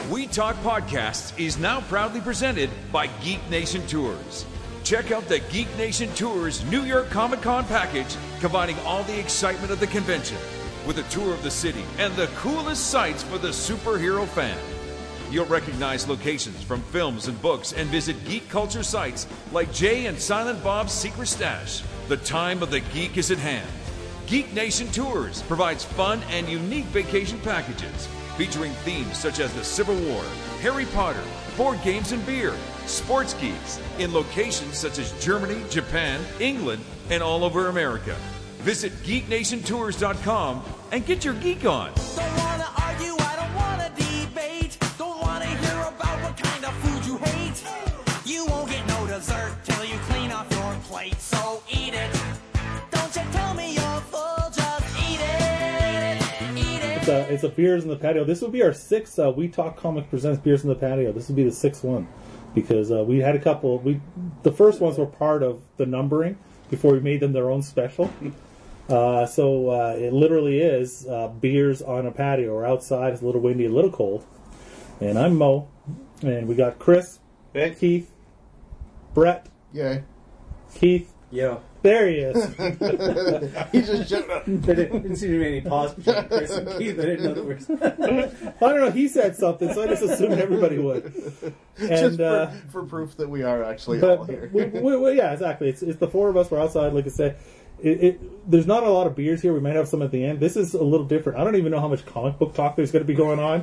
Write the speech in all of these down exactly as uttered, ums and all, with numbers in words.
We Talk Podcasts is now proudly presented by Geek Nation Tours. Check out the Geek Nation Tours New York Comic Con package, combining all the excitement of the convention with a tour of the city and the coolest sights for the superhero fan. You'll recognize locations from films and books and visit geek culture sites like Jay and Silent Bob's Secret Stash. The time of the geek is at hand. Geek Nation Tours provides fun and unique vacation packages featuring themes such as the Civil War, Harry Potter, board games and beer, sports geeks in locations such as Germany, Japan, England, and all over America. Visit geek nation tours dot com and get your geek on. Don't wanna argue, I don't wanna debate. Don't wanna hear about what kind of food you hate. You won't get no dessert till you clean off your plate, so eat it. Don't you tell me you're full, just eat it. Eat it. It's a, it's a Beers in the Patio. This will be our sixth uh, We Talk Comic Presents Beers in the Patio. This will be the sixth one because uh, we had a couple. We the first ones were part of the numbering before we made them their own special. Uh, so uh, it literally is uh, beers on a patio or outside. It's a little windy, a little cold. And I'm Mo, and we got Chris, Hey. Keith, Brett, Yay. Keith. Yo. There he is. He just jumped up. There didn't, didn't seem to be any pause between Chris and Keith. I didn't know the words. I don't know. He said something, so I just assumed everybody would. And Just for, uh, for proof that we are actually all but here. we, we, we, yeah, exactly. It's it's the four of us. We're outside, like I said. It, it, there's not a lot of beers here. We might have some at the end. This is a little different. I don't even know how much comic book talk there's going to be going on.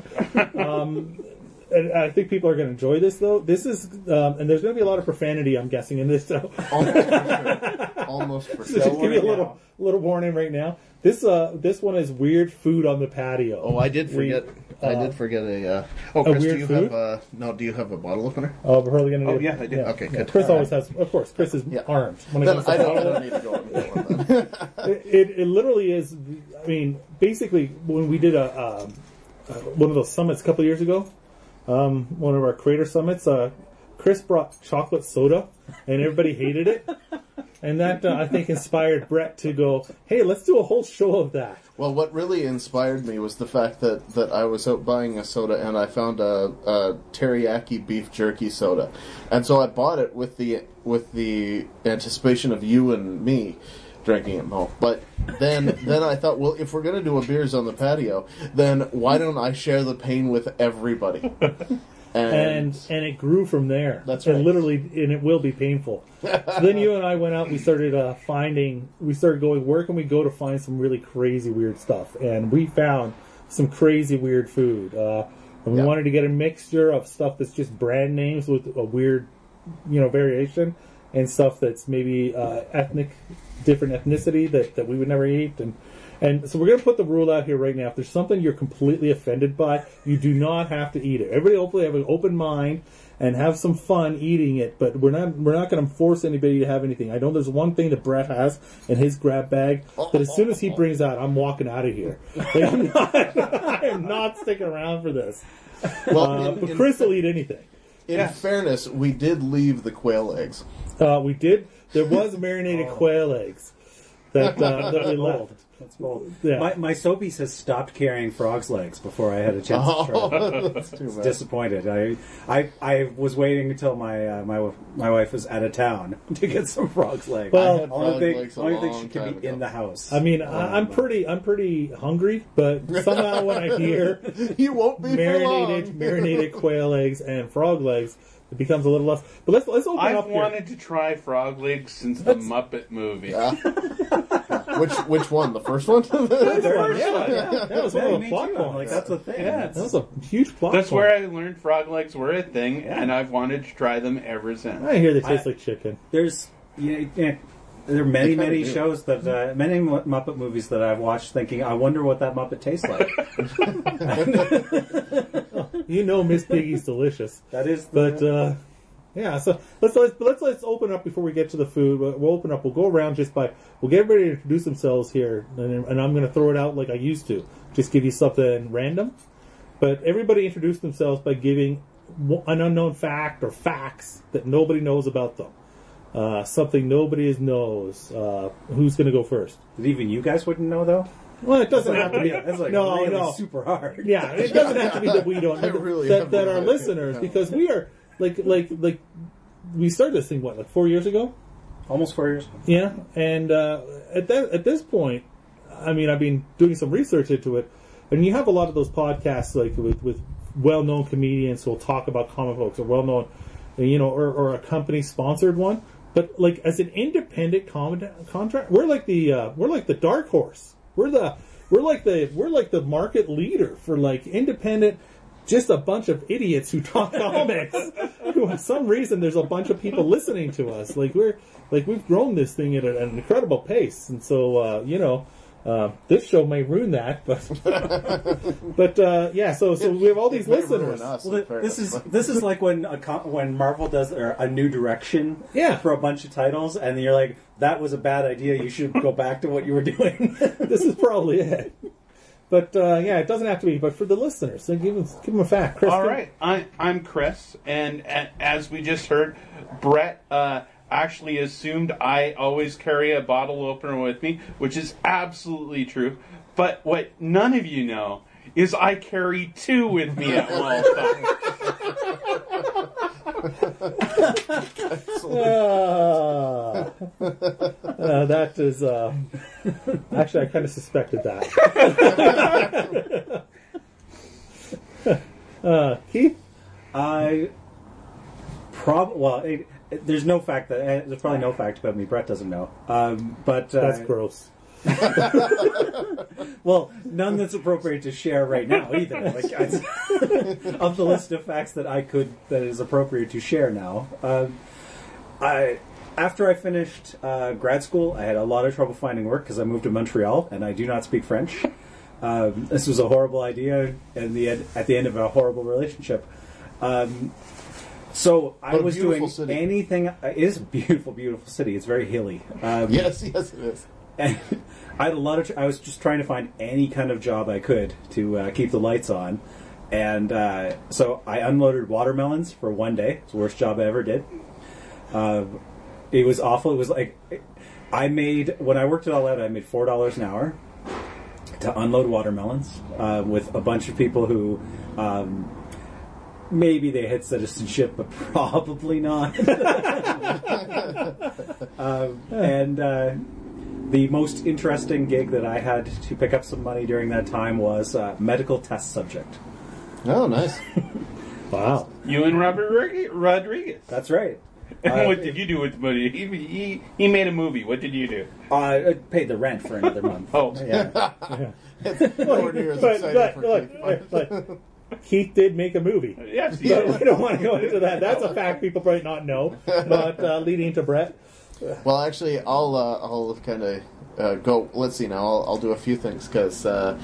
Um, and I think people are going to enjoy this, though. This is, um, and there's going to be a lot of profanity, I'm guessing, in this. So. Almost for sure. Almost for So just sure. give you a little little warning right now. This uh this one is weird food on the patio. Oh, I did We- forget. I uh, did forget a. Uh, oh, a Chris, do weird you food? have? Uh, no, do you have a bottle opener? Oh, we're probably going to do Oh, yeah, I do. Okay, good. Chris All always right. has, of course, Chris is Yeah. armed. When it Then comes to I don't, I bottle- don't need to go on that one then. it, it, it literally is, I mean, basically, when we did a um, uh, one of those summits a couple of years ago, um, one of our creator summits, uh, Chris brought chocolate soda, and everybody hated it. And that, uh, I think, inspired Brett to go, hey, let's do a whole show of that. Well, what really inspired me was the fact that, that I was out buying a soda and I found a, a teriyaki beef jerky soda, and so I bought it with the with the anticipation of you and me drinking it, Mo. But then then I thought, well, if we're gonna do a beers on the patio, then why don't I share the pain with everybody? And, And and it grew from there. That's and right. literally, and it will be painful. So then you and I went out. We started uh, finding. We started going. Where can we go to find some really crazy weird stuff? And we found some crazy weird food. Uh, and we Yeah. wanted to get a mixture of stuff that's just brand names with a weird, you know, variation, and stuff that's maybe uh, ethnic, different ethnicity that, that we would never eat. And and so we're going to put the rule out here right now. If there's something you're completely offended by, you do not have to eat it. Everybody hopefully have an open mind and have some fun eating it, but we're not we're not going to force anybody to have anything. I know there's one thing that Brett has in his grab bag that as soon as he brings that, I'm walking out of here. Like, I'm not, I am not sticking around for this. well, Uh, in, but in- Chris will eat anything. in Yeah. fairness, we did leave the quail eggs. Uh, we did. There was marinated quail eggs that uh, that we left. That's bold. Yeah. My, my Sobeys has stopped carrying frog's legs before I had a chance to try. Oh, that's too bad. Disappointed. I, I I was waiting until my uh, my my wife was out of town to get some frog's legs. Well, I had only frog thing, legs a only thing long she can time be ago. in the house. I mean, I, I'm pretty, I'm pretty hungry, but somehow when I hear You won't be marinated, for long. marinated quail eggs and frog legs, it becomes a little less. But let's let's open I've up here. wanted to try frog legs since the Muppet movie. Yeah. which which one? The first one? That's There one, it is. yeah, Yeah. that was Yeah, one of me the plot too. I'm points. like, that's a thing. Yeah. That was a huge plot. That's point. where I learned frog legs were a thing, and I've wanted to try them ever since. I hear they taste I- like chicken. There's you know, yeah, there are many They kinda many do. shows that uh, many Mu- Muppet movies that I've watched, thinking I wonder what that Muppet tastes like. You know, Miss Piggy's delicious. That is, the, But uh, yeah, so let's let's let's let's open up before we get to the food. We'll we'll open up. We'll go around just by. We'll get everybody to introduce themselves here, and, and I'm going to throw it out like I used to. Just give you something random, but everybody introduce themselves by giving an unknown fact or facts that nobody knows about them. Uh, something nobody knows. Uh, who's going to go first? that even you guys wouldn't know though. Well, it doesn't have to be. That's like no, really no, super hard. Yeah, it doesn't have to be that we don't. I really that have that no our idea. listeners, No. because we are like like like we started this thing what like four years ago. Almost four years. Yeah, and uh, at that at this point, I mean, I've been doing some research into it, and you have a lot of those podcasts like with, with well-known comedians who will talk about comic books, or well-known, you know, or, or a company-sponsored one. But like as an independent com- contract, we're like the uh, we're like the dark horse. We're the we're like the we're like the market leader for like independent. Just a bunch of idiots who talk comics. Who, for some reason, there's a bunch of people listening to us. Like we're, like we've grown this thing at an incredible pace, and so uh, you know, uh, this show may ruin that, but, but uh, yeah. So, so we have all these It may listeners. ruin us, Well, in th- this is fairness, this is like when a co- when Marvel does a, a new direction Yeah. for a bunch of titles, and you're like, that was a bad idea. You should go back to what you were doing. This is probably it. But uh, yeah, it doesn't have to be. But for the listeners, so give them give them a fact. Chris, All right, I, I'm Chris, and a, as we just heard, Brett uh, actually assumed I always carry a bottle opener with me, which is absolutely true. But what none of you know is I carry two with me at all times. Uh, uh, that is uh, actually I kind of suspected that. uh, Keith, I prob well, it, it- there's no fact that uh, there's probably no fact about me. Brett doesn't know, um, but uh, that's gross. well, none that's appropriate to share right now either. Like I, of the list of facts that I could that is appropriate to share now, um, I after I finished uh, grad school, I had a lot of trouble finding work because I moved to Montreal and I do not speak French. Um, this was a horrible idea, and the ed- at the end of a horrible relationship. Um, so I But a was beautiful doing city. anything. Uh, it is a beautiful, beautiful city. It's very hilly. Um, Yes, yes, it is. and I had a lot of. Tr- I was just trying to find any kind of job I could to uh, keep the lights on, and uh, so I unloaded watermelons for one day. It's the worst job I ever did. Uh, it was awful. It was like I made when I worked it all out. I made four dollars an hour to unload watermelons uh, with a bunch of people who. Um, Maybe they had citizenship, but probably not. um, and uh, the most interesting gig that I had to pick up some money during that time was uh, medical test subject. Oh, nice. Wow. You and Robert Rodri- Rodriguez. That's right. And Uh, what did you do with the money? He, he, he made a movie. What did you do? I paid the rent for another month. Oh. yeah. Nowhere near as But, exciting but for look, Keith. but Keith did make a movie. Yes, he But did. we don't want to go into that. That's a fact people probably not know. But uh, leading to Brett. Well, actually, I'll uh, I'll kind of uh, go. Let's see now. I'll, I'll do a few things because uh,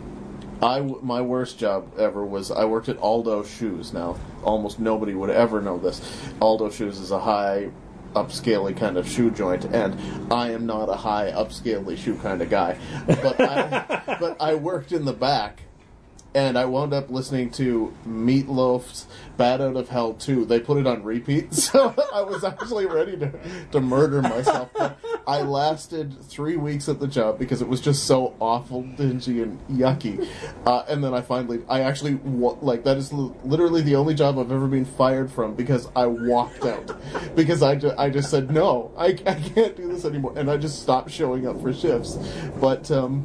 I w- my worst job ever was I worked at Aldo Shoes. Now, almost nobody would ever know this. Aldo Shoes is a high upscaley kind of shoe joint, and I am not a high upscaley shoe kind of guy. But I, but I worked in the back. And I wound up listening to Meatloaf's Bad Out of Hell two. They put it on repeat, so I was actually ready to, to murder myself. But I lasted three weeks at the job because it was just so awful, dingy, and yucky. Uh, and then I finally, I actually, wa- like, that is l- literally the only job I've ever been fired from because I walked out. Because I, ju- I just said, no, I, I can't do this anymore. And I just stopped showing up for shifts. But, um...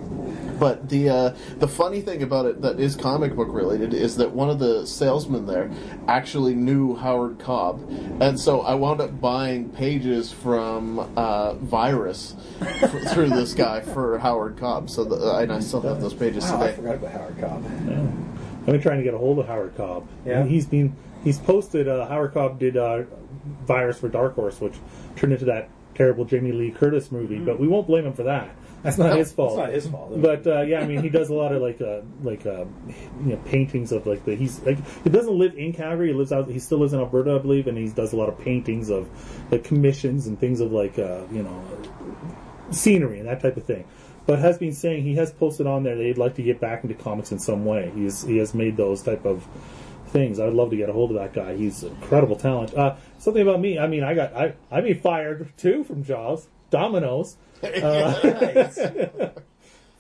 But the uh, the funny thing about it that is comic book related is that one of the salesmen there actually knew Howard Cobb, and so I wound up buying pages from uh, Virus f- through this guy for Howard Cobb. So the, and I still have those pages Wow, I today. forgot about Howard Cobb. I've been trying to get a hold of Howard Cobb. Yeah. And he's been he's posted. Uh, Howard Cobb did uh, Virus for Dark Horse, which turned into that terrible Jamie Lee Curtis movie. But we won't blame him for that. That's not his fault. It's not his fault. But uh, yeah, I mean, he does a lot of like uh, like uh, you know paintings of like the he's like he doesn't live in Calgary. He lives out. He still lives in Alberta, I believe, and he does a lot of paintings of like commissions and things of like uh, you know scenery and that type of thing. But has been saying he has posted on there that he'd like to get back into comics in some way. He's he has made those type of things. I'd love to get a hold of that guy. He's incredible talent. Uh, something about me. I mean, I got I I been fired too from jobs. Domino's. Uh,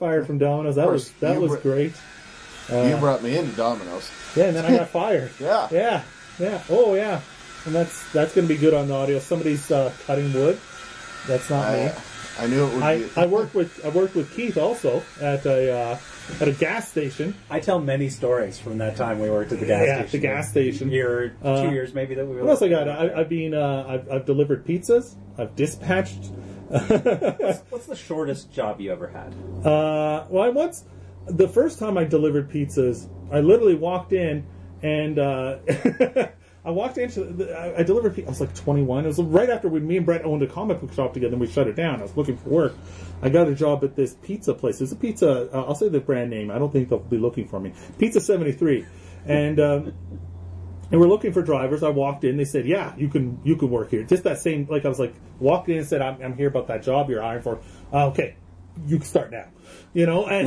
fired from Domino's. That was that you was br- great. you brought me into Domino's. Yeah, and then I got fired. Yeah. Yeah. Yeah. Oh, yeah. And that's that's going to be good on the audio. Somebody's uh, cutting wood. That's not me. I, I knew it would I, be. I worked with I worked with Keith also at a uh, at a gas station. I tell many stories from that time we worked at the gas Yeah, station. at the gas station. Year, Uh, two years maybe that we were. What else I got? I, I've been uh, I've, I've delivered pizzas. I've dispatched. What's the shortest job you ever had? Uh, well, I once the first time I delivered pizzas, I literally walked in and uh, I walked into the, I, I delivered. I was like twenty-one. It was right after we, me and Brett owned a comic book shop together, and we shut it down. I was looking for work. I got a job at this pizza place. It's a pizza. Uh, I'll say the brand name. I don't think they'll be looking for me. Pizza seventy-three, and. Um, And we're looking for drivers. I walked in. They said, "Yeah, you can you can work here." Just that same, like I was like, walked in and said, "I'm, I'm here about that job you're hiring for." Uh, okay, you can start now. You know, and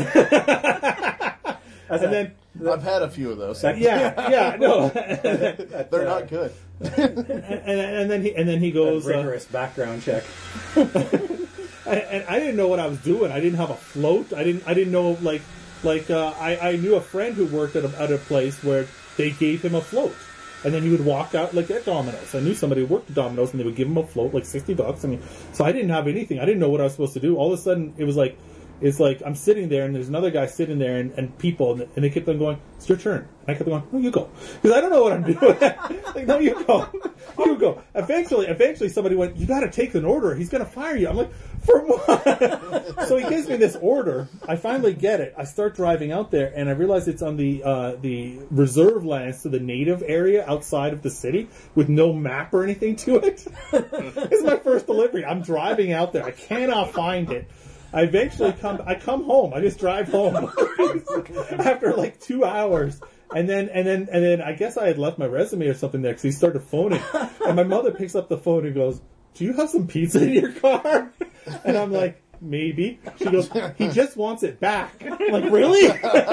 and then I've had a few of those. yeah, yeah, no, They're not good. and, and then he and then he goes, uh, rigorous background check. and, and I didn't know what I was doing. I didn't have a float. I didn't I didn't know like like uh, I I knew a friend who worked at a, at a place where they gave him a float. And then he would walk out like at Domino's. I knew somebody who worked at Domino's, and they would give him a float, like sixty bucks. I mean, so I didn't have anything. I didn't know what I was supposed to do. All of a sudden, it was like, it's like I'm sitting there, and there's another guy sitting there, and, and people, and, and they kept on going, "It's your turn." And I kept on going, "No, you go," because I don't know what I'm doing. Like, no, you go, you go. Eventually, eventually, somebody went, "You got to take an order. He's going to fire you." I'm like, "For what?" So he gives me this order. I finally get it. I start driving out there, and I realize it's on the uh, the reserve lands to the native area outside of the city with no map or anything to it. This is my first delivery. I'm driving out there. I cannot find it. I eventually come. I come home. I just drive home after like two hours, and then and then and then I guess I had left my resume or something there because he started phoning, and my mother picks up the phone and goes, "Do you have some pizza in your car?" And I'm like, "Maybe." She goes, "He just wants it back." I'm like, "Really?"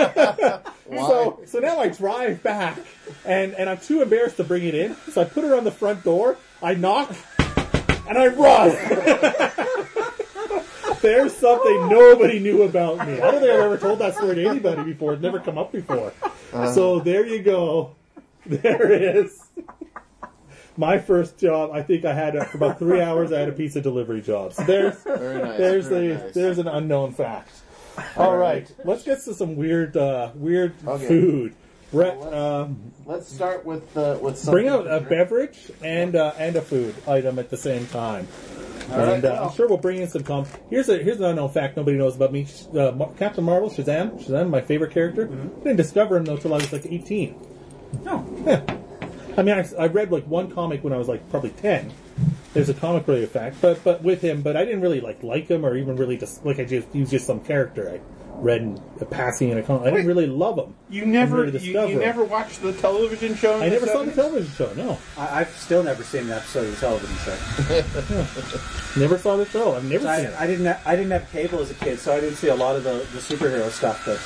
so so now I drive back, and and I'm too embarrassed to bring it in, so I put it on the front door. I knock, and I run. There's something nobody knew about me. I don't think I've ever told that story to anybody before. It's never come up before. Uh, so there you go. There it is. My first job, I think I had, uh, for about three hours, I had a pizza delivery job. So there's, Very nice, there's, very the, nice. there's an unknown fact. All right. Let's get to some weird, uh, weird Okay. food. Brett, Well, um, Let's start with uh, with something. bring out to a drink. beverage and uh, and a food item at the same time. All right, And uh, well. I'm sure we'll bring in some com. Here's a here's an unknown fact nobody knows about me. Uh, Mar- Captain Marvel, Shazam, Shazam, my favorite character. Mm-hmm. I didn't discover him though till I was like eighteen. No. Yeah. I mean, I, I read like one comic when I was like probably ten. There's a comic related fact, but but with him, but I didn't really like like him or even really just like I just he was just some character I read in a passing in a comic. I didn't Wait. really love him. You never, I didn't really you, discover you him. never watched the television show? in I never saw the seventies? television show. No, I, I've still never seen an episode of the television show. never saw the show. I've never seen it. I, I didn't. Ha- I didn't have cable as a kid, so I didn't see a lot of the, the superhero stuff that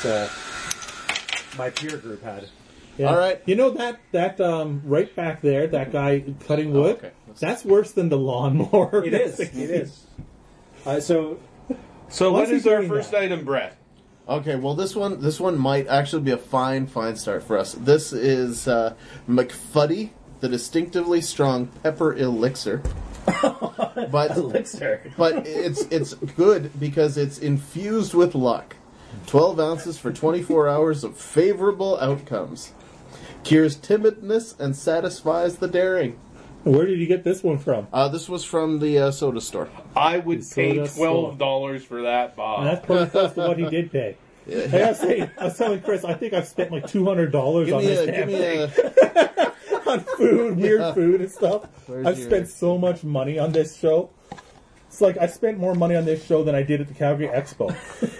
uh, my peer group had. Yeah. All right. You know that that um, right back there, that guy cutting wood. okay. That's worse than the lawnmower. It is. It is. Uh, so So Why what is he is our doing first that? item, Brett? Okay, well this one this one might actually be a fine fine start for us. This is uh, McFuddy, the distinctively strong pepper elixir. but elixir. but it's it's good because it's infused with luck. twelve ounces for twenty-four hours of favorable outcomes. Cures timidness and satisfies the daring. Where did you get this one from? Uh, this was from the uh, soda store. I would pay Soda twelve dollars for that, Bob. And that's pretty close to what he did pay. Hey, I, was saying, I was telling Chris, I think I've spent like two hundred dollars Give on me this a, give damn me thing. a, On food, weird Yeah. food and stuff. Where's I've your- spent so much money on this show. It's like I spent more money on this show than I did at the Calgary Expo.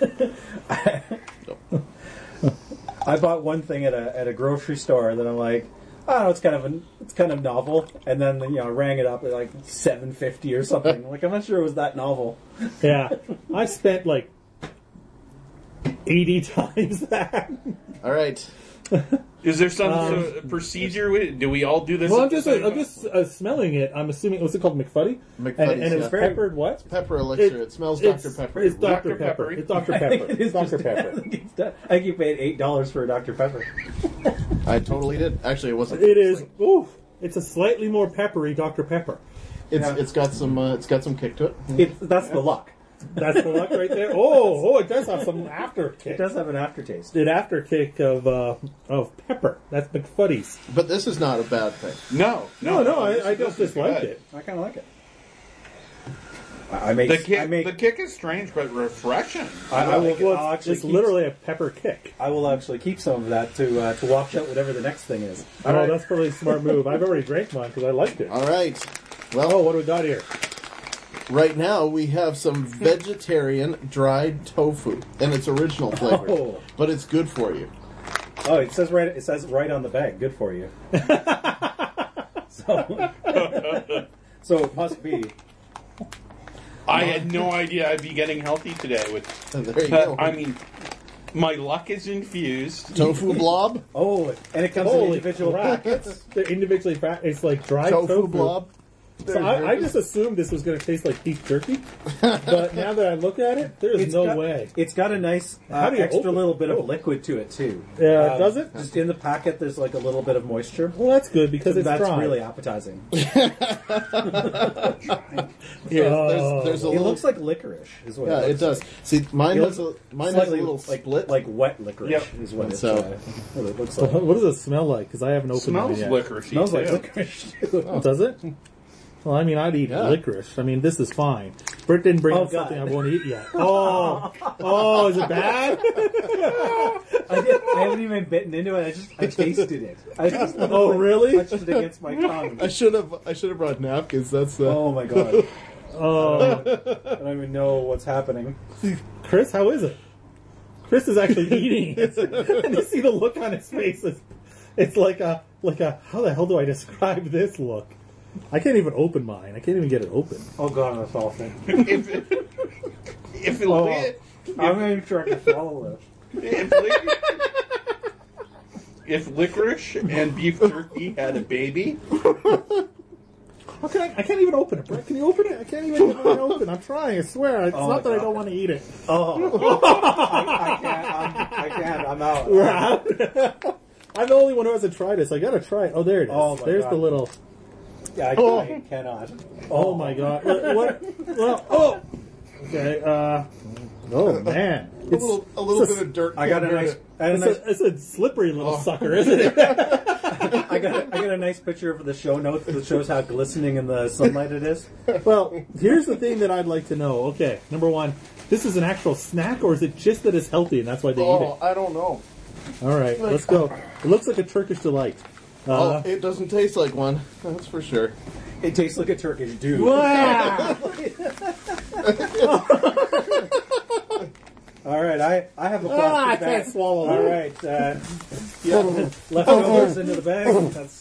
I bought one thing at a at a grocery store that I'm like, I don't know, it's kind of a, it's kind of novel, and then you know I rang it up at like seven fifty or something. Like I'm not sure it was that novel. Yeah, I spent like eighty times that. all right. Is there some sort of procedure? with it? Do we all do this? Well, at I'm the just same I'm time? just uh, smelling it. I'm assuming what's it called, McFuddy? McFuddy's, and, and it was yeah. peppered what? Pepper elixir. It, smells Doctor it's- Pepper. It's Doctor Doctor Pepper. Pepper. It's Doctor I think Pepper. it is Doctor just- Pepper. I think it's done. I think you paid eight dollars for a Doctor Pepper. I totally did. Actually, it wasn't. It is. Ooh, it's a slightly more peppery Doctor Pepper. It's Yeah. it's got some uh, it's got some kick to it. It, that's the luck. That's the luck right there. Oh, oh, it does have some after It kick. does have an aftertaste. An after kick of uh, of pepper. That's McFuddy's. But this is not a bad thing. No, No, no, this- I, I this just is dislike good. it. I kind of like it. I I make. The kick, I make. the kick is strange but refreshing. I, I will. Well, I'll it's, actually it's keep, literally a pepper kick. I will actually keep some of that to uh, to wash out whatever the next thing is. Oh, right. that's probably a smart move. I've already drank mine because I liked it. All right. Oh, Well, what do we got here? right now we have some vegetarian dried tofu in its original flavor, Oh. but it's good for you. Oh, it says right. It says right on the bag. Good for you. so, so it must be. I had no idea I'd be getting healthy today. With And there you go. I mean, my luck is infused. Tofu blob. Oh, and it comes in Holy individual crap. packets. They're individually fat. It's like dried Tofu, tofu. blob. So I, I just assumed this was going to taste like beef jerky, but now that I look at it, there's It's no got, way. It's got a nice How uh, do you extra open- little bit oh. of liquid to it too. Yeah, Um, does it? Just in the packet, there's like a little bit of moisture. Well, that's good because it's That's dry. really appetizing. Here, Oh. there's, there's a It little. looks like licorice, is what yeah, it it looks does. like. See, mine It has a looks mine has a slightly little like, split. like wet licorice Yep. is what, it, So- uh, what it looks like. What does it smell like? Because I haven't opened Smells it yet. licorice. Smells like too. licorice too. Does it? Well, I mean, I'd eat Yeah. licorice. I mean, this is fine. Britt didn't bring Oh, up something I God. won't eat yet. Oh, oh, is it bad? I, did, I haven't even bitten into it. I just I tasted it. I just Oh, really? touched it against my tongue. I should have I should have brought napkins. That's uh, Oh my god! Oh, I don't even know what's happening. Chris, how is it? Chris is actually eating it, and you see the look on his face. It's, it's like a like a. How the hell do I describe this look? I can't even open mine. I can't even get it open. Oh god, that's awful. if it, if, it, Oh. I'm not even sure I can swallow this. if, lic- if licorice and beef jerky had a baby, How can I? I can't even open it. Brett, can you open it? I can't even get mine open. I'm trying. I swear. It's Oh not my that I God. don't want to eat it. Oh, I, I can't. I'm, I can't. I'm out. We're out. I'm the only one who hasn't tried this. I gotta try it. Oh, there it is. Oh my There's God. the little. Yeah, I, Oh. I cannot. Oh my god. What? what well, oh. Okay. Uh. Oh man. a little a little it's bit of dirt. I got a came nice. in I, had a It's nice a, it's a slippery little Oh. sucker, isn't it? I got. A, I got a nice picture of the show notes that shows how glistening in the sunlight it is. Well, here's the thing that I'd like to know. Okay, number one, this is an actual snack, or is it just that it's healthy and that's why they eat Oh, it? I don't know. All right, let's go. It looks like a Turkish delight. Uh, Oh, it doesn't taste like one. That's for sure. It tastes like a Turkish dude. wow. All right, I I have a plastic Ah, I bag. can't swallow All that. right, uh, yeah, leftovers into the bag. That's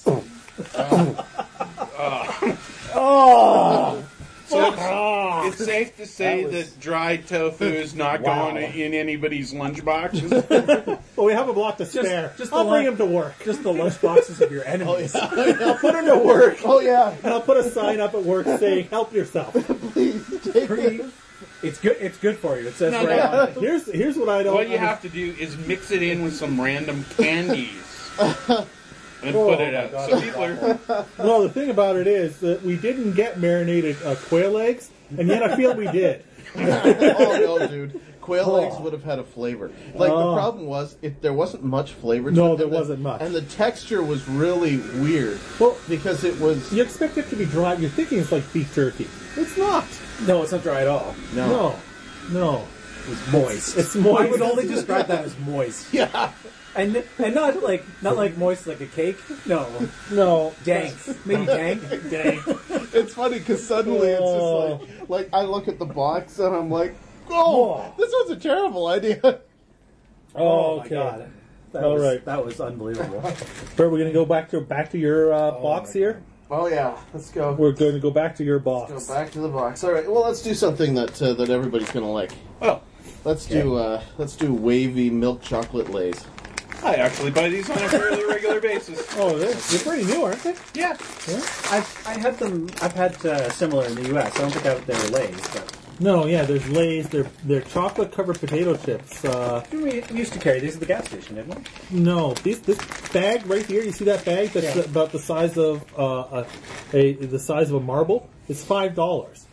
Oh. so it's, it's safe to say That that, was- dried tofu is not Wow. going in anybody's lunchbox. Well, we have a block to spare. just I'll the bring one- him to work. just the lunch boxes of your enemies. I'll put him to work, Oh yeah. and I'll put a sign up at work saying, "Help yourself." Pretty- It's good. It's good for you. It says No, right no. on it. Here's here's what I don't. What you under- have to do is mix it in with some random candies and put it out. So people are. Well, the thing about it is that we didn't get marinated uh, quail eggs, and yet I feel we did. Oh no, dude. Quail Oh. eggs would have had a flavor. Like Oh. the problem was, if there wasn't much flavor. To No, it, there and the- wasn't much. and the texture was really weird. Well, because it was you expect it to be dry. You're thinking it's like beef jerky. It's not. No, it's not dry at all. no. No, no. It's moist. It's moist. I would only describe that as moist. Yeah. And and not like not like moist like a cake. No, No. dank. Maybe dank. Dang. It's funny because suddenly it's Oh. just like, like I look at the box and I'm like, oh, Oh. this was a terrible idea. Oh Okay. my god. That All was, right. That was unbelievable. Bert, we're gonna go back to back to your uh, box my here. Oh yeah, let's go. We're going to go back to your box. Go back to the box. All right. Well, let's do something that uh, that everybody's gonna like. Oh, Let's do uh, let's do wavy milk chocolate lays. I actually buy these on a fairly regular basis. Oh, they're, they're pretty new, aren't they? Yeah. I've I had them. I've had uh, similar in the U S. I don't think I've, they're Lay's, but No, yeah, there's Lay's. They're they're chocolate covered potato chips. Uh, we used to carry these at the gas station, didn't we? no, these this bag right here. You see that bag? That's Yeah. about the size of uh, a, a the size of a marble. It's five dollars.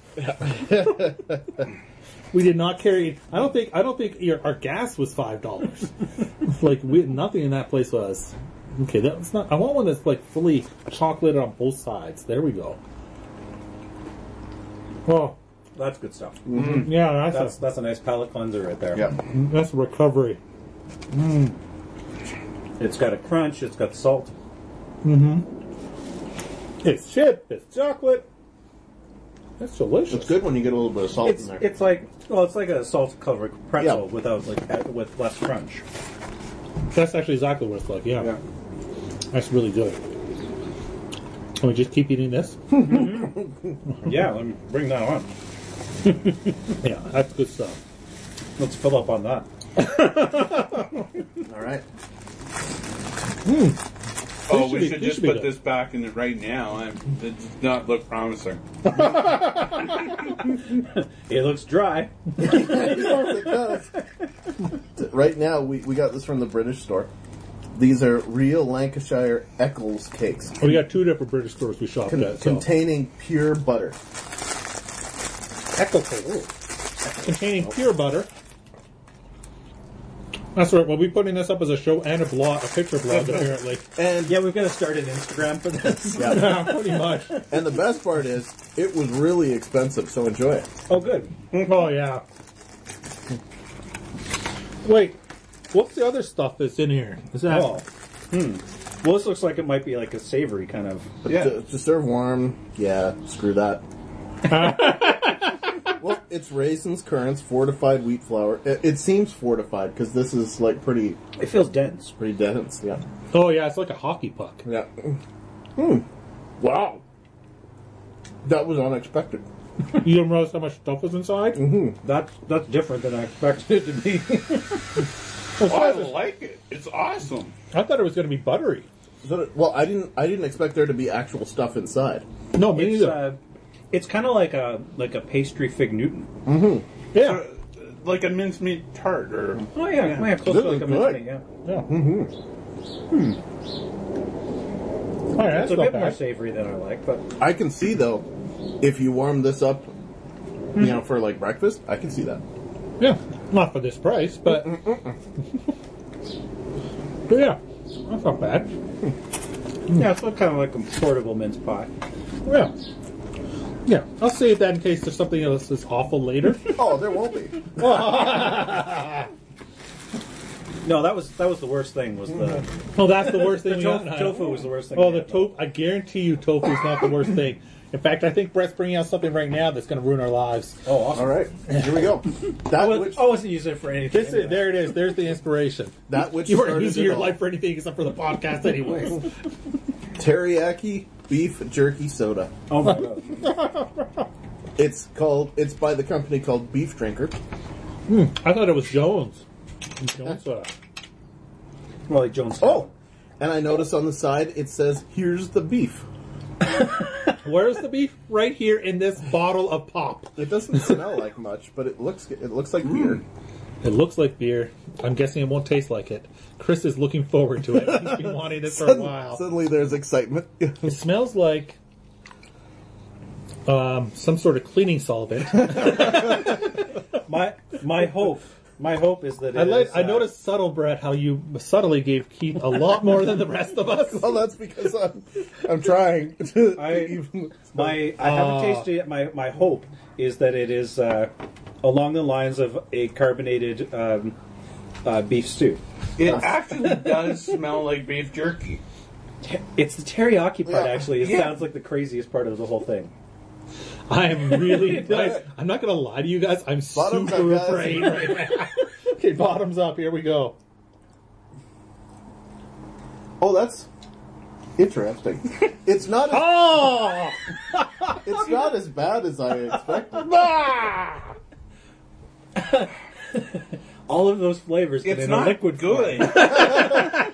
We did not carry. I don't think. I don't think your, our gas was five dollars. Like we, nothing in that place was. Okay, that's not. I want one that's like fully chocolate on both sides. There we go. Oh, That's good stuff. yeah, that's That's a, that's a nice palate cleanser right there. Yeah. that's a recovery. It's got a crunch. It's got salt. It's chip. It's chocolate. That's delicious. It's good when you get a little bit of salt It's in there. it's like well, it's like a salt covered pretzel Yeah. without like uh, with less crunch. That's actually exactly what it's like. Yeah, Yeah. that's really good. Can we just keep eating this? Yeah. Let me bring that on. Yeah, that's good stuff. Let's fill up on that. All right. Oh, should we be- should these just should be put good. this back in it right now. I'm, it does not look promising. It looks dry. It does. Right now, we, we got this from the British store. These are real Lancashire Eccles cakes, Oh, we got two different British stores we shopped con- at. So. containing pure butter. Containing pure butter. That's right. We'll be putting this up as a show and a blog, a picture blog, apparently. And Yeah, we've got to start an Instagram for this. yeah. Yeah, pretty much. And the best part is, it was really expensive, so enjoy it. Oh, good. Oh yeah. Wait, what's the other stuff that's in here? Is that? Oh. Hmm. Well, this looks like it might be like a savory kind of. But Yeah. to, to serve warm, yeah, screw that. Well, it's raisins, currants, fortified wheat flour. It, it seems fortified because this is like pretty, It feels dense. pretty dense. Yeah, Oh yeah, it's like a hockey puck. yeah. Hmm. Wow, that was unexpected. You didn't realize how much stuff was inside? That's that's different than I expected it to be. Oh, I like it. It's awesome. I thought it was going to be buttery. So, well, I didn't, I didn't expect there to be actual stuff inside. No, me it's neither. uh, it's kind of like a like a pastry fig Newton. yeah, Uh, like a mincemeat tart, or Oh yeah, yeah, yeah close This to like is a good. mincemeat. Yeah, yeah. Mm-hmm. All right, it's that's a not bit more bad. savory than I like, but I can see though, if you warm this up, you know, for like breakfast, I can see that. Yeah, not for this price, but but yeah, that's not bad. yeah, it's kind of like a portable mince pie. Yeah, yeah. I'll save that in case there's something else that's awful later. Oh, there won't be. No, that was that was the worst thing. Was the Oh, that's the worst thing. the we tofu, got. tofu was the worst thing. Oh, we the had. tofu! I guarantee you, tofu is not the worst thing. In fact, I think Brett's bringing out something right now that's going to ruin our lives. Oh, awesome. All right, here we go. That I, was, which, I wasn't using it for anything. This is, anyway. there it is. There's the inspiration. that which You weren't started using it your all. life for anything except for the podcast, anyways. Teriyaki beef jerky soda. Oh my god. It's called. It's by the company called Beef Drinker. I thought it was Jones. Jones soda. Well, like Jones. Oh, and I noticed on the side it says, "Here's the beef." Where's the beef? Right here in this bottle of pop. It doesn't smell like much, but it looks. It looks like beer. It looks like beer. I'm guessing it won't taste like it. Chris is looking forward to it. He's been wanting this for a Sudden- while. Suddenly, there's excitement. It smells like um, some sort of cleaning solvent. My my hope. My hope is that it I, let, is, I uh, noticed subtle, Brett, how you subtly gave Keith a lot more than the rest of us. Well, that's because I'm. I'm trying to. I- even, My I haven't Ah. tasted it. My my hope is that it is uh, along the lines of a carbonated um, uh, beef stew. it actually does smell like beef jerky. Te- It's the teriyaki part. Yeah. Actually, it Yeah. sounds like the craziest part of the whole thing. I am really. guys, I'm not going to lie to you guys. I'm Bottoms super up, guys. afraid right now. Okay, bottoms up. Here we go. oh, that's interesting. It's not. As, Oh! it's not as bad as I expected. All of those flavors get It's in not a liquid good. form.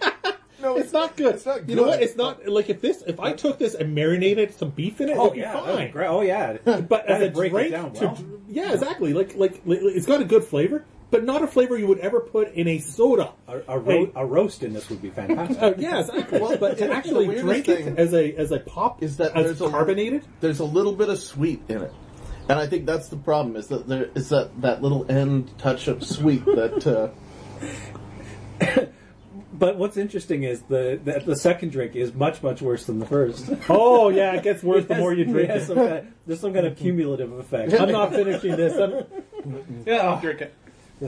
not good. It's not You know good. what? It's not like if this. If I took this and marinated some beef in it, Oh it'd be yeah, that'd be fine. great. Oh yeah. But as a That'd break it drink, down to, well. yeah, exactly. Like, like like it's got a good flavor, but not a flavor you would ever put in a soda. A, a, ro- a roast in this would be fantastic. Uh, yeah, exactly. Well, but to the actually weirdest drink thing it as a as a pop is that as there's a carbonated. there's a little bit of sweet in it, and I think that's the problem. Is that there is that that little end touch of sweet that. Uh, But what's interesting is the, the the second drink is much much worse than the first. Oh yeah, it gets worse the more you drink It has it. some kind of- there's some kind of cumulative effect. I'm not finishing this. I'm, Yeah, I'll drink it.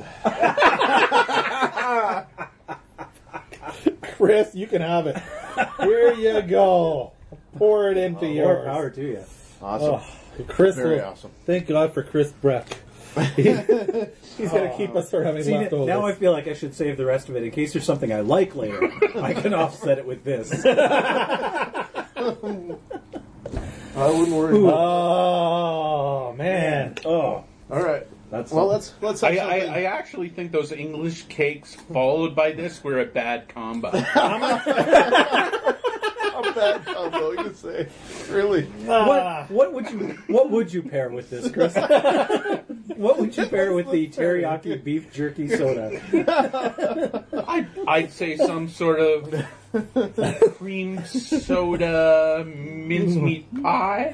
Chris, you can have it. Here you go. Pour it into More yours. power to you. awesome. Oh, Chris, Very will- awesome. Thank God for Chris Breck. He's going to keep us from having See, leftovers. now I feel like I should save the rest of it in case there's something I like later. I can offset it with this. I wouldn't worry. About Oh man! Oh, All right. That's Well, let's let's. Have I, I, something- I actually think those English cakes followed by this were a bad combo. a bad combo. You can say, really. Ah. what, what would you what would you pair with this, Chris? What would you pair with the teriyaki beef jerky soda? I'd, I'd say some sort of cream soda mincemeat pie.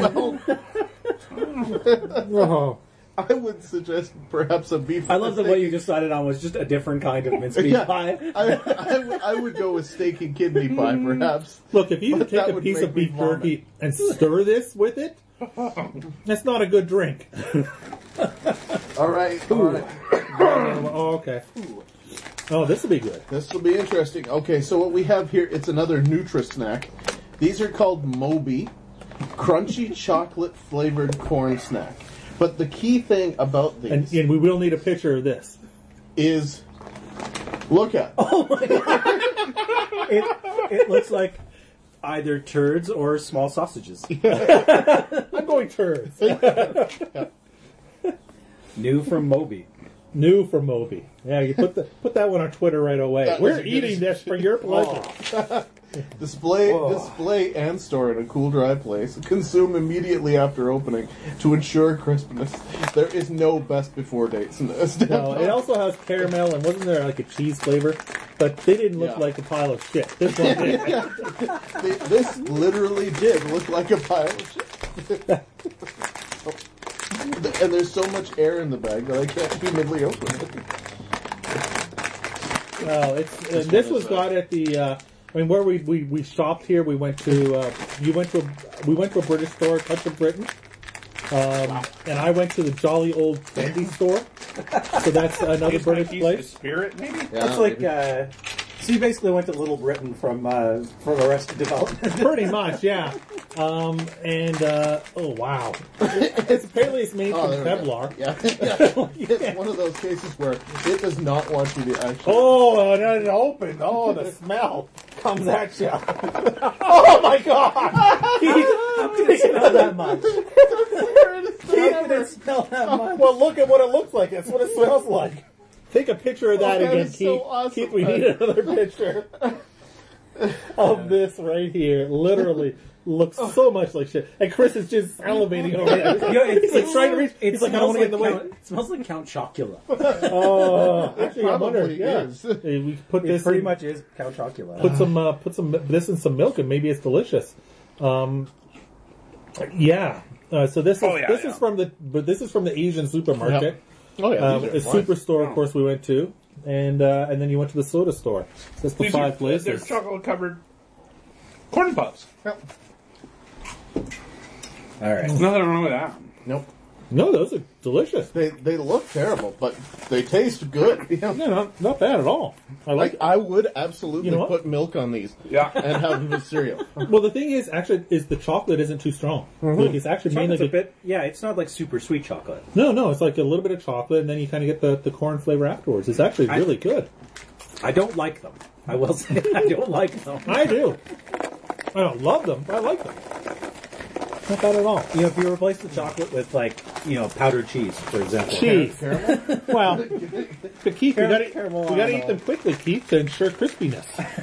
Oh. I would suggest perhaps a beef. I love that what you decided on was just a different kind of mincemeat Yeah, pie. I, I, would, I would go with steak and kidney pie, perhaps. Look, if you But take that a would piece make of me beef vomit. jerky and stir this with it, that's not a good drink. All right, all right. Oh, okay. Oh, this will be good. This will be interesting. Okay, so what we have here, it's another Nutri-Snack. These are called Moby, crunchy chocolate flavored corn snack. But the key thing about these And, and we will need a picture of this. is, look at. It, it looks like either turds or small sausages. I'm going turds. New from Moby. New from Moby. Yeah, you put the put that one on Twitter right away. That was We're a good- eating this for your pleasure. Display, display and store in a cool, dry place. Consume immediately after opening to ensure crispness. There is no best before dates in this. No, it also has caramel and wasn't there like a cheese flavor? But they didn't look Yeah. like a pile of shit. This one did. They- this literally did look like a pile of shit. And there's so much air in the bag that I can't humidly open it. Well, it's uh, This this one was is, got at the. Uh, I mean, where we, we, we shopped here, we went to uh, you went to a, we went to a British store, Touch of Britain, um, and I went to the jolly old Bendy store. So that's another Taste my British piece place. of spirit, maybe? That's like, uh, so you basically went to Little Britain from uh, from Arrested Development. Pretty much, yeah. Um, and uh, oh wow, it's apparently it's made Oh, from there we go. Kevlar. Yeah, yeah. It's one of those cases where it does not want you to actually. Oh, and then it opened. Oh, the smell comes at you. Oh my god! How did it smell that much? How did it smell that much? Well, look at what it looks like. That's what it smells like. Take a picture of that Oh, that again, is Keith. so awesome. Keith, we need another picture of this right here. Literally looks so much like shit. And Chris is just salivating over it. You know, it- He's like it- trying to reach. It He's like, I don't smells want to get in the way. Count, it smells like Count Chocula. Oh, actually, I probably wonder. Yeah, is. Hey, we could put It this. pretty in, much is Count Chocula. Put some. Uh, put some. This in some milk, and maybe it's delicious. Um, yeah. Uh, so this is Oh, yeah, this yeah. is from the but this is from the Asian supermarket. Oh yeah, Uh, these a are fine. superstore, of course, we went to, and uh, and then you went to the soda store. So that's the These five are, places. they're chocolate covered corn puffs. Yep. All right. Nothing wrong with that. Nope. No, those are delicious. They they look terrible, but they taste good. Yeah. Yeah, not, not bad at all. I like. Like I would absolutely You know what? put milk on these Yeah. and have them as cereal. Well, the thing is, actually, is the chocolate isn't too strong. Like, it's actually mainly Chocolate's a the, bit, yeah, it's not like super sweet chocolate. no, no. It's like a little bit of chocolate, and then you kind of get the, the corn flavor afterwards. It's actually I- really good. I don't like them. I will say I don't like them. I do. I don't love them, but I like them. Not bad at all. You know, if you replace the chocolate with, like, you know, powdered cheese, for example. Cheese. Well, but Keith, we gotta, Caramel we gotta on eat them quickly, Keith, to ensure crispiness.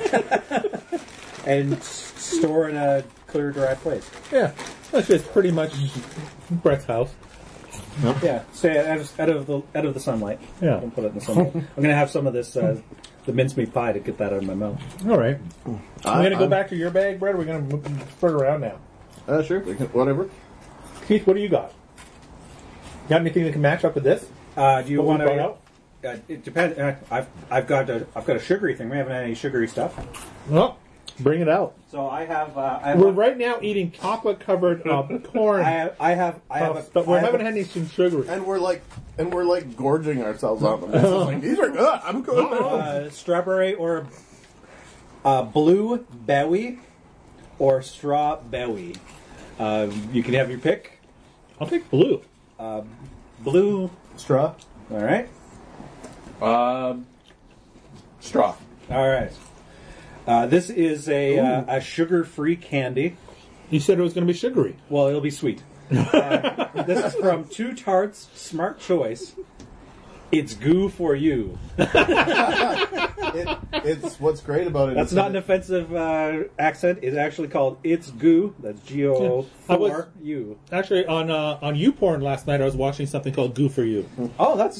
And store in a clear, dry place. Yeah, that's just pretty much Brett's house. Yeah, stay out of, out of the out of the sunlight. Yeah. Don't put it in the sunlight. I'm gonna have some of this, uh, the mincemeat pie to get that out of my mouth. All right. I- We're gonna go I'm- back to your bag, Brett. Or we're gonna move, spread it around now. Uh, sure, we can, whatever. Keith, what do you got? Got anything that can match up with this? Uh, do you What we want brought to? out? Uh, it depends. Uh, I've I've got a I've got a sugary thing. We haven't had any sugary stuff. Well, bring it out. So I have. Uh, I have We're a- right now eating chocolate-covered um, corn, I have. I have. I have. puffs, A, but we I have haven't a- had anything sugary. And we're like, and we're like gorging ourselves on them. It's just like, these are good. I'm good. uh, strawberry or uh, blue berry or strawberry. Uh, you can have your pick. I'll take blue. Blue. Straw. All right. Um, straw. All right. Uh, this is a uh, a sugar-free candy. You said it was going to be sugary. Well, it'll be sweet. Uh, this is from Two Tarts Smart Choice. It's goo for you. It, it's what's great about it. That's is not that an offensive uh, accent. It's actually called It's Goo. That's G O I was- for you. Actually, on uh, on YouPorn last night, I was watching something called "Goo for You." Oh, that's.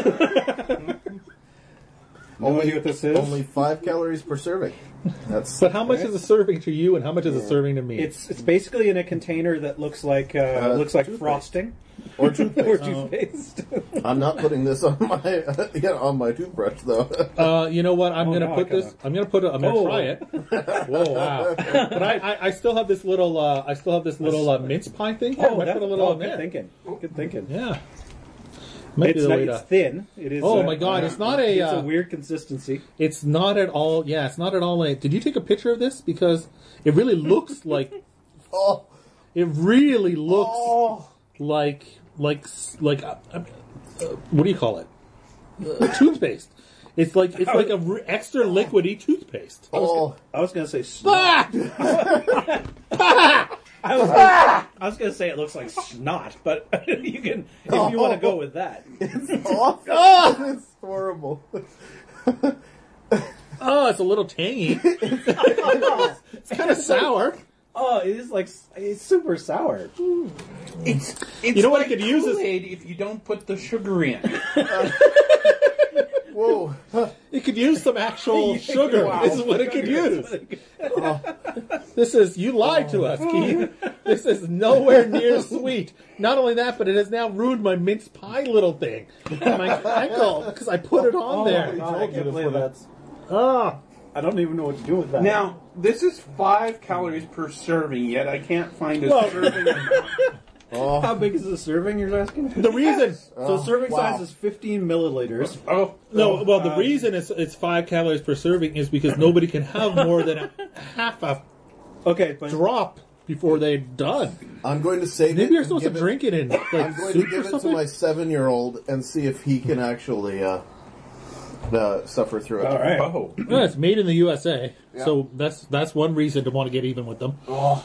No only, idea what this is. only five calories per serving. That's But how much is a serving to you, and how much is a serving to me? It's it's basically in a container that looks like uh, Uh, looks like toothpaste. frosting or or toothpaste. toothpaste. I'm not putting this on my yeah, on my toothbrush though. Uh, you know what? I'm Oh, gonna no, put I kinda- this. I'm gonna put. it I'm gonna Oh. try it. Whoa, wow! But I, I, I still have this little. Uh, I still have this little uh, mince pie thing here. I Oh, might that, put a little oh in good there. thinking. Good thinking. Yeah. Might be It's, the not, way it's to. thin. It is. Oh uh, my God, it's not a, It's a uh, weird consistency. It's not at all. Yeah, it's not at all. A, did you take a picture of this? Because it really looks like. Oh, It really looks oh. like like like uh, uh, what do you call it? Uh, toothpaste. It's like it's like a re- extra liquidy toothpaste. Oh, I was going to say snot. Ah! I was, gonna, I was going to say it looks like snot, but you can if you want to go with that. it's awful. It's horrible. Oh, it's a little tangy. It's kind of sour. Oh, it is like it's super sour. It's, it's You know what like I could use is- Kool-Aid if you don't put the sugar in. Whoa. It could use some actual sugar. Wow. This is what it could use. This is you lied to us, Keith. This is nowhere near sweet. Not only that, but it has now ruined my mince pie little thing. My ankle because I put it on Oh my there. God, I can't believe that's. Ah. I don't even know what to do with that. Now, this is five calories per serving, yet I can't find a Well- serving amount. Oh, how big is the serving? You're asking. The reason. So serving wow. size is fifteen milliliters. Oh, No, well, the uh, reason it's it's five calories per serving is because nobody can have more than a half a Okay, but drop before they're done. I'm going to save it. Maybe you're and supposed to give it- drink it in like I'm going to soup or give it to something. my seven-year-old and see if he can actually uh, uh, suffer through it. all right. Oh. Yeah, it's made in the U S A, Yeah. so that's that's one reason to want to get even with them.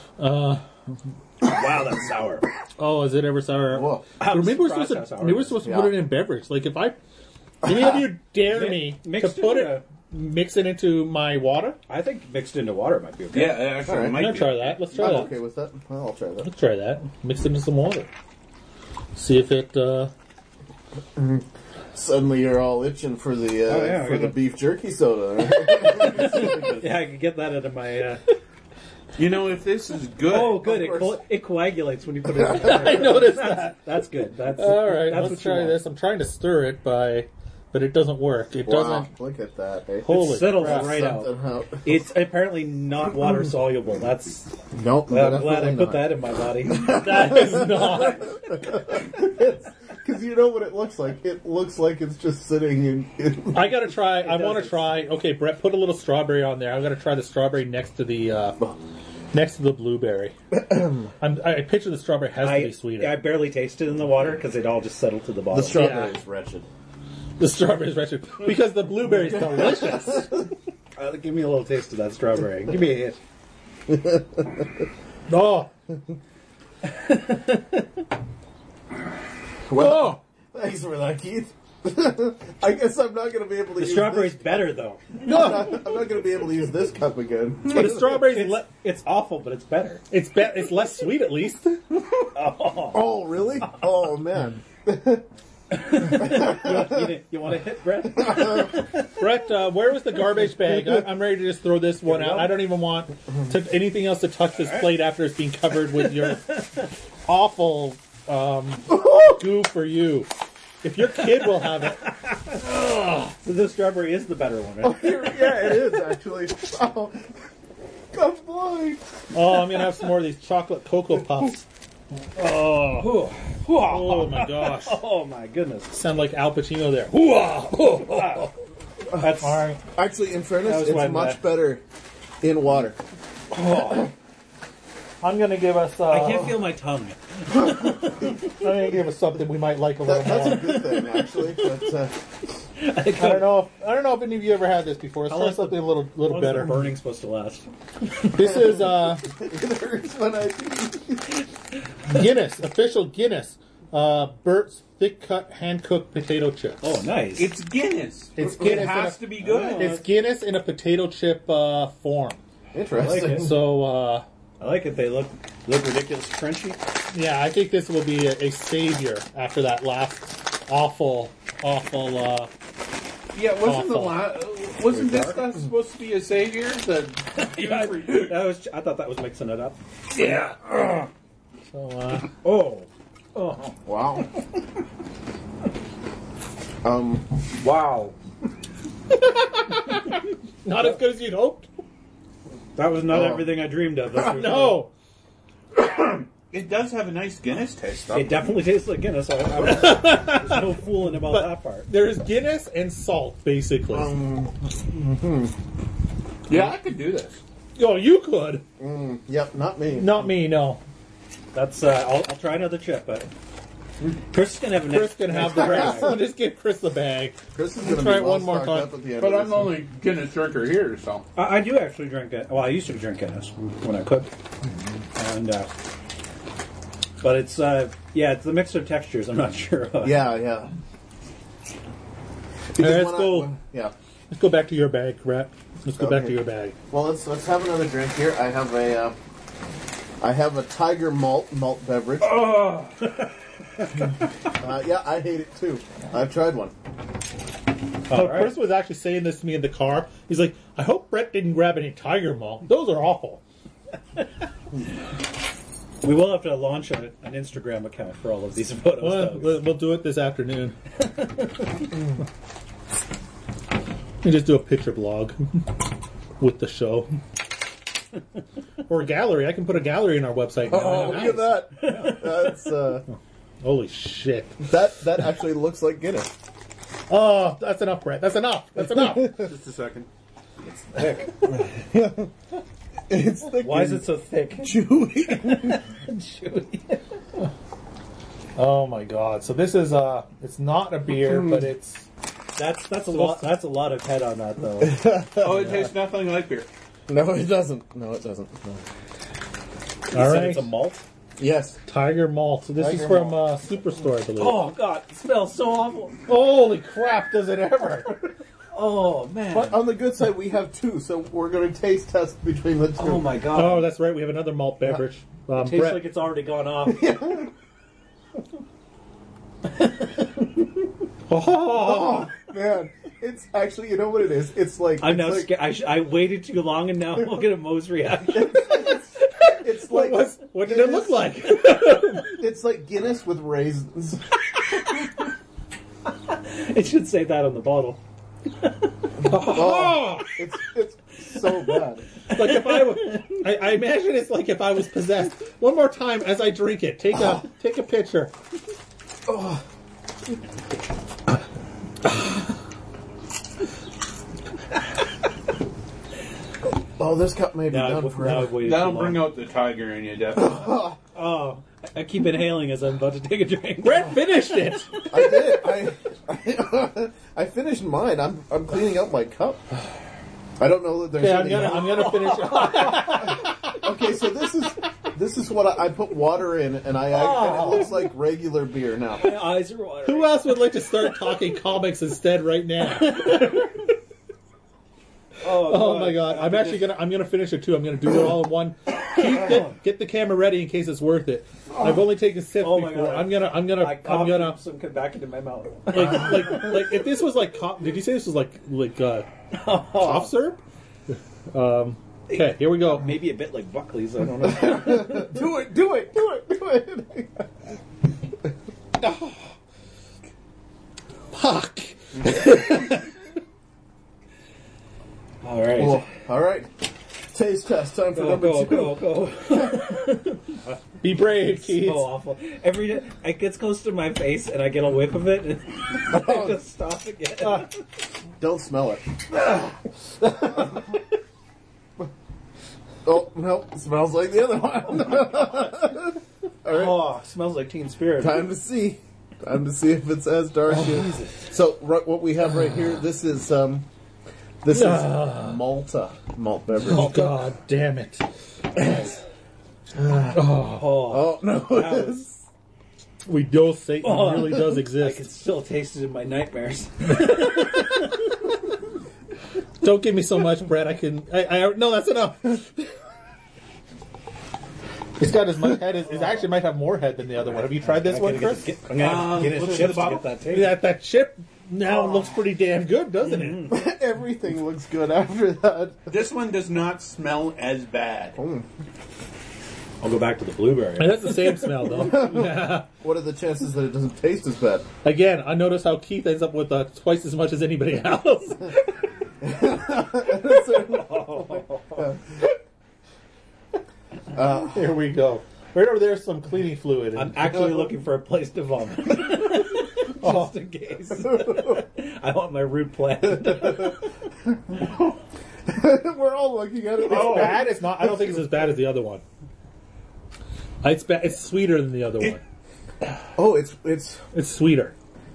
Wow, that's sour. Oh, is it ever sour? Whoa. Or maybe we're supposed surprised to how sour maybe it we're is. supposed to Yeah. put it in beverage. Like if I, any of you dare me to Mixed put in, it, mix it into my water, I think mixed into water might be okay. Yeah, it actually All right. I'm might gonna be. try that. Let's try I'm that. okay with that. Well, I'll try that. Let's try that. Mix it into some water. See if it. Uh, Suddenly, you're all itching for the uh, Oh, yeah, for I the gotta- beef jerky soda. Yeah, I could get that out of my. Uh... You know, if this is good. Oh, good. Of It, course. co- it coagulates when you put it. in I noticed that. That's good. That's All right, That's let's what you try want. this. I'm trying to stir it by, but it doesn't work. It Wow, doesn't. look at that. Eh? Holy It settles crap. right out. Something out. It's apparently not water soluble. That's. Nope. Well, I'm glad I definitely put that in my body. That is not. Because you know what it looks like. It looks like it's just sitting in. in I gotta try. I want to doesn't. try. Okay, Brett, put a little strawberry on there. I'm gonna try the strawberry next to the uh, next to the blueberry. I'm, I picture the strawberry has to I, be sweeter. I barely tasted in the water because it all just settled to the bottom. the strawberry is wretched. The strawberry's wretched because the blueberry's delicious. Uh, give me a little taste of that strawberry. Give me a hit. Oh, Well, thanks for that, Keith. I guess I'm not going to be able to The use strawberry's this. better, though. I'm not, I'm not going to be able to use this cup again. But the strawberries, It's, le- it's awful, but it's better. it's be- it's less sweet at least. Oh, really? Oh, man. You, you, you want to hit Brett? Brett, uh, where was the garbage bag? I, I'm ready to just throw this one out. I don't even want to, anything else to touch this plate after it's being covered with your awful um, goo for you. If your kid will have it. So the strawberry is the better one, right? Yeah, it is, actually. Oh, I'm blind. Oh, I'm going to have some more of these chocolate Cocoa Puffs. Oh, oh my gosh. Oh my goodness. Sound like Al Pacino there. That's All right. Actually, in That fairness, was it's my much bad. better in water. I'm going to give us. Uh, I can't feel my tongue. I'm going to give us something we might like a little That, that's a more. good thing, actually. But uh, I don't know. If, I don't know if any of you ever had this before. Let's How try long's the- something a little, How little long is the better. burning supposed to last? This is uh, it hurts when I pee. Guinness, official Guinness. Uh, Bert's thick cut hand cooked potato chips. Oh, nice. It's Guinness. It's It Guinness has in a- to be good. It's Guinness in a potato chip uh, form. Interesting. I like it. So uh, I like it. They look look ridiculous crunchy. yeah, I think this will be a, a savior after that last awful, awful. Uh, Yeah, wasn't the Awful. la- wasn't this stuff supposed to be a savior? The Yeah, I, that was, I thought that was mixing it up. yeah. so uh, Oh. Oh. Wow. Um, Wow. not as good as you'd hoped. That was not Oh. everything I dreamed of. That's for No. It does have a nice Guinness taste. sure. Though. It definitely tastes like Guinness. I, I was, there's no fooling about But- that part. There's Guinness and salt, basically. um, Yeah, I could do this. oh, you could. mm, yep, not me. Not me, no. That's. Uh, I'll, I'll try another chip, but Chris is gonna have an Chris can have the rest. rest. I'll just give Chris the bag. Chris is Let's going to try be it well one more stocked time. up at the end But of I'm this. only Guinness drinker here, so. I, I do actually drink it. Well, I used to drink Guinness when I cooked, and uh, but it's uh, yeah, it's the mix of textures. I'm not sure. Of. Yeah, yeah. All right, let's when I- go. when- yeah. Let's go back to your bag, Rat. Let's go back to Okay. your bag. Well, let's let's have another drink here. I have a uh, I have a Tiger Malt malt beverage. Oh, Uh, yeah, I hate it too. I've tried one. So All right. Chris was actually saying this to me in the car. He's like, I hope Brett didn't grab any Tiger Malt. Those are awful. We will have to launch an, an Instagram account for all of these photos. Well, though. we'll, we'll do it this afternoon. We just do a picture blog with the show. Or a gallery. I can put a gallery in our website now. Oh, look at that! That's uh, Holy shit. that that actually looks like Guinness. Oh, that's enough, Brett. That's enough. That's enough. just a second. Thick. It's thick. Why is and it so thick? chewy? Oh my god. So this is uh it's not a beer, but it's That's that's a lot. That's a lot of head on that though. Oh, it tastes nothing like beer. No, it doesn't. No, it doesn't. No. You all said right. It's a malt. Yes. Tiger Malt. So this Tiger is from Malt. uh, Superstore, I believe. Oh god, it smells so awful. Holy crap, does it ever? Oh man. But on the good side, we have two, so we're going to taste test between the two. Oh my god. Oh, that's right. We have another malt beverage. Um, Tastes Brett, like it's already gone off. oh, Man, it's actually, you know what it is? It's like I'm it's now like, scared. I, sh- I waited too long, and now look at a Moe's reaction. It's what, like was, what did it look is- like? It's like Guinness with raisins. It should say that on the bottle. Oh, It's it's so bad. like if I, w- I, I imagine it's like if I was possessed. One more time as I drink it. Take a take a picture. Oh, this cup may be Now, done I've, now forever. I've waited That'll too bring long. out the tiger in you, definitely. Oh, I keep inhaling as I'm about to take a drink. Brett finished it. I did it. I, I I finished mine. I'm I'm cleaning up my cup. I don't know that there's Okay, I'm any. gonna I'm gonna finish. Okay, so this is this is what I, I put water in, and I and it looks like regular beer now. My eyes are watering. Who else would like to start talking comics instead right now? Oh, Oh my god! I'm actually gonna I'm gonna finish it too. I'm gonna do it all in one. Keith, get, get the camera ready in case it's worth it. I've only taken sips Oh my before. God. I'm gonna I'm gonna I I'm coughed gonna some come back into my mouth. like like like if this was like co- did you say this was like like uh, cough syrup? Um. Okay, here we go. Maybe a bit like Buckley's. I don't know. Do it, do it, do it, do it. Fuck. All right. Well, all right. Taste test time for Go, number go, two. go, go. Be brave, Keith. So awful. Every day it gets close to my face and I get a whiff of it and I just stop again. Don't smell it. Oh no! It smells like the other one. All right. Oh, smells like Teen Spirit. Time to see. Time to see if it's as dark. as So right, what we have right here, this is um, this is Malta malt beverage. Oh god damn it. Oh, Oh no! that was, We know Satan Oh. really does I exist. can still taste it in my nightmares. Don't give me so much, Brett. I can. I, I no, that's enough. It's got as much head as. It actually might have more head than the other one. Have you tried this I'm one, gonna Chris? get, I'm gonna Um, get his look at chips the to bottle. get that taste. That that chip now looks pretty damn good, doesn't it? Everything looks good after that. This one does not smell as bad. I'll go back to the blueberry. And that's the same smell, though. Yeah. What are the chances that it doesn't taste as bad? Again, I notice how Keith ends up with uh, twice as much as anybody else. Uh, Here we go. Right over there is some cleaning fluid. I'm actually looking for a place to vomit. Just in case. I want my root planted. We're all looking at it. It's bad. It's not. I don't think it's as bad as the other one. It's bad. It's sweeter than the other one. Oh, it's it's It's sweeter.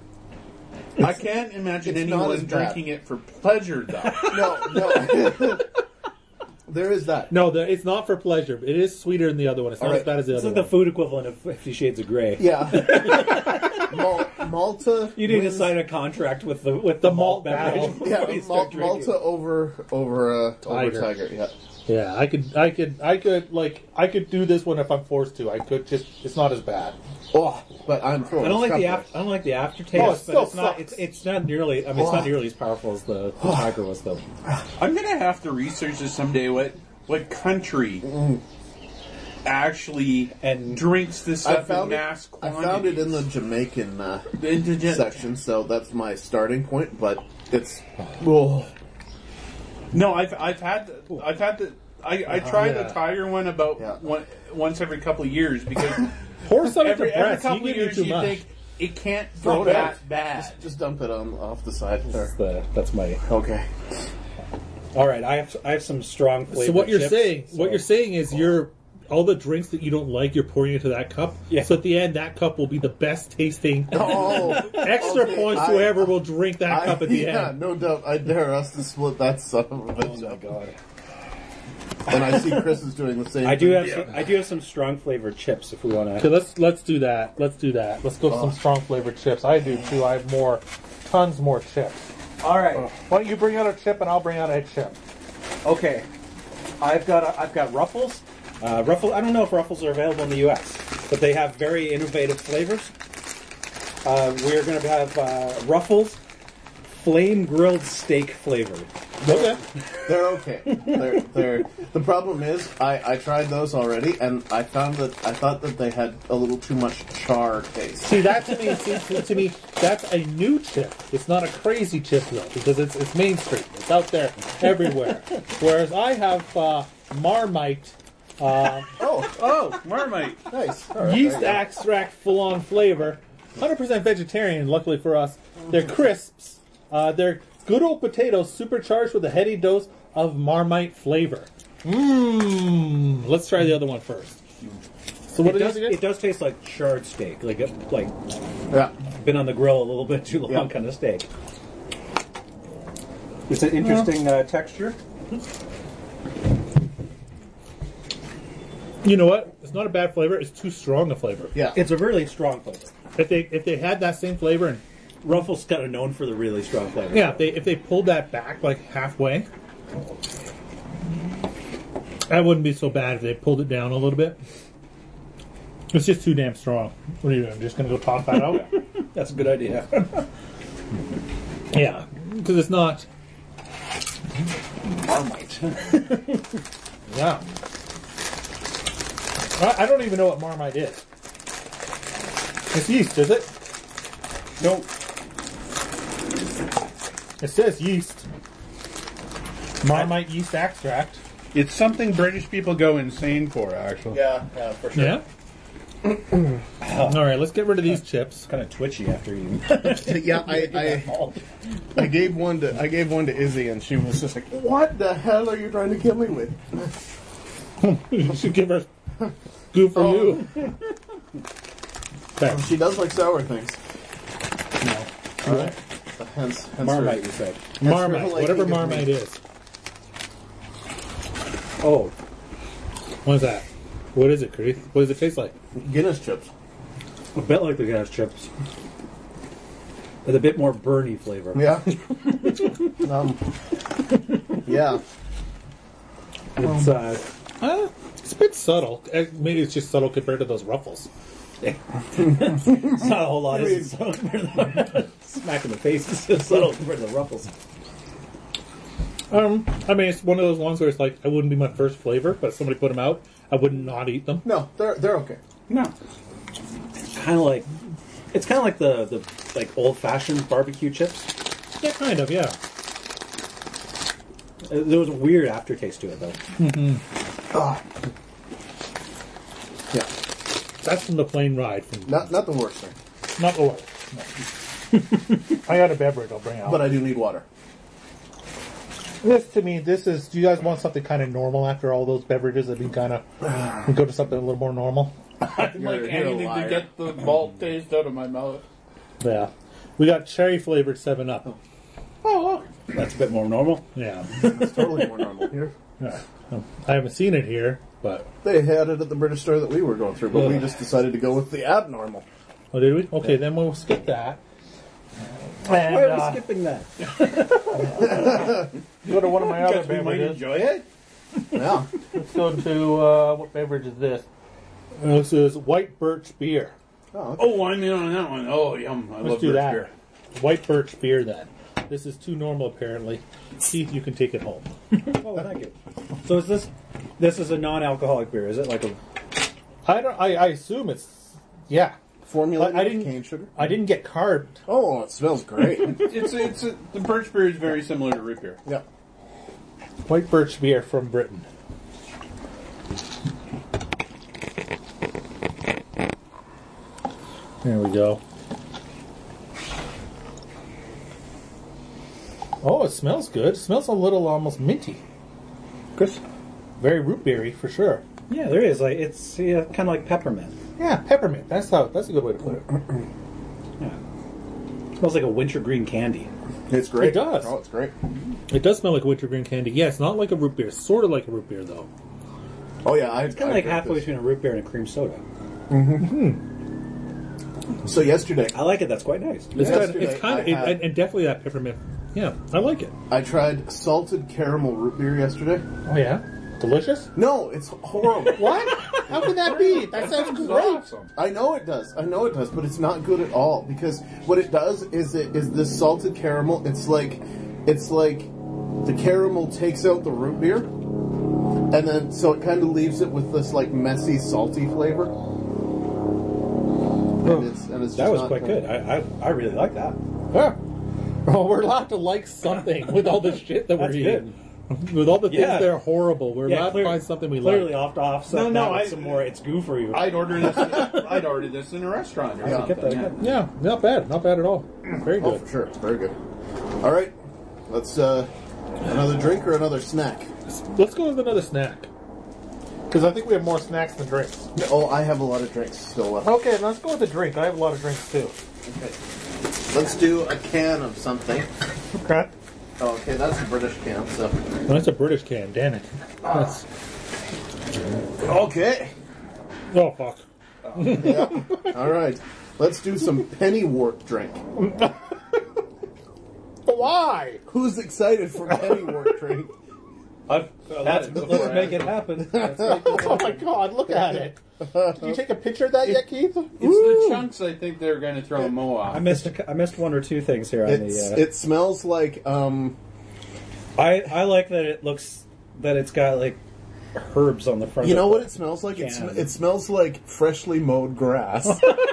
I can't imagine it's not anyone as bad. drinking it for pleasure, though. no no. There is that. No, the, it's not for pleasure. It is sweeter than the other one. It's not All as right. bad as the It's other like the one. food equivalent of Fifty Shades of Grey. Yeah. Mal- Malta. You need to wins- sign a contract with the with the, The malt malt beverage battle. before Yeah, you Mal- start drinking. Malta over over uh, Tiger. over Tiger. Yeah. Yeah, I could, I could, I could, like, I could do this one if I'm forced to. I could just. It's not as bad. Oh, but I'm throwing. I don't like the scrap after, I don't like the aftertaste, Oh, it but still it's not sucks. it's it's not nearly I mean it's not nearly as powerful as the, the Tiger was though. I'm gonna have to research this someday. What what country actually And- drinks this I stuff in found it. mass I quantities? found it in the Jamaican uh, Indigent- section, so that's my starting point. But it's oh, No, I've I've had the, I've had the I, I try yeah. the Tiger one about Yeah. one, once every couple of years because Pour some every, into every Brett's. You couple of give me years too you much. think it can't Throw be it that out. bad. just dump it on off the side That's, there. the, that's my Okay. all right. I have I have some strong flavor. So what you're chips, saying, so- what you're saying is you're all the drinks that you don't like, you're pouring into that cup. Yeah. So at the end, that cup will be the best tasting. Oh, Extra okay, points I- to whoever will drink that I- cup at the yeah, end. no doubt. I dare us to split that son of a bitch Oh my up. god! And I see Chris is doing the same. I do thing. have some, I do have some strong flavored chips if we want Okay, to. let's let's do that. Let's do that. Let's go with some strong flavored chips. I do too. I have more, tons more chips. All right. Why don't you bring out a chip and I'll bring out a chip? Okay, I've got a, I've got Ruffles. Uh, Ruffles. I don't know if Ruffles are available in the U S, but they have very innovative flavors. Uh, we're going to have uh, Ruffles flame grilled steak flavored. Okay. They're okay. They're, they're, the problem is, I, I tried those already, and I found that I thought that they had a little too much char taste. See, that to me, see, to me, that's a new chip. It's not a crazy chip though, because it's it's mainstream. It's out there everywhere. Whereas I have uh, Marmite. Uh, Oh, Oh, Marmite. nice. All right, yeast there you go. extract full-on flavor. one hundred percent vegetarian, luckily for us. They're crisps. Uh, they're good old potatoes supercharged with a heady dose of Marmite flavor. Mmm. Let's try the other one first. So what It is does, it again? it does taste like charred steak, like a, like Yeah. been on the grill a little bit too long Yeah. kind of steak. It's an interesting uh, texture. You know what? It's not a bad flavor. It's too strong a flavor. Yeah. It's a really strong flavor. If they if they had that same flavor and Ruffles kind of known for the really strong flavor. yeah, if they if they pulled that back like halfway, that wouldn't be so bad if they pulled it down a little bit. It's just too damn strong. What are you doing? I'm just gonna go toss that out? That's a good idea. Yeah, because it's not. Marmite. Yeah. I, I don't even know what Marmite is. It's yeast, is it? Nope. It says yeast. Marmite yeast extract. It's something British people go insane for, actually. Yeah, yeah, for sure. Yeah. All right, let's get rid of these chips. Kind of twitchy after you. Yeah, I, I, I gave one to I gave one to Izzy, and she was just like, "What the hell are you trying to kill me with?" You should give her good for you. Okay. She does like sour things. No. All right. Hence, hence Marmite, her- you said. Marmite, her liking whatever of me. Marmite is. Oh, What is that? What is it, Chris? What does it taste like? Guinness chips. a bit like the gas chips. With a bit more burny flavor. Yeah. um, yeah. It's, uh, Uh, it's a bit subtle. Uh, Maybe it's just subtle compared to those Ruffles. it's not a whole lot. Is it? So, smack in the face is so subtle compared to the Ruffles. Um, I mean, it's one of those ones where it's like, I wouldn't be my first flavor, but if somebody put them out, I would not eat them. No, they're they're okay. No. Kind of like, it's kind of like the, the like old fashioned barbecue chips. Yeah, kind of, yeah. Uh, There was a weird aftertaste to it though. Ah. Yeah. That's from the plane ride. From Not not the worst thing, Not the one. No. I got a beverage I'll bring out. but I do need water. This, to me, this is, do you guys want something kind of normal after all those beverages that be kind of, we go to something a little more normal? I'd You're- like you're a anything liar. to get the malt taste out of my mouth. Yeah. We got cherry flavored seven up. Oh, that's a bit more normal. Yeah. It's totally more normal here. Yeah. Um, I haven't seen it here, but, They had it at the British store that we were going through, but we Ugh. just decided to go with the abnormal. oh, did we? Okay, then we'll skip that. And, Why are we uh, skipping that? go to one of my other Because we might beverages. enjoy it. Yeah. Let's go to, uh, what beverage is this? Uh, this is white birch beer. Oh, okay. Oh, I'm in on that one. Oh, yum. I Let's love do birch that. beer. White birch beer, then. This is too normal, apparently. Keith, you can take it home. Oh, thank you. So is this this is a non-alcoholic beer? Is it like a? I don't. I, I assume it's. Yeah. Formulated I- I with didn't- cane sugar. I didn't get carved. Oh, it smells great. It's it's a, the birch beer is very similar to root beer. Yeah. White birch beer from Britain. There we go. Oh, it smells good. It smells a little almost minty. Chris? Very root beery for sure. Yeah, there is. Like it's yeah, kind of like peppermint. Yeah, peppermint. That's how. That's a good way to put it. Yeah. It smells like a wintergreen candy. It's great. It does. Oh, it's great. It does smell like wintergreen candy. Yeah, it's not like a root beer. It's sort of like a root beer, though. Oh, yeah. I, It's kind of like halfway between a root beer and a cream soda. So yesterday, Uh, I like it. That's quite nice. It's kind of, Yesterday it's kind of, I it, had- and- and definitely that peppermint. Yeah, I like it. I tried salted caramel root beer yesterday. Oh yeah, delicious. No, it's horrible. What? How can that be? That sounds It's great. awesome. I know it does. I know it does, but it's not good at all because what it does is it is this salted caramel. It's like it's like the caramel takes out the root beer, and then so it kind of leaves it with this like messy, salty flavor. And it's, and it's That just was not quite fun. good. I, I I really like that. Yeah. Well, we're allowed to like something with all the shit that we're That's eating. With all the things Yeah. that are horrible, we're Yeah, allowed clear- to find something we Clearly like. off to offset No, no, that with I- some more. It's goo for you. I'd order this. I'd order this in a restaurant or Yeah. something. Get that, yeah. get that. Yeah, not bad. Not bad at all. Very Oh, good. for sure, it's very good. All right, let's uh, another drink or another snack. Let's go with another snack. Because I think we have more snacks than drinks. Oh, I have a lot of drinks still left. Okay, let's go with the drink. I have a lot of drinks too. Okay. Let's do a can of something. Okay. Oh, okay, that's a British can. So Well, that's a British can, damn it. That's Okay. Oh fuck. Yeah. All right. Let's do some Pennywort drink. Why? Who's excited for Pennywort drink? I've, Let's, let's make it happen. Let's make it Oh my god, look at it. Did you take a picture of that yet, Keith? It's the chunks I think they're going to throw Mo off. I missed a, I missed one or two things here on It's, the. Uh, it smells like um. I I like that it looks that it's got like herbs on the front. You of know the what it smells like? It, sm- can. it smells like freshly mowed grass,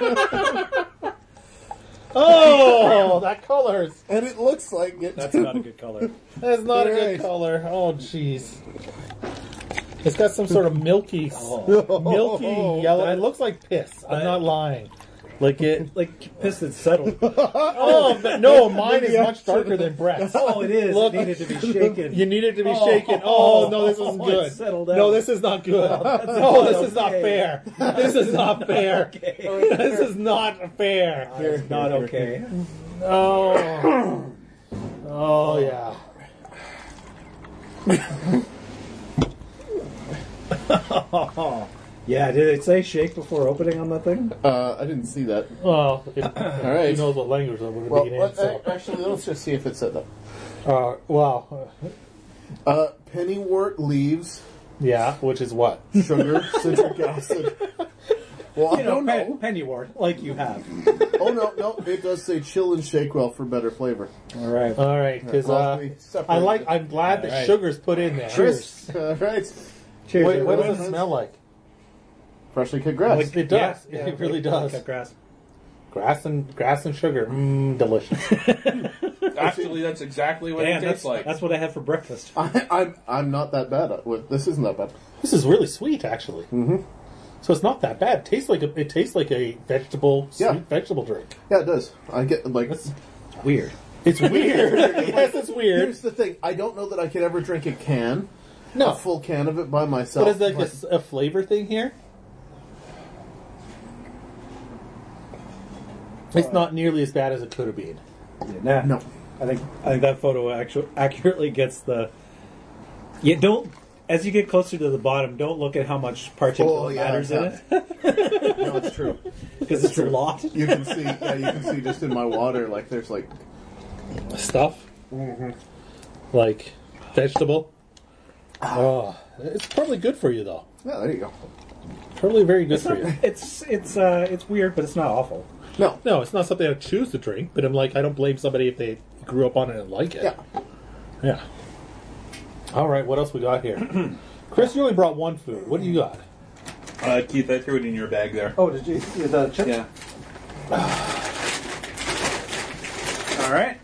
Oh, that colors. and it looks like it. That's not a good color. That's not a Right. good color. Oh, jeez. It's got some sort of milky, Oh. milky yellow. It looks like piss. I'm I- not lying. Like it, like piss that's settled. Oh but no, mine is much darker than Brett's. Oh, it is. Look. It needed to be shaken. You need it to be Oh. shaken. Oh no, this isn't Oh, good. it's settled down. No, this is not good. that's No, not this is not okay. fair. This is not fair. Okay. This is not fair. It's not okay. Oh. Oh yeah. Yeah, did it say shake before opening on that thing? Uh, I didn't see that. Well, it, All right. who knows what language that would Well, be in? let, So. uh, actually, let's just see if it said that. Uh, well, Uh, Pennywort leaves, yeah, which is what? sugar, citric acid. Well, I You know, don't know. pen, pennywort, like you have. Oh no, no, it does say chill and shake well for better flavor. All right. All right, because Well, uh, we separate I like. it. I'm glad that All right. sugar's put in there. Cheers. All right, Cheers. Wait, what everyone. does it smell like? freshly cut grass. Like it does. Yeah, it really yeah, does. cut grass. Grass and grass and sugar. Mmm, delicious. Actually, that's exactly what Damn, it that's, tastes like. that's what I had for breakfast. I, I'm I'm not that bad at with this. Isn't that bad? This is really sweet, actually. Mm-hmm. So it's not that bad. It tastes like a, it tastes like a vegetable, sweet Yeah. vegetable drink. Yeah, it does. I get like. Weird. It's weird. Yes, it's weird. Here's the thing. I don't know that I could ever drink a can, No, a full can of it by myself. but is like a but- s- a, flavor thing here? It's not nearly as bad as it could have been. Nah. No. I think I think that photo actually accurately gets the. You don't. As you get closer to the bottom, don't look at how much particulate Oh, yeah, matters yeah. in it, No, it's true. because it's a lot. You can see. Yeah, you can see just in my water. Like there's like. Stuff like vegetable. Oh, it's probably good for you though. Yeah, there you go. Probably very good It's for not, you. it's it's uh it's weird, but it's not awful. No. No, it's not something I choose to drink, but I'm like, I don't blame somebody if they grew up on it and like it. Yeah. Yeah. All right, what else we got here? Chris, you only brought one food. What do you got? Uh, Keith, I threw it in your bag there. Oh, did you? Is that a chip? Yeah. All right.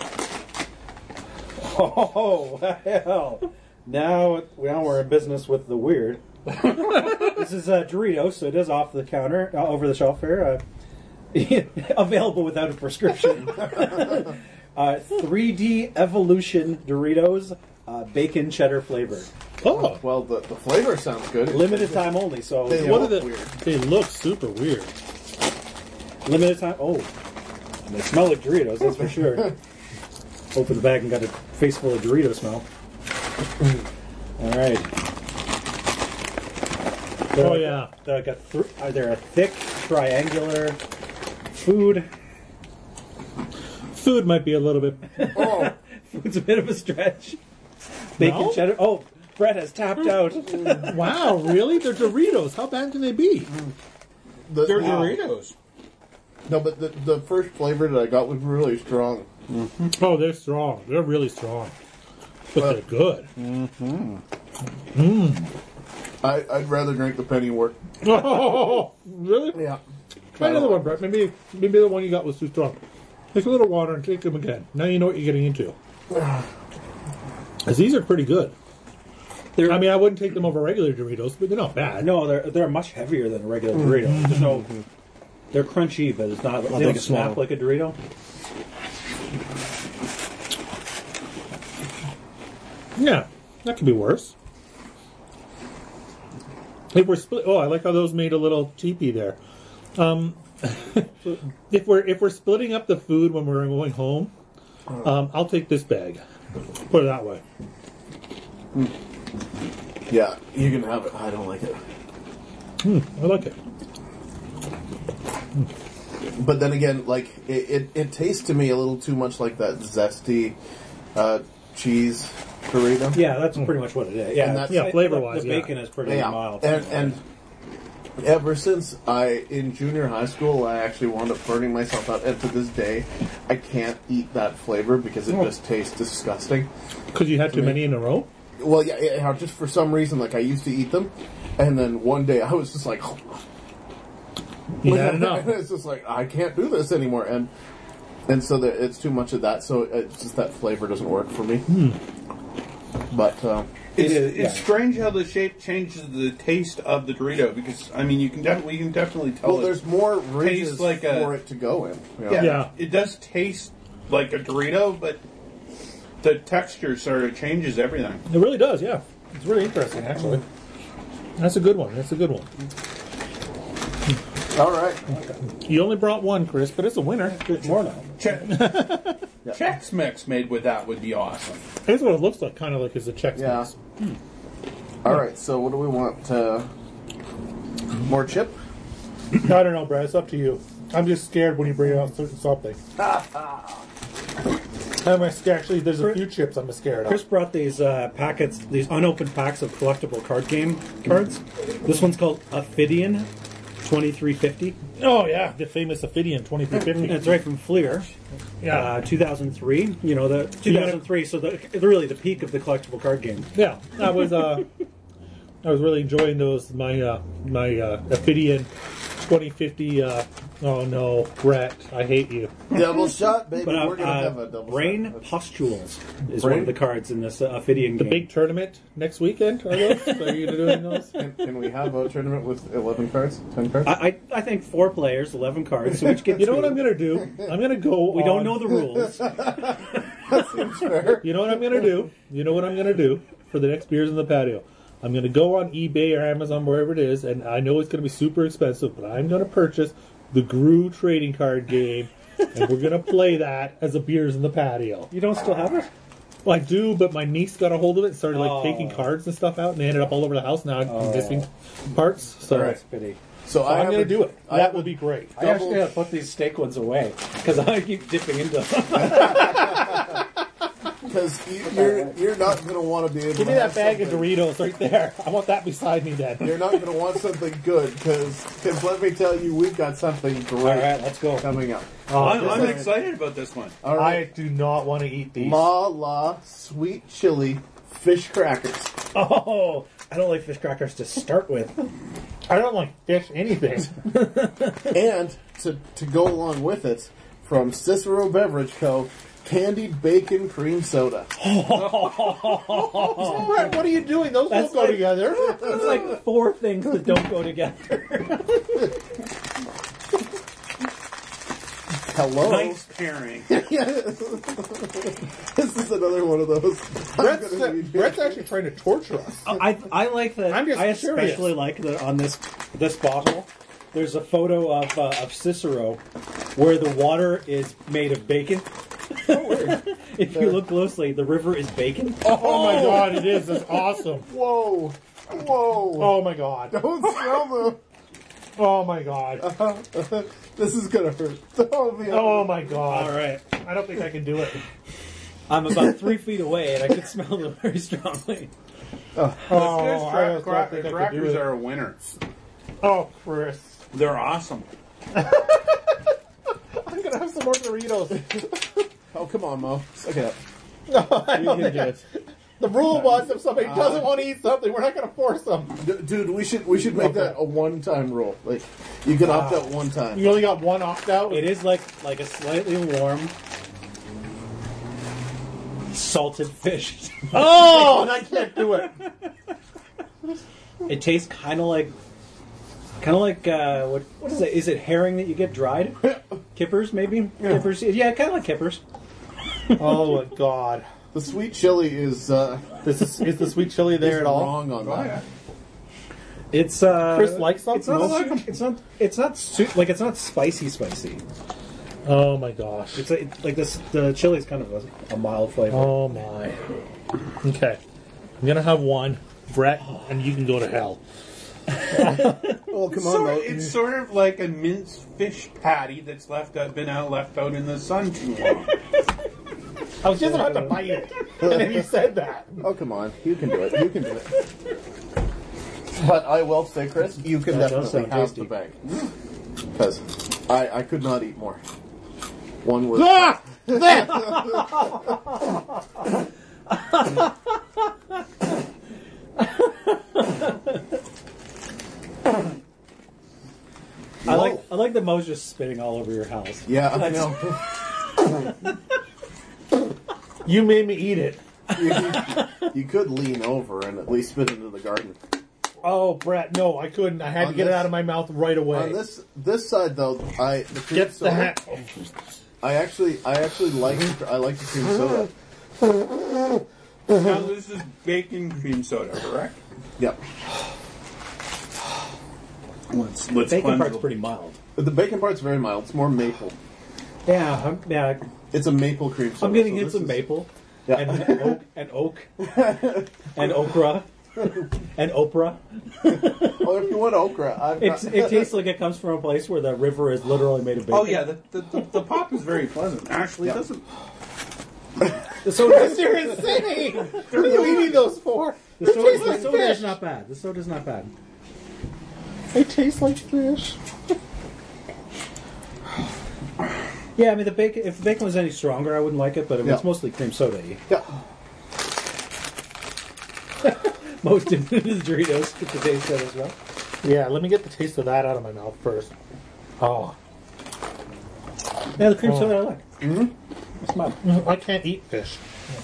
Oh hell! Now, now we're in business with the weird. This is uh, Doritos, so it is off the counter, uh, over the shelf here. Uh, available without a prescription. uh, three D Evolution Doritos, uh, bacon cheddar flavored. Oh, Well, the, the flavor sounds good. Limited time only, so They you what know, are the? weird. They look super weird. limited time. Oh, they smell like Doritos, that's for sure. Open the bag and got a face full of Dorito smell. All right. They're Oh, like- yeah. they're like a th- uh, they're a thick triangular food. Food might be a little bit. Oh, Food's a bit of a stretch. Bacon No? cheddar. Oh, Brett has tapped out. Wow, really? They're Doritos. How bad can they be? the, They're wow. Doritos. No, but the, the first flavor that I got was really strong. Oh, they're strong. They're really strong, but Well- they're good. I, I'd rather drink the Pennywort. Oh, really? Yeah. Try another one, Brett. Maybe maybe the one you got was too strong. Take a little water and take them again. Now you know what you're getting into. Because these are pretty good. They're, I mean, I wouldn't take them over regular Doritos, but they're not bad. no, they're they're much heavier than a regular Dorito. There's no, they're crunchy, but it's not. They take don't a snap swallow. like a Dorito. Yeah, that could be worse. If we're split, oh, I like how those made a little teepee there. Um, if we're if we're splitting up the food when we're going home, um, I'll take this bag. Put it that way. Yeah, you can have it. I don't like it. Hmm, I like it. But then again, like it, it, it tastes to me a little too much like that zesty uh, cheese burrito. Yeah, that's pretty much what it is. Yeah, And that's- Yeah, I- flavor-wise, the yeah. bacon is pretty Yeah, mild. and, and ever since I in junior high school, I actually wound up burning myself out, and to this day, I can't eat that flavor because it just tastes disgusting. Because you had too me. many in a row? Well, yeah, yeah, just for some reason, like I used to eat them, and then one day I was just like, You had enough. it's just like I can't do this anymore, and and so there, it's too much of that. So it's just that flavor doesn't work for me. But uh, It's, It is, it's yeah. strange how the shape changes the taste of the Dorito because I mean you can definitely you can definitely tell. well, it there's more ridges tastes like a- for it to go in. you know? yeah, Yeah. it does taste like a Dorito, but the texture sort of changes everything. It really does, yeah. It's really interesting, actually. That's a good one. That's a good one. All right. You only brought one, Chris, but it's a winner. Good more now. Che- Chex Mix made with that would be awesome. Here's what it looks like, kind of like as a Chex Yeah. Mix. All right. So what do we want? Uh, more chip? I don't know, Brad. It's up to you. I'm just scared when you bring out certain something. I'm scared. Actually, there's a few chips I'm scared Chris of. brought these uh, packets, these unopened packs of collectible card game cards. This one's called Ophidian twenty-three fifty. Oh, yeah. The famous Ophidian twenty-three fifty. It's right from Fleer. Yeah. Uh, two thousand three. You know, the two thousand three, so the, really the peak of the collectible card game. Yeah. I was, uh, I was really enjoying those. My, uh, my, uh, Ophidian twenty fifty, uh, oh no, Brett, I hate you. Double shot, baby. But uh, We're gonna uh, have a double Brain shot. Pustules is Brain? one of the cards in this uh, Ophidian The game. big tournament next weekend, are those? Are you doing those? Can, can we have a tournament with eleven cards, ten cards? I, I I think four players, eleven cards, so each gets You know two. what I'm going to do? I'm going to go We on- don't know the rules. Seems fair. You know what I'm going to do? You know what I'm going to do for the next Beers in the Patio? I'm going to go on eBay or Amazon, wherever it is, and I know it's going to be super expensive, but I'm going to purchase the Gru trading card game, and we're going to play that as a Beers in the Patio. You don't still have it? Well, I do, but my niece got a hold of it and started like Oh. taking cards and stuff out, and they ended up all over the house. Now I'm missing parts, so All right. That's pity. So, so I I'm have going a- to do it. I That have will a- be great. I actually have to put these steak ones away because I keep dipping into them. Because you, you're you're not going to want to be able Give to me have that bag of something- Doritos right there. I want that beside me, then. You're not going to want something good because let me tell you, we've got something great All right, let's go. coming up. I'm, this I'm is- excited about this one. All right, do not want to eat these. La La Sweet Chili Fish Crackers. Oh, I don't like fish crackers to start with. I don't like fish anything. And to, to go along with it, from Cicero Beverage Co., candied bacon cream soda. Brett, what are you doing? Those That's don't go like- together. It's like four things that don't go together. Hello. Nice pairing. This is another one of those. I'm Brett's, gonna be- Brett's actually trying to torture us. I I like that. I'm just I curious. especially like that on this this bottle. There's a photo of uh, of Cicero where the water is made of bacon. If you look closely, the river is bacon. Oh my god, it is. It's awesome. Whoa. Whoa. Oh my god. Don't smell the... Oh my god. This is gonna hurt. Oh, man. Oh my god. All right, I don't think I can do it. I'm about three feet away and I can smell them very strongly. Oh, Fish I cra- just cra- don't think I can do crackers it. are a winner. Oh, Chris. They're awesome. I'm gonna have some more Doritos. Oh, come on, Mo. Suck it up. No, I You don't can think do I- it. The rule was if somebody doesn't want to eat something, we're not gonna force them. D- dude, we should we should make Okay. that a one-time rule. Like, you can opt out one time. You only got one opt out? It is like like a slightly warm salted fish. Oh, and I can't do it. It tastes kind of like, kind of like uh, what? What is it? Is it herring that you get dried? Kippers, maybe. Kippers. Yeah, kind of like kippers. Oh my god. The sweet chili is uh, This is is the sweet chili there is at all? wrong on Oh, that. yeah. It's uh, Chris likes them? It's not. No? su- It's not. It's not su- like it's not spicy. Spicy. Oh my gosh. It's like, like this. The chili is kind of a, a mild flavor. Oh my. Okay. I'm gonna have one. Brett, and you can go to hell. Oh, come on, Sort, though. it's sort of like a minced fish patty that's left out, been out left out in the sun too long. I was just about to bite it, and then you said that. Oh, come on. You can do it. You can do it. But I will say, Chris, you can That does definitely sound have tasty. the bag. Because I, I could not eat more. One was... Ah! I like I like that Mo's just spitting all over your house. Yeah, I know. You made me eat it. you, you could lean over and at least spit into the garden. Oh, Brett, no, I couldn't. I had On to get this- it out of my mouth right away. On this this side, though, I the cream Get the soda, hat. I actually I actually like I like the cream soda. Now this is bacon cream soda, correct? Yep. Let's let's Bacon cleanse part's the- pretty mild. But the bacon part's very mild. It's more maple. Yeah, I'm, yeah. It's a maple cream soda. I'm getting so hit this some is- maple Yeah. and oak and oak and okra and Oprah. Oh, if you want okra, I've It's, got... it tastes like it comes from a place where the river is literally made of bacon. Oh yeah, the, the, the, the pop is very pleasant. Actually, Yeah. it doesn't. the soda, You're insane! What are you eating those for? the soda, tastes the like soda fish. is not bad. The soda is not bad. It tastes like fish. Yeah, I mean the bacon. If the bacon was any stronger, I wouldn't like it. But I mean, Yeah. it's mostly cream soda-y. Yeah. Most of the Doritos get the taste that as well. Yeah, let me get the taste of that out of my mouth first. Oh, Yeah, the cream Oh. soda I like. Mm-hmm. It's mild. I can't eat fish.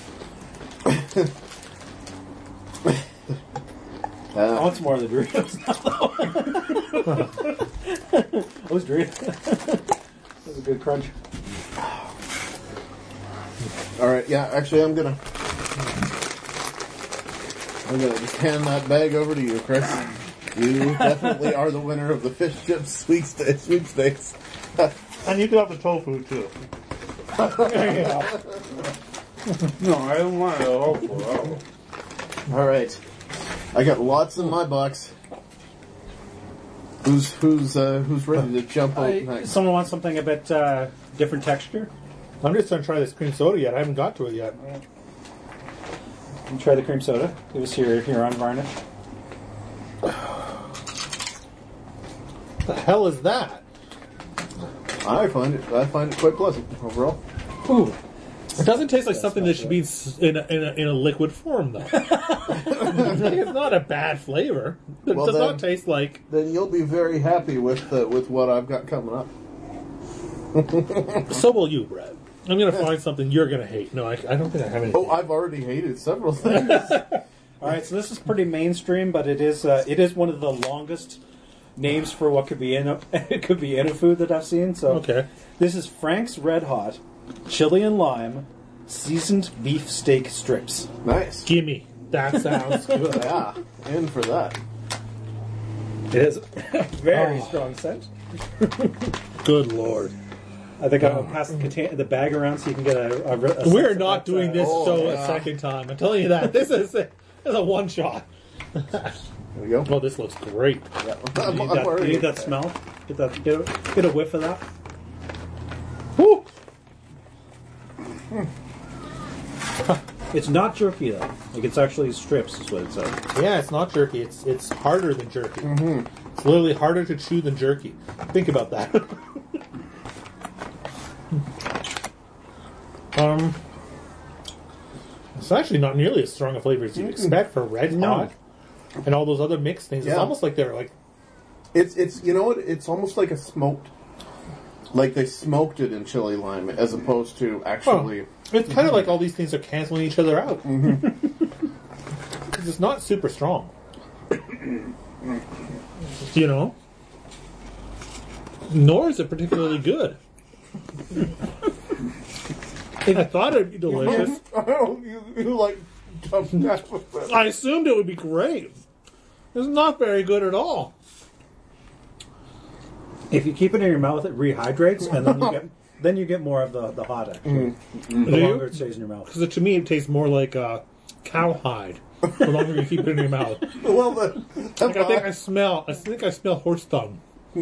I want some more of the Doritos now, though. Those Doritos. That was a good crunch. All right. Yeah. Actually, I'm gonna. I'm gonna just hand that bag over to you, Chris. You definitely are the winner of the fish chips sweepsta- sweepstakes. And you can have the tofu too. No, I don't want to go for that. All right. I got lots in my box. Who's who's uh, who's ready to jump out I, next? someone wants something a bit uh, different texture? I'm just gonna try this cream soda yet. I haven't got to it yet. You try the cream soda. Give us your, your unvarnished. What the hell is that? I find it I find it quite pleasant overall. Ooh. It doesn't taste like something that should be s- in a, in a, in a liquid form, though. It's not a bad flavor. It Well, does then- not taste like. Then you'll be very happy with uh, with what I've got coming up. So will you, Brett. I'm gonna find something you're gonna hate. No, I, I don't think I have anything. Oh, I've already hated several things. All right, so this is pretty mainstream, but it is uh, it is one of the longest names for what could be in a it could be in a food that I've seen. So Okay. this is Frank's Red Hot Chili and Lime Seasoned Beef Steak Strips. Nice. Gimme. That sounds good. Yeah, in for that. It is a very Oh. strong scent. Good lord. I think I'm gonna pass the, contain- the bag around so you can get a. a, a We're sense not of that, doing uh, this oh, show yeah. a second time. I'm telling you that. This is a, this is a one shot. There we go. Oh, this looks great. Yeah. You I'm, need, I'm that, you already need that smell. Get that. Get a, get a whiff of that. Woo! It's not jerky though. Like it's actually strips. Is what it says. Yeah, it's not jerky. It's it's harder than jerky. Mm-hmm. It's literally harder to chew than jerky. Think about that. um, it's actually not nearly as strong a flavor as you'd expect for Red No. Hot and all those other mixed things. It's Yeah. almost like they're like It's it's you know what? It's almost like a smoked, like they smoked it in chili lime as opposed to actually. oh, it's kind of like all these things are canceling each other out. Because it's not super strong. You know? Nor is it particularly good. I thought it'd be delicious. Oh, you, you like dumped that with it. I assumed it would be great. It's not very good at all. If you keep it in your mouth, it rehydrates, and then you get then you get more of the the hot actually. The Do you? longer it stays in your mouth. Because to me, it tastes more like uh, cowhide The longer you keep it in your mouth. Well, the, Like, I think I smell. I think I smell horse tongue.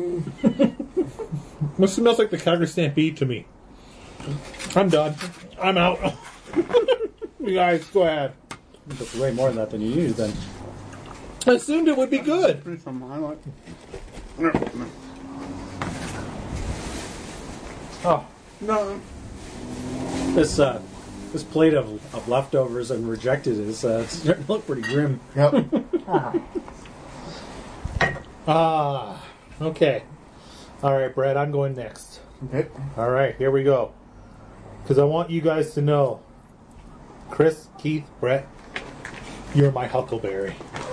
This smells like the Calgary Stampede to me. I'm done. I'm out. You guys, go ahead. That's way more than that than you use. Then I assumed it would be good. Oh, no. this uh, this plate of, of leftovers and rejected is uh, it's starting to look pretty grim. Yep. ah, okay. All right, Brad, I'm going next. Okay. All right, here we go. Because I want you guys to know, Chris, Keith, Brett, you're my Huckleberry.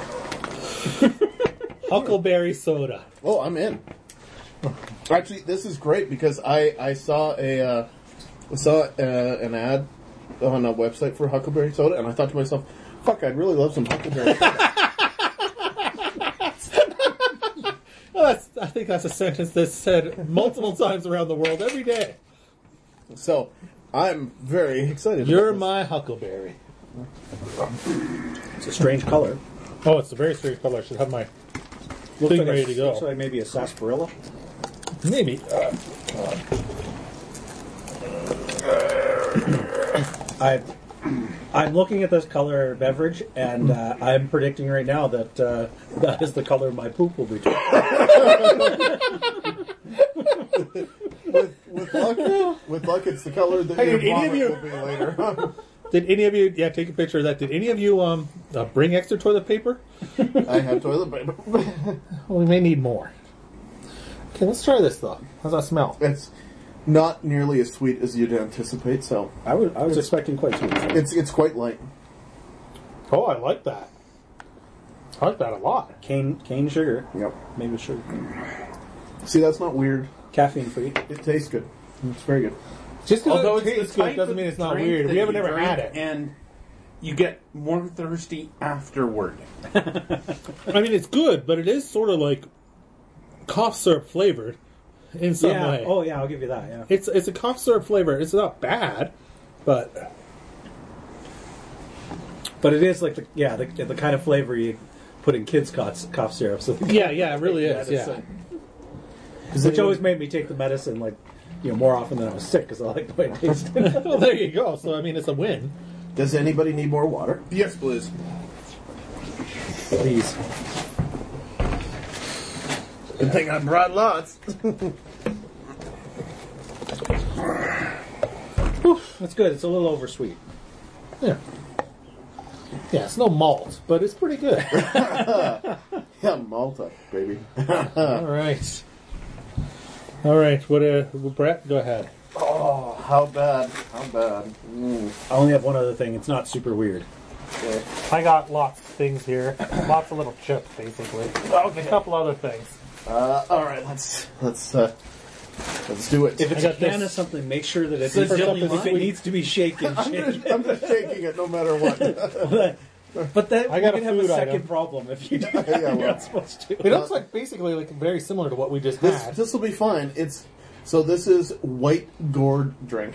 Huckleberry soda. Oh, I'm in. Actually, this is great because I, I saw a uh, saw uh, an ad on a website for Huckleberry soda, and I thought to myself, "Fuck, I'd really love some Huckleberry soda." Well, that's, I think that's a sentence that's said multiple times around the world every day. So, I'm very excited. You're about my Huckleberry. It's a strange color. Oh, it's a very strange color. I should have my Looks thing like ready a, to go. Looks like maybe a sarsaparilla. Maybe. Uh, I, I'm looking at this color beverage, and uh, I'm predicting right now that uh, that is the color my poop will be. with, with luck, with luck, it's the color that Hey, your did any of vomit you- will be later. did any of you? Yeah, take a picture of that. Did any of you um uh, bring extra toilet paper? I have toilet paper. Well, we may need more. Okay, let's try this though. How's that smell? It's not nearly as sweet as you'd anticipate, so I was I was expecting quite sweet. it's it's quite light. Oh, I like that. I like that a lot. Cane cane sugar, Yep. maybe sugar, See, that's not weird. caffeine free. It tastes good. It's very good. Just because Although it it's tastes the good type doesn't of mean it's not drink weird. that We haven't you ever drink had it. and you get more thirsty afterward. I mean, it's good, but it is sort of like cough syrup flavored in some yeah. way. Oh yeah, I'll give you that. Yeah. It's it's a cough syrup flavor. It's not bad, but But it is like the yeah the, the kind of flavor you put in kids' cough, cough syrup. So yeah, yeah, it really is. Yeah. Which always made me take the medicine like you know more often than I was sick because I like the way it tasted. Well, there you go. So I mean, it's a win. Does anybody need more water? Yes, please. Please. Good thing I brought lots. That's good. It's a little oversweet. Yeah. Yeah, it's no malt, but it's pretty good. Yeah, Malta, baby. All right. All right. What? Uh, Brett, go ahead. Oh, how bad? How bad? Mm. I only have one other thing. It's not super weird. Okay. I got lots of things here. Lots of little chips, basically. Okay. A couple other things. Uh, all right, let's let's uh, let's do it. If it's I a got can this. of something, make sure that it's This is if something it sweet. needs to be shaken. I'm, shake just, I'm just shaking it no matter what. it. But then I got we a can have a food second item. problem if you do that. Yeah, You're well. not supposed to. It looks like basically like very similar to what we just This had. this will be fine. It's so this is white gourd drink.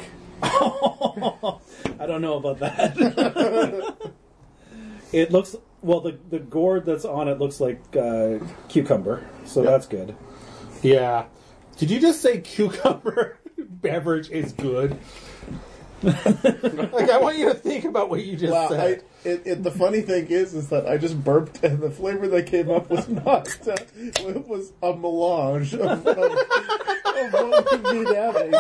I don't know about that. It looks well. The the gourd that's on it looks like uh, cucumber, so Yep. that's good. Yeah. Did you just say cucumber beverage is good? Like, I want you to think about what you just Wow, I, said. it, it, the funny thing is, is that I just burped, and the flavor that came up was not. Uh, it was a melange of, of, of what we've been having.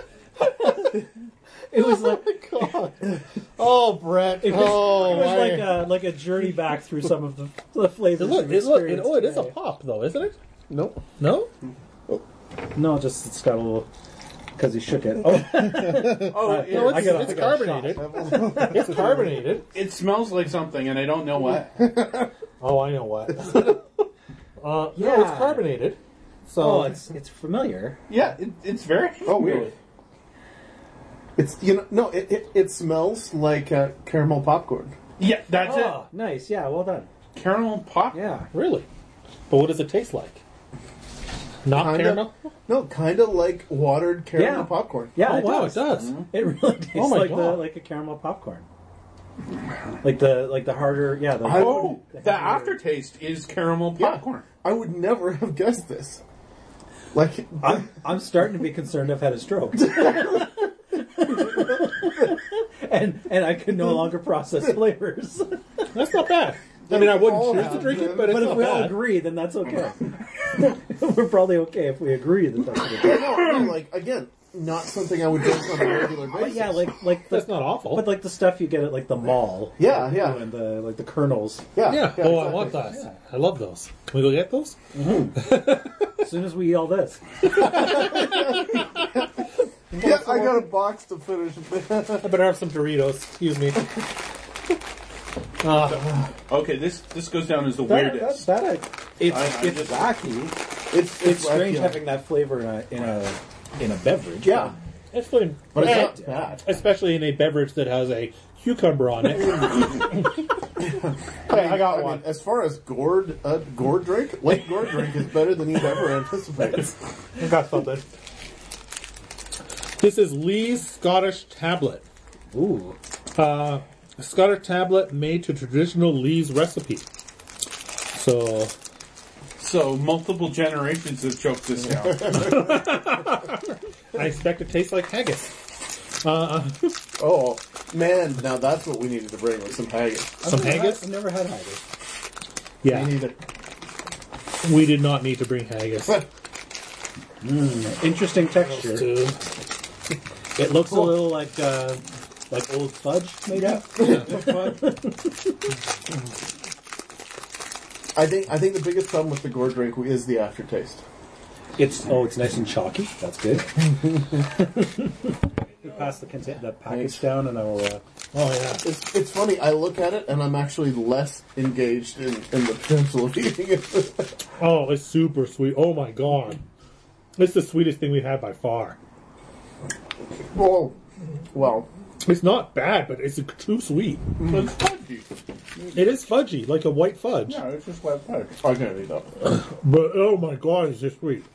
It was like Oh, God. Oh, Brett. it was, oh, it was my- like a like a journey back through some of the, the flavors. It look, we've it look, it, experienced oh, it is a today. pop, though, isn't it? Nope. No? No, just it's got a little because he shook it. Oh, Oh, Uh, it, No, it's, I got a- it's I got a carbonated. It's carbonated. it smells like something, and I don't know what. Oh, I know what. uh, No, Yeah. it's carbonated. So oh, it's it's familiar. Yeah, it, it's very Oh, weird. really? It's you know no, it it, it smells like uh, caramel popcorn. Yeah, that's Oh, nice. Yeah, well done. it. Caramel pop. Yeah. really. But what does it taste like? Not Kinda- caramel? No, kind of like watered caramel Yeah. popcorn. Yeah, Oh, it wow, does. it does. It really tastes Oh my like the God. like a caramel popcorn. Like the like the harder, yeah. The, Oh, the the heavier- aftertaste is caramel Yeah. popcorn. I would never have guessed this. Like, I'm I'm starting to be concerned. I've had a stroke, and and I can no longer process flavors. That's not bad. I mean, I wouldn't all choose to have drink it, them. but it's But if not we all bad. agree, then that's okay. We're probably okay if we agree that that's what it is. no, no, like, again, not something I would drink on a regular basis. But yeah, like like the, That's not awful. But like the stuff you get at like the mall. Yeah, yeah. And the like the kernels. yeah, Yeah. Oh, I exactly. want those. I love those. Can we go get those? As soon as we eat all this. Yeah, I got a box to finish. I better have some Doritos. Excuse me. Uh, Okay, this this goes down as the That, weirdest. that, that it's I- I it's just- wacky. It's It's strange yeah. having that flavor in a in a in a beverage. Yeah, it's fun. but it's Eh, not bad. especially in a beverage that has a cucumber on it. Hey, I got I one. mean, as far as gourd, uh, gourd drink, light gourd drink is better than you'd ever anticipate. I got something. This is Lee's Scottish Tablet. Ooh. Uh, a Scottish tablet made to traditional Lee's recipe. So, So multiple generations have choked this down. I expect it tastes like haggis. Uh, Oh man, now that's what we needed to bring with some haggis. some I've never haggis? Had, I've never had haggis. Yeah, Me neither. we did not need to bring haggis. Interesting texture. Too. It looks a little like uh, like old fudge, maybe. I think I think the biggest problem with the gourd drink is the aftertaste. It's oh, it's nice and chalky. That's good. You pass the content, the package down, and I will. Uh, Oh yeah. It's it's funny. I look at it and I'm actually less engaged in, in the potential of eating it. Oh, it's super sweet. Oh my god. It's the sweetest thing we've had by far. well, well, It's not bad, but it's too sweet. It's fudgy. It is fudgy, like a white fudge. Yeah, it's just wet fudge. I can't eat that. But oh my god, it's just sweet.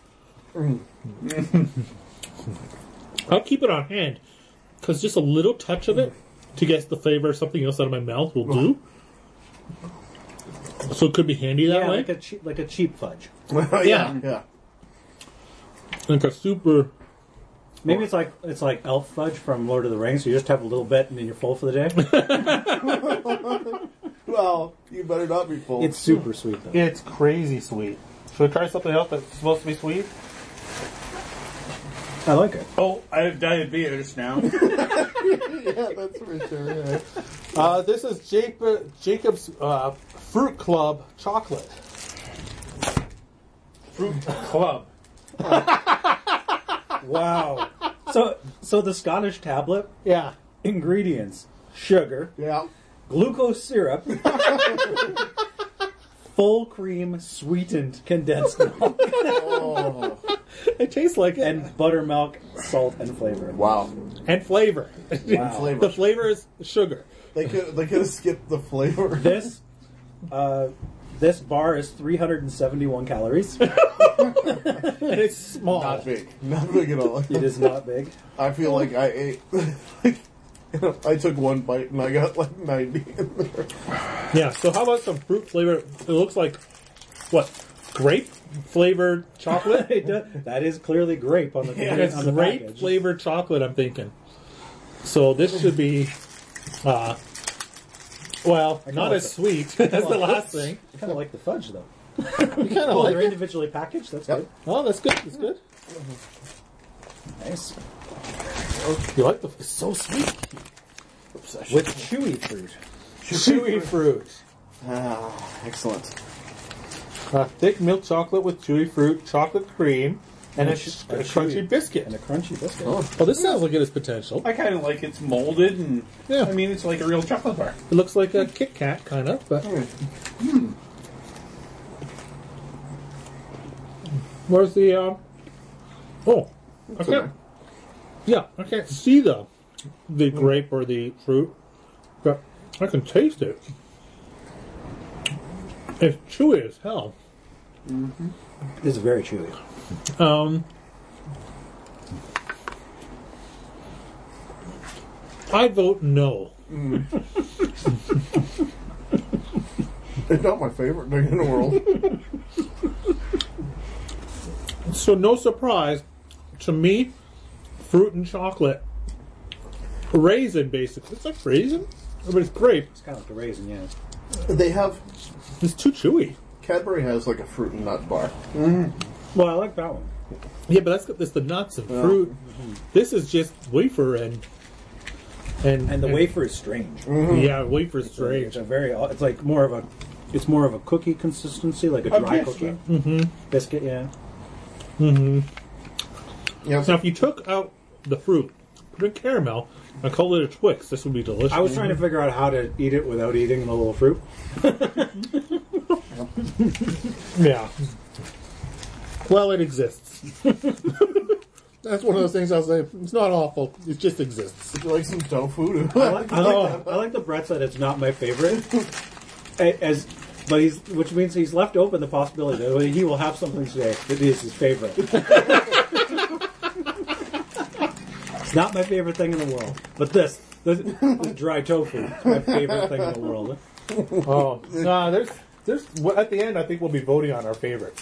I'll keep it on hand because just a little touch of it to get the flavor of something else out of my mouth will do. So it could be handy that yeah, way. like a cheap, like a cheap fudge. yeah, yeah. Like a super. Maybe it's like it's like elf fudge from Lord of the Rings. You just have a little bit, and then you're full for the day. Well, you better not be full. It's super sweet though. It's crazy sweet. Should I try something else that's supposed to be sweet? I like it. Oh, I have diabetes now. yeah, that's for sure. Yeah. Uh, this is Jacob, Jacob's uh, Fruit Club chocolate. Fruit Club. Wow. So so the Scottish tablet Yeah. ingredients: sugar, Yeah. glucose syrup, full cream sweetened condensed milk, Oh, It tastes like it. and buttermilk, salt, and flavor. wow. And flavor. Wow. Flavor. The flavor is sugar. They could they could have skipped the flavor. This uh, this bar is three hundred seventy-one calories. And it's small. Not big. Not big at all. It is not big. I feel like I ate. I took one bite and I got like ninety in there. Yeah, so how about some fruit flavor? It looks like, what, grape flavored chocolate? It does- that is clearly grape on the, Yeah, it's on the grape package. flavored chocolate, I'm thinking. So this should be, uh, well, kinda not like as it. sweet as the last thing. I kind of like the fudge though. You kind of Oh, like they're it? individually packaged. That's Yep. Oh, that's good. That's good. good. Nice. You like the? It's so sweet. With chewy fruit. Chewy fruit. Ah, excellent. Uh, thick milk chocolate with chewy fruit, chocolate cream, and a, And ch- a a chewy- crunchy biscuit. And a crunchy biscuit. Oh, this sounds like it has potential. I kind of like it's molded and Yeah. I mean it's like a real chocolate bar. It looks like a Kit Kat, kind of, but. Where's the, um... Oh, I can't... Yeah, I can't see the the grape or the fruit, but I can taste it. It's chewy as hell. This is very chewy. Um... I'd vote no It's not my favorite thing in the world. So no surprise, to me, fruit and chocolate, raisin basically. It's like raisin, but it's grape. It's kind of like a raisin, yeah. They have It's too chewy. Cadbury has like a fruit and nut bar. Well, I like that one. Yeah, but that's got this the nuts and fruit. This is just wafer and and And the wafer is strange. Yeah, wafer It's strange. a very. It's like more of a. It's more of a cookie consistency, like a A dry biscuit. cookie. Mm-hmm. Biscuit, yeah. Yeah. Now, if you took out the fruit, put in caramel, and called it a Twix, this would be delicious. I was trying to figure out how to eat it without eating the little fruit. Yeah. Well, it exists. That's one of those things I'll say. It's not awful. It just exists. Would you like some tofu? I like, I like, the, I like the Brett said it's not my favorite. A- As, but he's, which means he's left open the possibility that he will have something today that is his favorite. It's not my favorite thing in the world, but this, this, this dry tofu is my favorite thing in the world. Oh, no, there's, there's, well, at the end, I think we'll be voting on our favorites.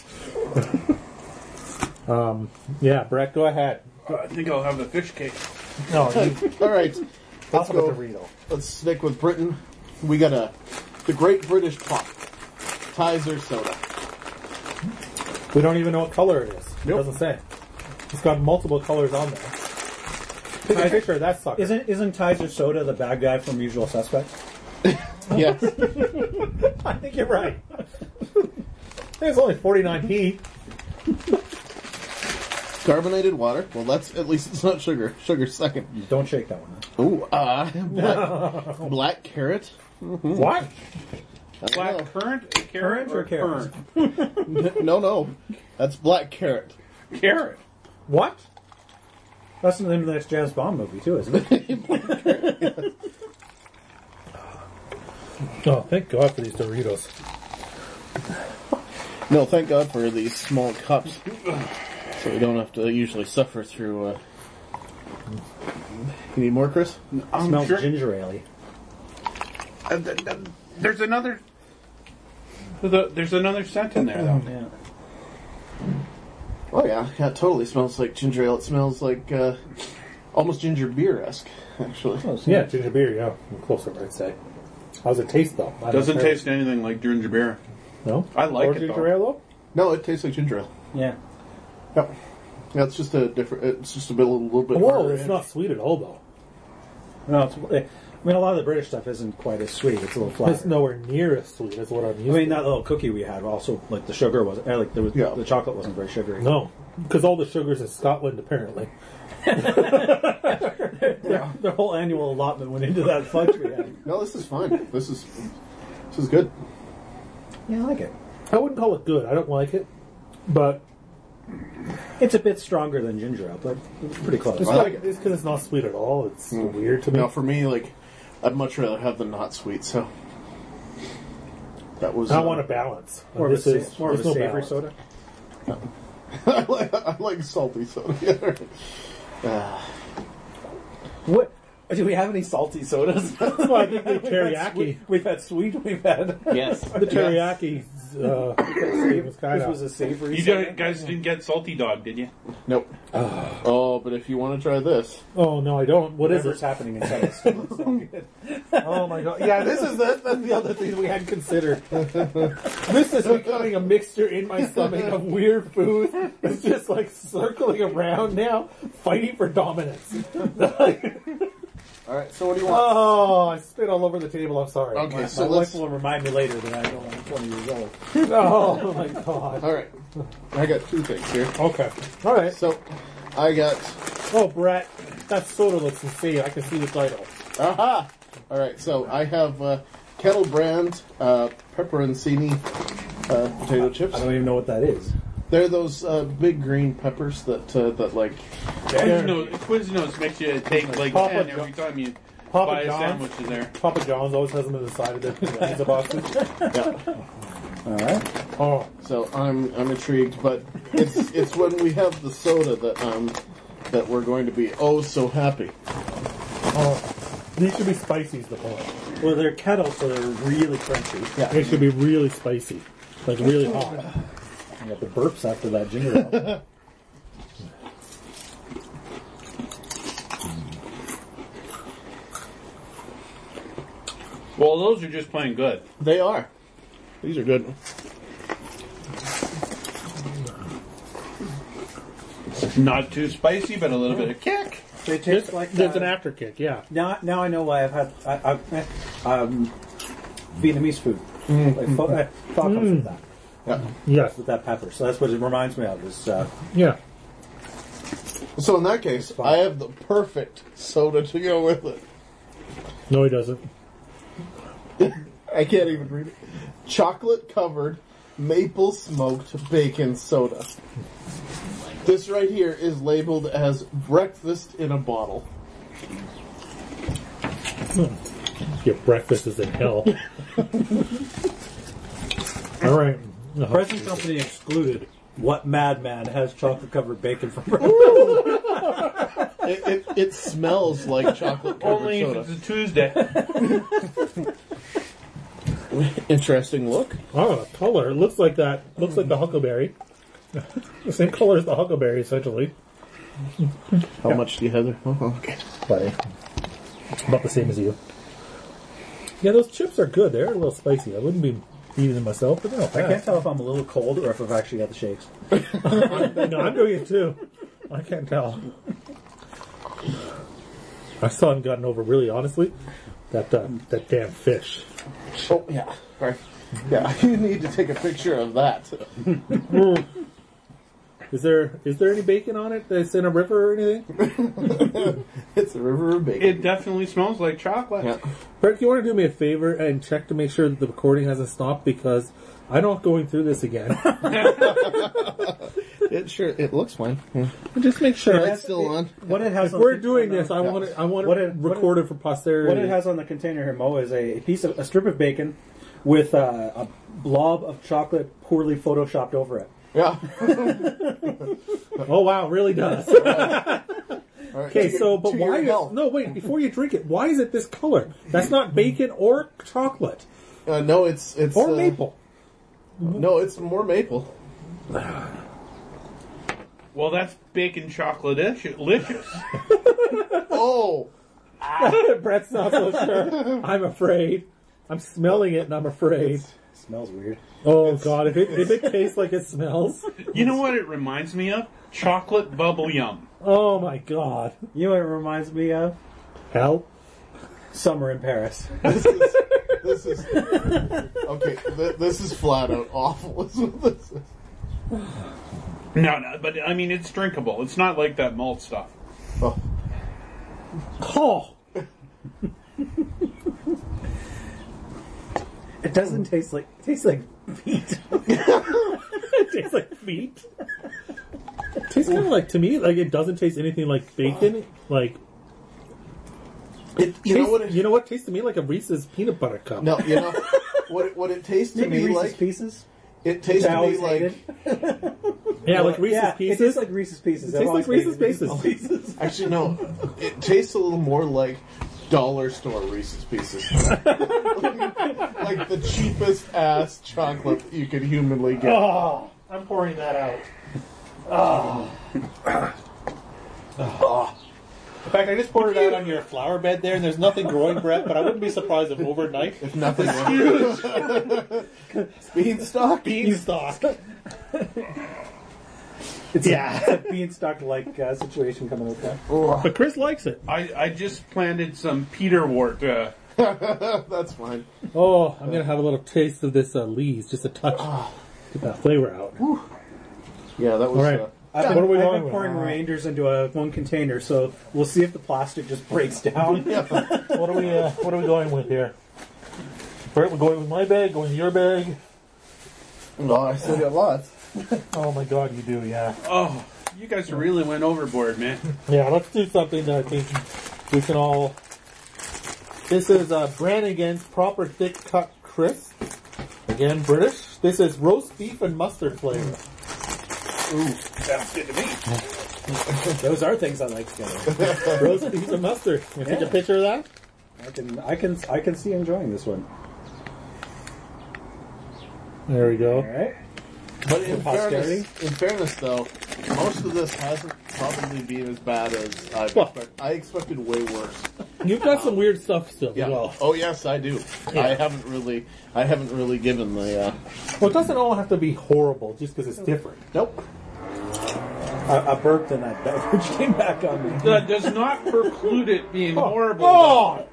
um, yeah, Brett, go ahead. I think I'll have the fish cake. No, you, All right, let's I'll have a go. Dorito. Let's stick with Britain. We got a the Great British Pop, Tizer soda. We don't even know what color it is. It Nope. doesn't say. It's got multiple colors on there. Take a picture of that sucker. Isn't isn't Tizer Soda the bad guy from Usual Suspects? Yes. I think you're right. It's only forty-nine p. Carbonated water. Well, that's at least it's not sugar. Sugar's second. Don't shake that one. Ooh, uh, black, black carrot. What? I don't Black know. currant, Currant carrot, or carrot? fern? No, no, that's black carrot. Carrot. What? That's the name of the next James Bond movie too, isn't it? Oh, thank God for these Doritos. No, thank God for these small cups, so we don't have to usually suffer through. Uh... You need more, Chris? I'm Smells sure- ginger ale. Uh, th- th- there's another. the- There's another scent in there, though. Yeah. Oh yeah, yeah, it totally smells like ginger ale. It smells like uh, almost ginger beer esque, actually. Yeah, ginger beer, yeah. I'm closer, I'd say. How's it taste, though? I Doesn't don't care. taste anything like ginger beer. No? I like or it, ginger though. ale, though? No, it tastes like ginger ale. Yeah. Yep. Yeah, it's just a different. It's just a bit, a little bit. Whoa, harder, it's yeah. not sweet at all, though. No, it's, I mean, a lot of the British stuff isn't quite as sweet. It's a little flat. It's nowhere near as sweet as what I'm used I mean, to. that little cookie we had also, like the sugar wasn't, uh, like there was, Yeah. the chocolate wasn't very sugary. No, because all the sugar's in Scotland, apparently. Their, their whole annual allotment went into that fudge we had. No, this is fine. This is this is good. Yeah, I like it. I wouldn't call it good. I don't like it. But It's a bit stronger than ginger ale, but it's pretty close. it's I like because it's not sweet at all. It's weird to me. Now, for me, like, I'd much rather have the not sweet. So that was. I uh, want a balance. More of a, This sa- is- more of a there's no savory balance. soda. I like, I like salty soda. uh, What? Do we have any salty sodas? Well, I think the We've had teriyaki, sweet- We've had sweet. We've had. Yes. the teriyaki, uh, it was kind This was of. a savory. You soda. don't- guys didn't get salty dog, did you? nope. Oh, but if you want to try this, Oh no, I don't. What is Whatever's it? happening inside us. It's not good. Oh my God! Yeah, this is the, that's the other thing we hadn't considered. This is becoming a mixture in my stomach of weird food. It's just like circling around now, fighting for dominance. all right. So what do you want? Oh, I spit all over the table. I'm sorry. Okay, My, so my wife let's. will remind me later that I don't I'm twenty years old. Oh my God. All right. I got two things here. Okay. All right. So I got. Oh, Brett, that soda looks insane. I can see the title. Aha! All right. So I have uh, Kettle Brand uh, pepperoncini uh, potato chips. I don't even know what that is. They're those uh, big green peppers that uh, that like. Quiznos, Quiznos makes you take like Papa ten Jo- every time you Papa buy a John's? sandwich in there. Papa John's always has them on the side of their pizza boxes. Yeah. All right. Oh, So I'm I'm intrigued, but it's it's when we have the soda that um that we're going to be oh so happy. oh. These should be spicy is the point. Well, they're kettle, so they're really crunchy. Yeah. They should be really spicy. Like really hot. I got the burps after that ginger ale. Well, those are just plain good. They are. These are good. Not too spicy, but a little bit of kick. They taste like There's uh, an after kick, yeah. Now, now I know why I've had I, I, um, Vietnamese food. Like, pho, uh, pho comes with that, Yeah. Yes. with that pepper. So that's what it reminds me of. Is uh, Yeah. So in that case, I have the perfect soda to go with it. No, he doesn't. I can't even read it. Chocolate covered maple smoked bacon soda. This right here is labeled as breakfast in a bottle. Your breakfast is in hell. All right. Uh-huh. present company excluded. What madman has chocolate covered bacon for breakfast? It, it, it smells like chocolate covered Only soda. if it's a Tuesday. Interesting look. Oh, the color. It looks like that. Looks like the huckleberry. The same color as the huckleberry, essentially. How much do you have there? Oh, okay. But about the same as you. Yeah, those chips are good. They're a little spicy. I wouldn't be eating them myself, but they're not I bad. can't tell if I'm a little cold or if I've actually got the shakes. No, I'm doing it too. I can't tell. I still haven't gotten over, really, honestly, that uh, that damn fish. Oh, yeah. Right. Yeah, you need to take a picture of that. Is there is there any bacon on it that's in a river or anything? It's a river of bacon. It definitely smells like chocolate. Yeah. Brett, you want to do me a favor and check to make sure that the recording hasn't stopped, because I'm not going through this again. It sure it looks fine. Yeah. Just make sure. It's still on. What it has If on we're the- doing on the- this, I want it. I want What it it- what it- recorded for posterity. What it has on the container here, Mo, is a piece of a strip of bacon with uh, a blob of chocolate poorly photoshopped over it. Yeah. Oh wow, it really does. All right. Okay, so but To why? your Is, health. no, wait. Before you drink it, why is it this color? That's not bacon or chocolate Uh, no, it's it's or uh, maple. No, it's more maple. Well, that's bacon chocolate delicious. Oh, Brett's not so sure. I'm afraid. I'm smelling it and I'm afraid. Smells weird. Oh god, if it if it tastes like it smells. You know what it reminds me of? Chocolate bubble yum. Oh my god. You know what it reminds me of? Hell. Summer in Paris. this is this is okay. Th- this is flat out awful. Is what this is. No, no, but I mean, it's drinkable. It's not like that malt stuff. Oh. Oh. It doesn't taste like it tastes like meat. It tastes like feet. It tastes kind of like, to me, like it doesn't taste anything like bacon. Like It, you tastes, know what? It, you know what tastes to me like a Reese's peanut butter cup. no, you know what? It, what it tastes to Maybe me Reese's like. Pieces. It tastes I to me always like. hated. Yeah, like Reese's yeah, it Pieces. tastes like Reese's Pieces. It tastes like Reese's Pieces. Actually, no. It tastes a little more like dollar store Reese's Pieces. Like the cheapest ass chocolate you could humanly get. Oh, I'm pouring that out. Oh. Oh. In fact, I just poured it out on your flower bed there, and there's nothing growing, Brett, but I wouldn't be surprised if overnight If nothing else. Beanstalk? beanstalk. It's Yeah. a, it's a beanstalk-like uh, situation coming out there. But Chris likes it. I, I just planted some peterwort. Uh, That's fine. Oh, I'm going to have a little taste of this uh, Lee's, just a touch. Get that flavor out. Yeah, that was. All right. Uh, I've been, What are we I've going been with? pouring remainders into a one container, so we'll see if the plastic just breaks down. What are we? Uh, what are we going with here? Brett, we're going with my bag. Going with your bag. no, I still got lots. Oh my God, you do, yeah. oh, you guys really went overboard, man. Yeah, let's do something that I think we can all. This is uh, Brannigan's Proper Thick Cut Crisp. Again, British. This is roast beef and mustard flavor. Ooh, sounds good to me. Those are things I like together. Roast beef and mustard. You take a picture of that? I can, I can, I can see enjoying this one. There we go. All right. But in posterity? fairness, in fairness, though, most of this hasn't probably been as bad as I Well- expected. I expected way worse. You've got some weird stuff still. Yeah. As well. Oh yes, I do. I haven't really, I haven't really given the. Uh, Well, it doesn't all have to be horrible just because it's different. nope. I, I burped and that beverage came back on me. That does not preclude it being horrible. Oh!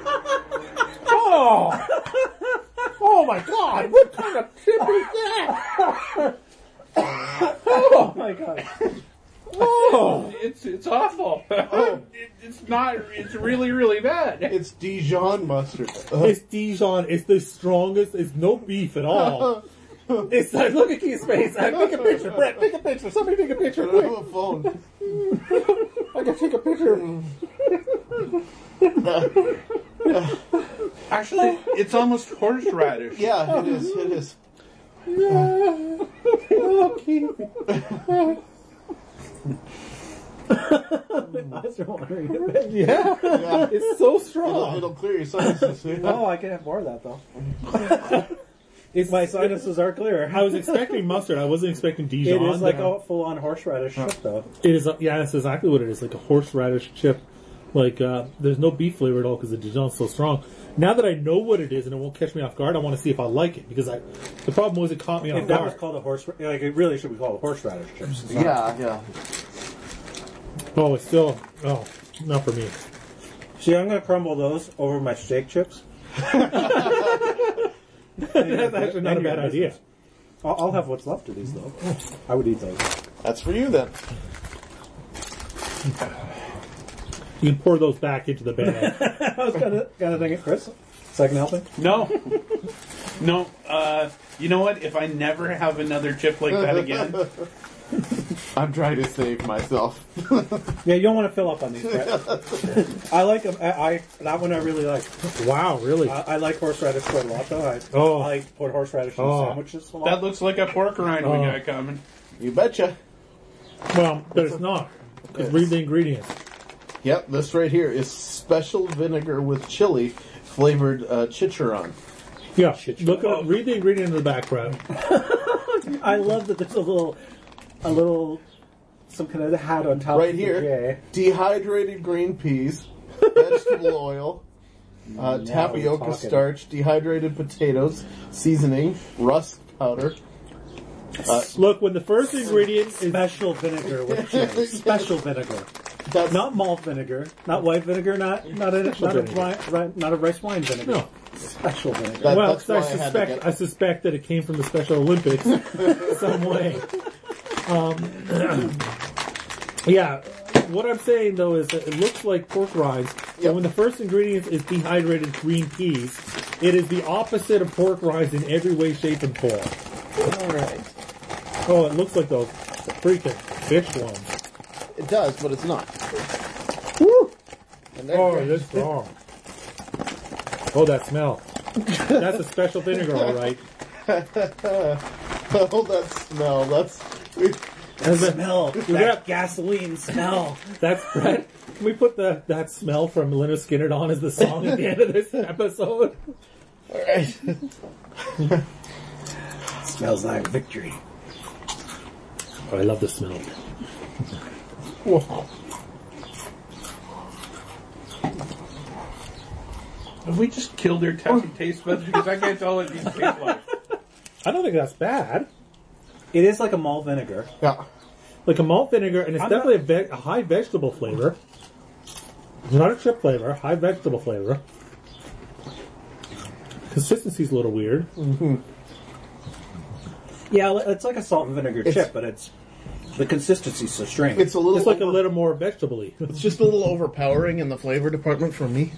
Oh! Oh my God! What kind of chip is that? Oh my god. Oh! It's it's awful. It, it's not. It's really really bad. It's Dijon mustard. It's Dijon. It's the strongest. It's no beef at all. It's like, look at Keith's face. I take a picture. Brett, take a picture. Somebody take a picture. I don't Quick. have a phone. I can take a picture. Actually, it's almost horseradish. Yeah, it is. It is. Oh, Keith. Eyes are watering a bit. Yeah. Yeah. It's so It'll, strong. it'll clear your sinuses. Oh, I can have more of that though. It's My sinuses are clear. I was expecting mustard. I wasn't expecting It Dijon. is like a full-on horseradish chip, though. It is. A, yeah, that's exactly what it is. Like a horseradish chip. Like uh, there's no beef flavor at all because the Dijon's so strong. Now that I know what it is and it won't catch me off guard, I want to see if I like it because I. The problem was it caught me off If that was guard. called a horse, like it really should be called a horseradish chips. It's not- Yeah, yeah. Oh, it's still. Oh, not for me. See, I'm gonna crumble those over my steak chips. That's actually not a bad idea. I'll, I'll have what's left of these though. I would eat those. That's for you then. You can pour those back into the bag. I was kind of kind of thinking, Chris, second helping. No, no. Uh, you know what? If I never have another chip like that again, I'm trying to save myself. Yeah, you don't want to fill up on these. Brett. I like them. I, I that one I really like. Wow, really? I, I like horseradish quite a lot though. I, Oh. I like put horseradish in Oh. sandwiches a lot. that looks like a pork rind we Oh. got coming. You betcha. Well, but it's not. Because read the ingredients. Yep, this right here is special vinegar with chili flavored uh, chicharron. Yeah, look at read the ingredient in the background. I love that there's a little, a little, some kind of hat on top. Right of here, The J. dehydrated green peas, vegetable oil, uh, Now tapioca we're talking. starch, dehydrated potatoes, seasoning, rust powder. Uh, Look, when the first ingredient is Special vinegar with chili. Special vinegar, that's not malt vinegar, not white vinegar, not not a not a, vinegar. ri- ri- not a rice wine vinegar. no. Special vinegar. That- Well, that's 'cause I why I had to suspect get- I suspect that it came from the Special Olympics some way. Um, yeah, what I'm saying though is that it looks like pork rinds, but Yep. when the first ingredient is dehydrated green peas, it is the opposite of pork rinds in every way, shape, and form. all right. Oh, it looks like those freaking fish ones. It does, but it's not. Woo! And there- Oh, that's strong. Oh, that smell. That's a special vinegar, all right. oh, that smell. That's That's a- Smell We that got- gasoline smell. That's right. Can we put the that smell from Leonard Skinner on as the song at the end of this episode? all right. Smells like victory. Oh, I love the smell. Have we just killed their t- taste buds because I can't tell what these taste like? I don't think that's bad. It is like a malt vinegar. Yeah. Like a malt vinegar, and it's I'm definitely a, ve- a high vegetable flavor. It's not a chip flavor, high vegetable flavor. Consistency's a little weird. Yeah, it's like a salt and vinegar It's- chip, but it's the consistency's so strange. It's a little. It's like a over- little more vegetable-y. It's just a little overpowering in the flavor department for me.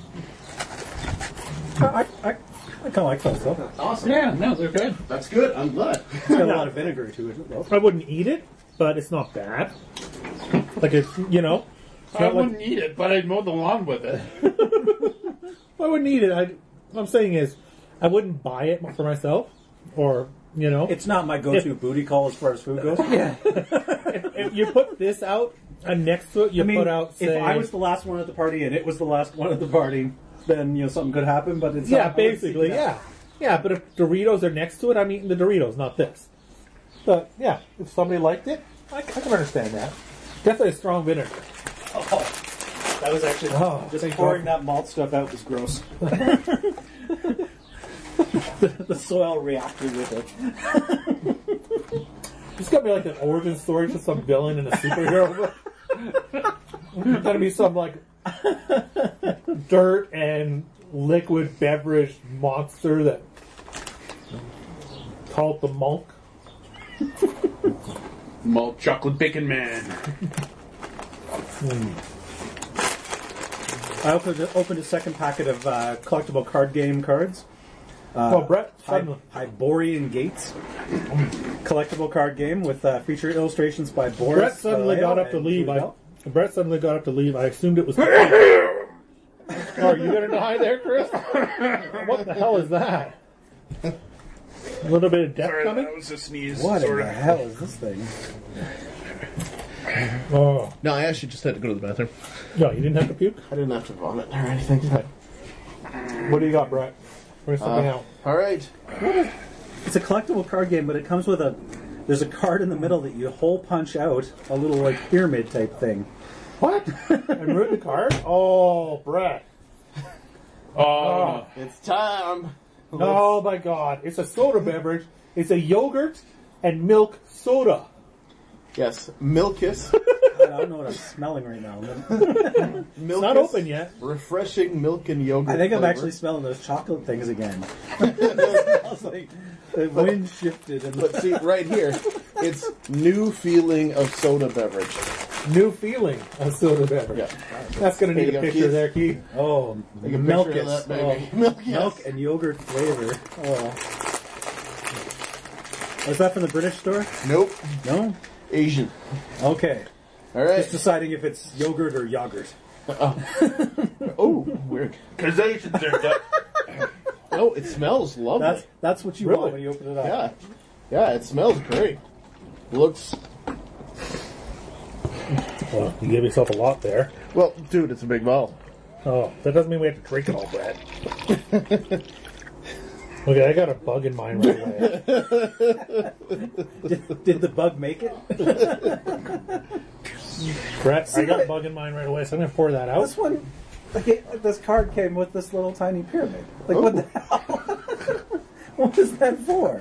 I, I, I kind of like those though. Awesome. Yeah, no, they're good. That's good. I'm glad. It's got a lot of vinegar to it though. I wouldn't eat it, but it's not bad. Like it's, you know, it's I not like- wouldn't eat it, but I'd mow the lawn with it. I wouldn't eat it. I, what I'm saying is, I wouldn't buy it for myself, or you know, It's not my go-to booty call as far as food goes. yeah. if, if you put this out and next to it, you I mean, put out. Say, if I was the last one at the party and it was the last one at the party, then you know something could happen. But it's Yeah, not, I wouldn't seek basically, it out. yeah. Yeah, but if Doritos are next to it, I'm eating the Doritos, not this. But, yeah, if somebody liked it, I, I can understand that. Definitely a strong vinegar. Oh, that was actually Oh, just thank pouring God. that malt stuff out was gross. the, the soil reacted with it. It's got to be like an origin story for some villain in a superhero book. It's got to be some, like, dirt and liquid beverage monster that called the Monk. Malt chocolate bacon man. I opened, opened a second packet of uh, collectible card game cards. Uh, oh, Brett, Hy- suddenly. Hyborian Gates. Collectible card game with uh, feature illustrations by Boris. Brett suddenly Vallejo got up to and leave. I, Trudel. Brett suddenly got up to leave. I assumed it was. Oh, are you gonna die there, Chris? What the hell is that? A little bit of death Sorry, coming. that was a sneeze. What in sort the of. hell is this thing? Oh, No, I actually just had to go to the bathroom. no, you didn't have to puke. I didn't have to vomit or anything. What do you got, Brett? Bring something Uh, out. all right. It's a collectible card game, but it comes with a. There's a card in the middle that you hole punch out, a little like pyramid type thing. What? And root the card? Oh, Brett. Oh, It's time. Oh my God! It's a soda beverage. It's a yogurt and milk soda. Yes, Milkus. I don't know what I'm smelling right now. Milkus. It's not open yet. Refreshing milk and yogurt. I think I'm flavor. actually smelling those chocolate things again. It smells like the wind shifted. And But see, right here, it's new feeling of soda beverage. New feeling of soda beverage. Yeah. That's gonna need Here a you go, picture Keith. there, Keith. oh, Take a milk picture of that, baby. Milk, yes. milk and yogurt flavor. Oh, is that from the British store? Nope. No. Asian. Okay. All right. Just deciding if it's yogurt or yogurt. Oh, weird. because Asians are that. Oh, it smells lovely. That's that's what you Really? want when you open it up. yeah. Yeah, it smells great. Looks. Well, you gave yourself a lot there. Well, dude, it's a big bottle. Oh, that doesn't mean we have to drink it all, Brett. Okay, I got a bug in mine right away. Did, did the bug make it? Brett, I got a bug in mine right away, so I'm gonna pour that out. This one, like it, this card came with this little tiny pyramid. Like what the hell? What was that for?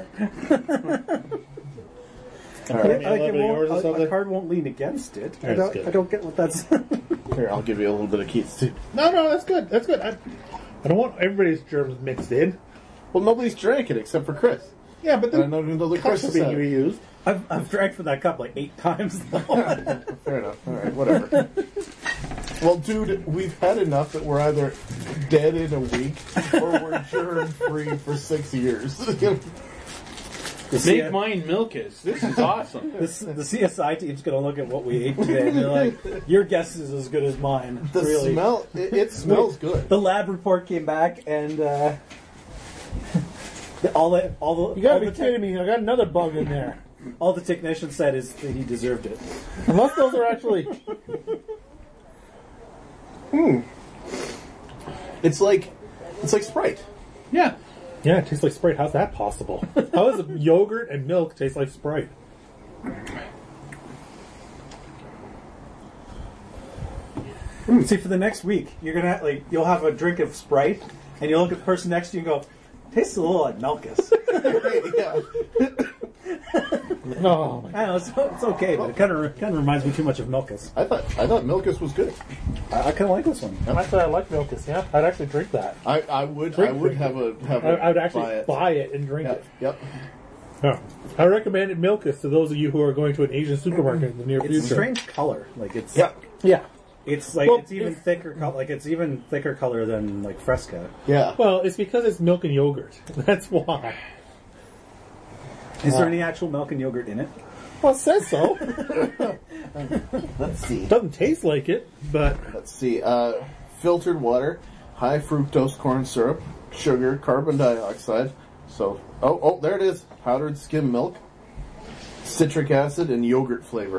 All right. me a little bit of yours or a, a something? card won't lean against it. I That's don't, good. I don't get what that's. Here, I'll give you a little bit of Keith's too. No, no, that's good. That's good. I, I don't want everybody's germs mixed in. Well, nobody's drank it except for Chris. Yeah, but And I then know even though the cups Chris are is being out. reused. I've, I've drank from that cup like eight times. Though. Fair enough. All right, whatever. Well, dude, we've had enough that we're either dead in a week or we're germ free for six years. The, Make C- mine Milkus. This is awesome. this, the C S I team's going to look at what we ate today and they're like, your guess is as good as mine. The really. smell, it, it smells good. The lab report came back and uh, the- all the all the You all gotta the be kidding me! I got another bug in there. all the technician said is that he deserved it. Unless those are actually. It's like, it's like Sprite. Yeah. Yeah, it tastes like Sprite. How's that possible? How does yogurt and milk taste like Sprite? See, for the next week, you're gonna like you'll have a drink of Sprite, and you'll look at the person next to you and go, "Tastes a little like Milkus." Yeah. No, my I know it's, it's okay, but it kind of kind of reminds me too much of Milkus. I thought, I thought Milkus was good. I, I kind of like this one. Actually, I like Milkus. Yeah, I'd actually drink that. I, I would, I Drink, would drink have a, have I, a I would actually buy it. buy it and drink Yep, it. yep. Yeah. I recommended Milkus to those of you who are going to an Asian supermarket in the near It's future. a strange color. Like it's Yeah. Yeah. it's like Well, it's even if- thicker. Co- like it's even thicker color than like Fresca. Yeah. Well, it's because it's milk and yogurt. That's why. Is there any actual milk and yogurt in it? Well, it says so. Let's see. Doesn't taste like it, but Let's see. Uh, filtered water, high fructose corn syrup, sugar, carbon dioxide. So, oh, oh, there it is. Powdered skim milk, citric acid, and yogurt flavor.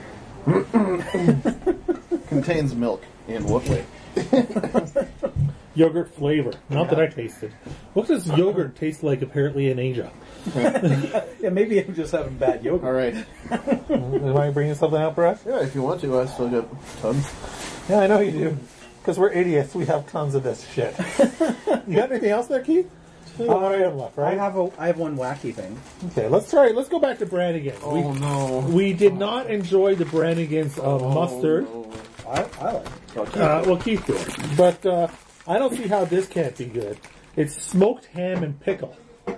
Contains milk. In what way? yogurt flavor. Not that I tasted. What does yogurt taste like apparently in Asia? Yeah, maybe I'm just having bad yogurt. All right. Am I bringing something out, Brett? Yeah, if you want to, I still got tons. Yeah, I know you do. Because we're idiots. We have tons of this shit. You got anything else there, Keith? You got one item left, right? I have a I have one wacky thing. Okay, let's try. Let's go back to Brannigan. Oh we, no. we did not enjoy the Brannigan's uh, Oh, mustard. no. I, I like it. Uh, well, Keith did. But uh, I don't see how this can't be good. It's smoked ham and pickle.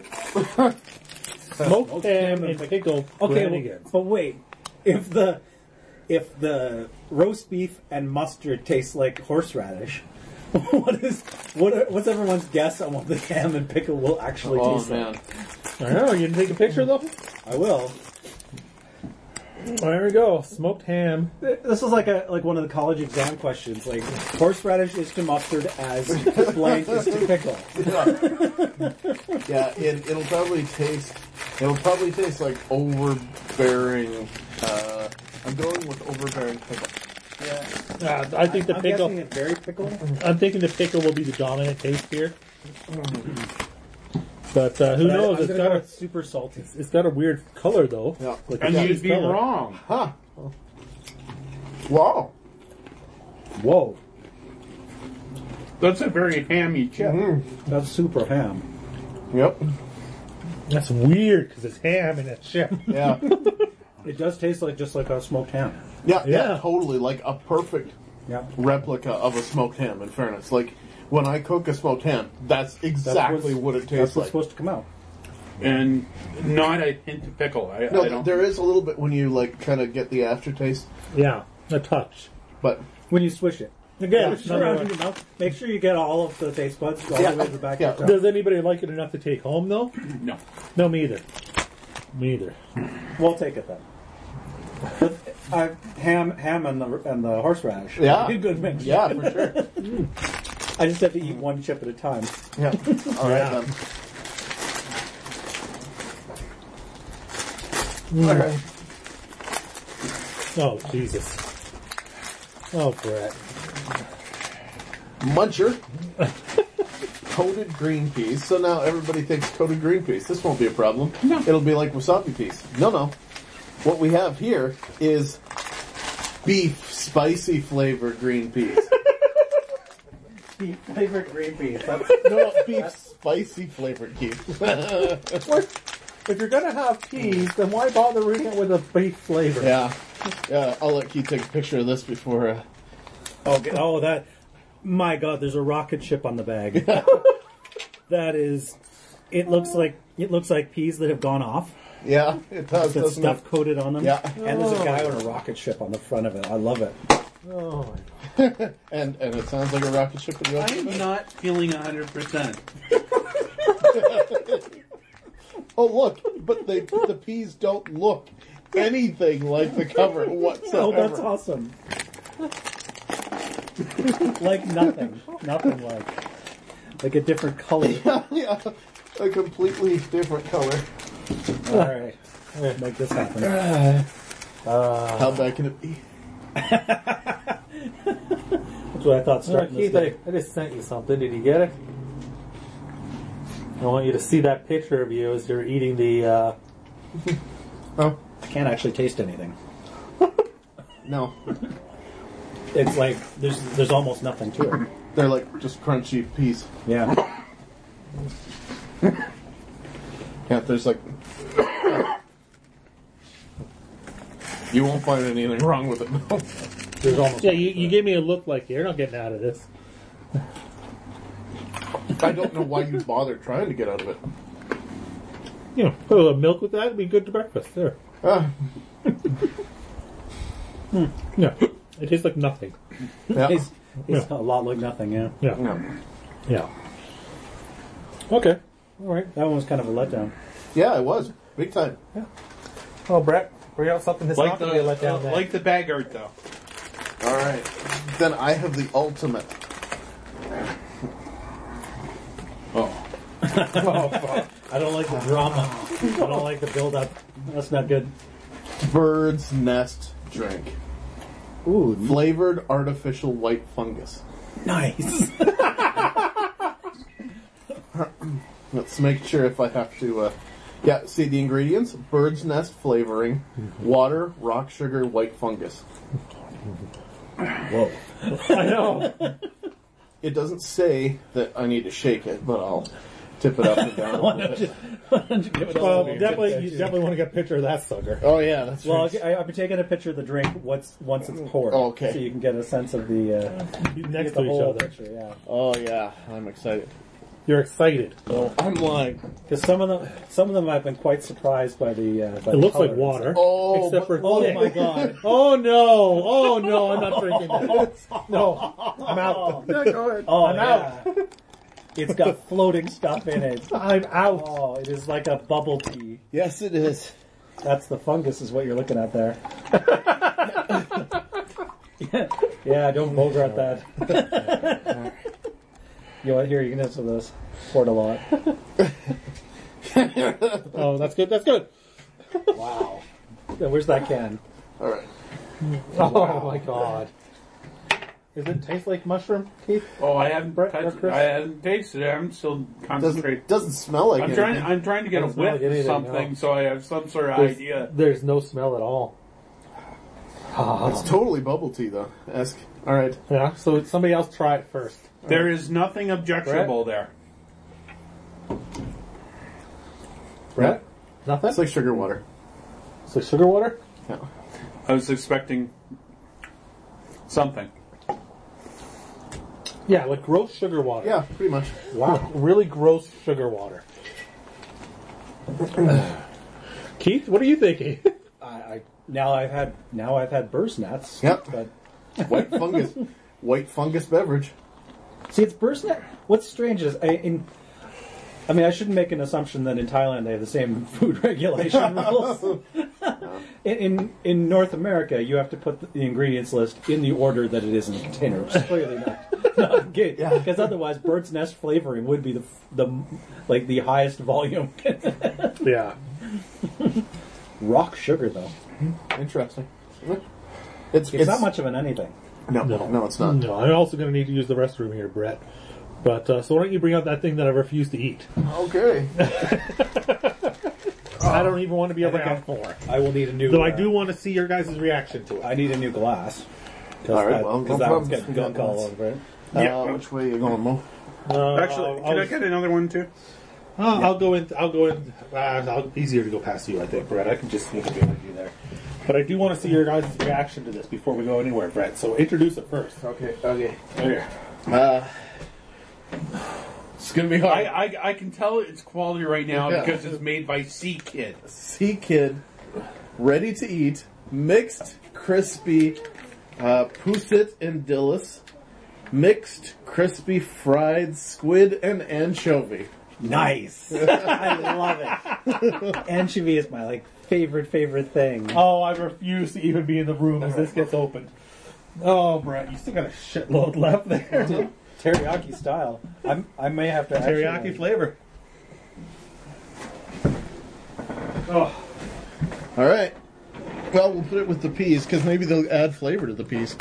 Smoked ham and pickle Okay, Brannigan's. well, but wait. If the if the roast beef and mustard tastes like horseradish, what is what? What's everyone's guess on what the ham and pickle will actually Oh taste man. I don't know. You can take a picture, though? like? I will. There we go. Smoked ham. This is like a like one of the college exam questions. Like horseradish is to mustard as blank is to pickle. Yeah, it, it'll probably taste. It'll probably taste like overbearing. Uh, I'm going with overbearing pickle. Uh, I think the I'm pickle. guessing it's very pickle. I'm thinking the pickle will be the dominant taste here. But uh, who But I- knows? I'm It's gonna got go a with super salty. it's got a weird color though. Yeah. Like a And cheese you'd be color. wrong. Huh. Wow. Whoa, That's a very hammy chip. that's super ham. Yep. That's weird because it's ham and it's chip. Yeah. It does taste like just like a smoked ham. Yeah, yeah, Yeah. totally. Like a perfect Yeah. replica of a smoked ham, in fairness. Like, when I cook a smoked ham, that's That's exactly what's- what it That's tastes what's like. supposed to come out. And not a hint of pickle. I, No, I don't. there is a little bit when you, like, kind of get the aftertaste, Yeah, a touch. but When you swish it. Again, Swish it around in your mouth. Make sure you get all of the taste buds all Yeah. the way to the back Yeah. of your tongue. does anybody like it enough to take home though? No. No, me either. Me either. We'll take it then. But, uh, ham, ham, and the and the horseradish. Yeah. Be a good mix. yeah, for sure. I just have to eat one chip at a time. Yeah. All right, Yeah. then. All right. Oh Jesus. Oh Brett. Muncher. Coated green peas. So now everybody thinks coated green peas. This won't be a problem. No. It'll be like wasabi peas. No, no. What we have here is beef spicy flavored green peas. Beef flavored green peas. That's, No, beef spicy flavored peas. What? If you're gonna have peas, then why bother reading it with a beef flavor? Yeah. Yeah, I'll let Keith take a picture of this before. Uh, okay. Oh, that. My God, there's a rocket ship on the bag. That is. It looks like it looks like peas that have gone off. yeah, it does. That Doesn't stuff it? coated on them. Yeah. And there's a guy with a rocket ship on the front of it. I love it. Oh, And and it sounds like a rocket ship. With the I'm not feeling one hundred percent. Oh look, but they the peas don't look anything like the cover whatsoever. Oh, that's awesome. Like nothing. Nothing like. Like a different color. Yeah, a completely different color. All right. Make this happen. How bad can it be? That's what I thought Uh, starting this Keith, I, day. I just sent you something. Did you get it? I want you to see that picture of you as you're eating the. Uh, Oh I can't actually taste anything. no, It's like there's there's almost nothing to it. they're like just crunchy peas. Yeah. Yeah, there's like. You won't find anything wrong with it. No. There's almost yeah, you, you gave me a look like you're not getting out of this. I don't know why you bother trying to get out of it. You know, put a little milk with that, it'd be good to breakfast. There. Ah, Yeah, it tastes like nothing. yeah. It's, it's a lot like nothing, yeah. Yeah, Yeah. yeah. Okay, all right. That one was kind of a letdown. Yeah, it was big time. Oh, Brett, bring out something that's Like not the going to be a letdown. uh, then. like the bag art though. All right, then I have the ultimate. Oh. I don't like the drama. I don't like the build up. That's not good. Bird's nest drink. Ooh, Flavored artificial white fungus. nice. Let's make sure if I have to. Uh, yeah, see the ingredients: bird's nest flavoring, water, rock sugar, white fungus. Whoa. I know. It doesn't say that I need to shake it, but I'll tip it up and down a little bit. Well, definitely, you definitely want to get a picture of that sucker. Oh yeah, that's Well, right. I, I've been taking a picture of the drink once once it's poured, Okay. so you can get a sense of the uh, Next get to the each whole other. picture. Yeah, Oh yeah, I'm excited. You're excited. I'm like, because some of them some of them I've been quite surprised by the. Uh, by It the looks like color. water. oh, Except but- for Oh my god! Oh no! Oh no! I'm not drinking that. No, I'm out. Yeah, go ahead. Oh, I'm yeah. It's got floating stuff in it. I'm out. Oh, it is like a bubble tea. Yes, it is. That's the fungus, is what you're looking at there. yeah, yeah, don't bogart that. You want here? You can have some of this. Poured a lot. Oh, that's good. That's good. Wow. Yeah, where's that can? All right. Oh my god. Does it taste like mushroom, Keith? Oh, I haven't Brett, or touched, Chris? I haven't tasted it. I'm still concentrating. Doesn't doesn't smell like I'm anything. trying. I'm trying to get a Doesn't smell whiff like of anything, something, no. so I have some sort of There's, idea. there's no smell at all. It's totally bubble tea though. Ask. All right. Yeah, so somebody else try it first. There is nothing objectionable there. Brett? Nothing? It's like sugar water. So sugar water? Yeah. I was expecting something. Yeah, like gross sugar water. Yeah, pretty much. Wow, really gross sugar water. Keith, what are you thinking? I, I now I've had now I've had burst nuts. Yep. But White fungus. White fungus beverage. see, it's burst nut. What's strange is I, in. I mean, I shouldn't make an assumption that in Thailand they have the same food regulation rules. in, in in North America, you have to put the, the ingredients list in the order that it is in the container, which is clearly not, not good. Because otherwise, bird's nest flavoring would be the the like the highest volume. Yeah. Rock sugar, though, Interesting. It's, it's, not much of an anything. No, no, no, it's not. No, I'm also going to need to use the restroom here, Brett. But, uh, so why don't you bring out that thing that I refuse to eat? Okay. I don't even want to be I think around I- for. I will need a new. Though I uh, do want to see your guys' reaction to it. I need a new glass. All right, well, because no that one's problem. getting gunk all over it. Yeah. Uh, which way are you going, Mo? Uh, Actually, I'll, can I'll, I get another one too? uh, I'll go in. I'll go in. Uh, I'll, easier to go past you, I think, Brett. I can just sneak it behind you there. But I do want to see your guys' reaction to this before we go anywhere, Brett. So introduce it first. Okay, okay. There. Uh, it's gonna be hard. I, I I can tell its quality right now Yeah. because it's made by Sea Kid. Sea Kid, ready to eat, mixed, crispy, uh, Poussette and Dillis, mixed, crispy, fried squid and anchovy. Nice. I love it. Anchovy is my like favorite favorite thing. Oh, I refuse to even be in the room as this gets opened. Oh, Brett, you still got a shitload left there. Teriyaki style. I'm, I may have to Teriyaki actually, flavor. Oh, All right. Well, we'll put it with the peas because maybe they'll add flavor to the peas.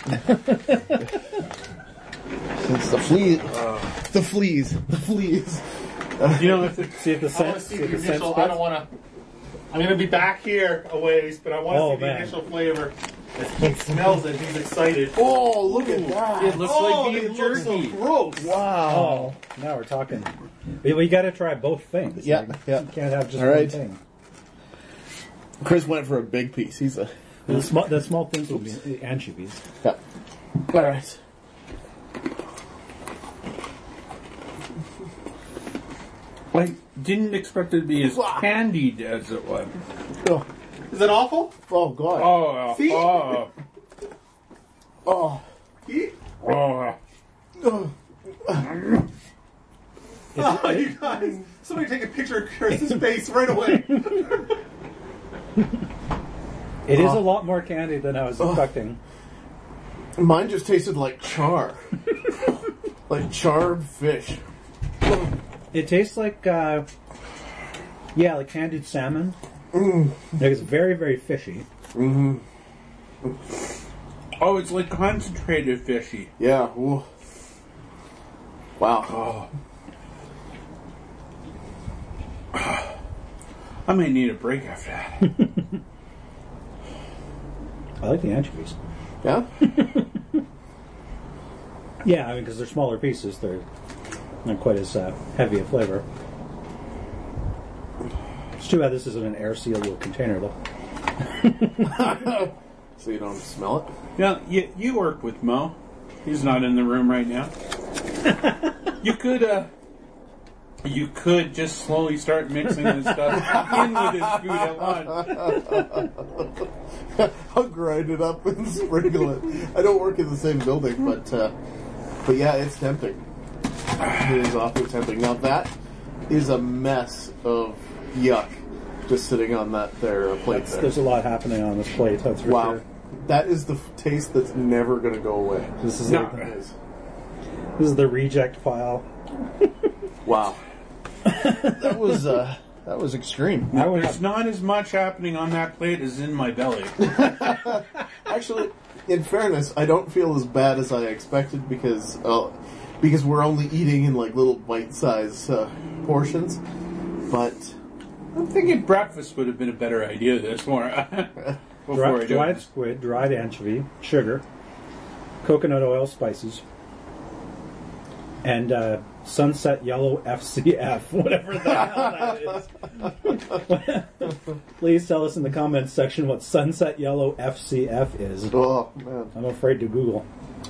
It's the flea, the fleas, the fleas. you know, if the, see if the I want scent. to see See the if the scent initial. I don't spreads. want to. I'm going to be back here a ways, but I want to Oh, see the man. initial flavor. As Keith smells it, he's excited. Oh, look at that! It looks Oh, like they beef look so jerky. gross. Wow. Oh, now we're talking. We, we got to try both things. Yeah, Like, yeah. You can't have just All one right. thing. Chris went for a big piece. He's a. The small, the small things will be anchovies. Yeah. All right. I didn't expect it to be as candied as it was. Oh, Is it awful? oh God. Oh, See? oh, Oh. oh. Oh, you guys! Somebody take a picture of Chris's face right away. It is a lot more candy than I was expecting. Mine just tasted like char. Like charred fish. It tastes like, uh, yeah, like candied salmon. Like it's very, very fishy. Oh, it's like concentrated fishy. Yeah. Ooh. Wow. I may need a break after that. I like the anchovies. Yeah? Yeah, I mean, because they're smaller pieces, they're not quite as uh, heavy a flavor. It's too bad this isn't an air sealable container, though. So you don't smell it? Yeah, you, you work with Mo. He's not in the room right now. You could, uh, you could just slowly start mixing this stuff in with his food at lunch. I'll grind it up and sprinkle it. I don't work in the same building, but uh, but yeah, it's tempting. It is awfully tempting. Now that is a mess of yuck just sitting on that there plate That's, there. there's a lot happening on this plate, that's for Wow. sure. That is the f- taste that's never going to go away. This is, No. like, It is. this is the reject file. Wow. That was uh, that was extreme. I would There's have, not as much happening on that plate as in my belly. Actually, in fairness, I don't feel as bad as I expected because uh, because we're only eating in like little bite-sized uh, portions. But I'm thinking breakfast would have been a better idea this morning. Before dry, I do dried it. squid, dried anchovy, sugar, coconut oil, spices, and uh, sunset yellow F C F, whatever the hell that is. Please tell us in the comments section what sunset yellow F C F is. oh man, I'm afraid to Google.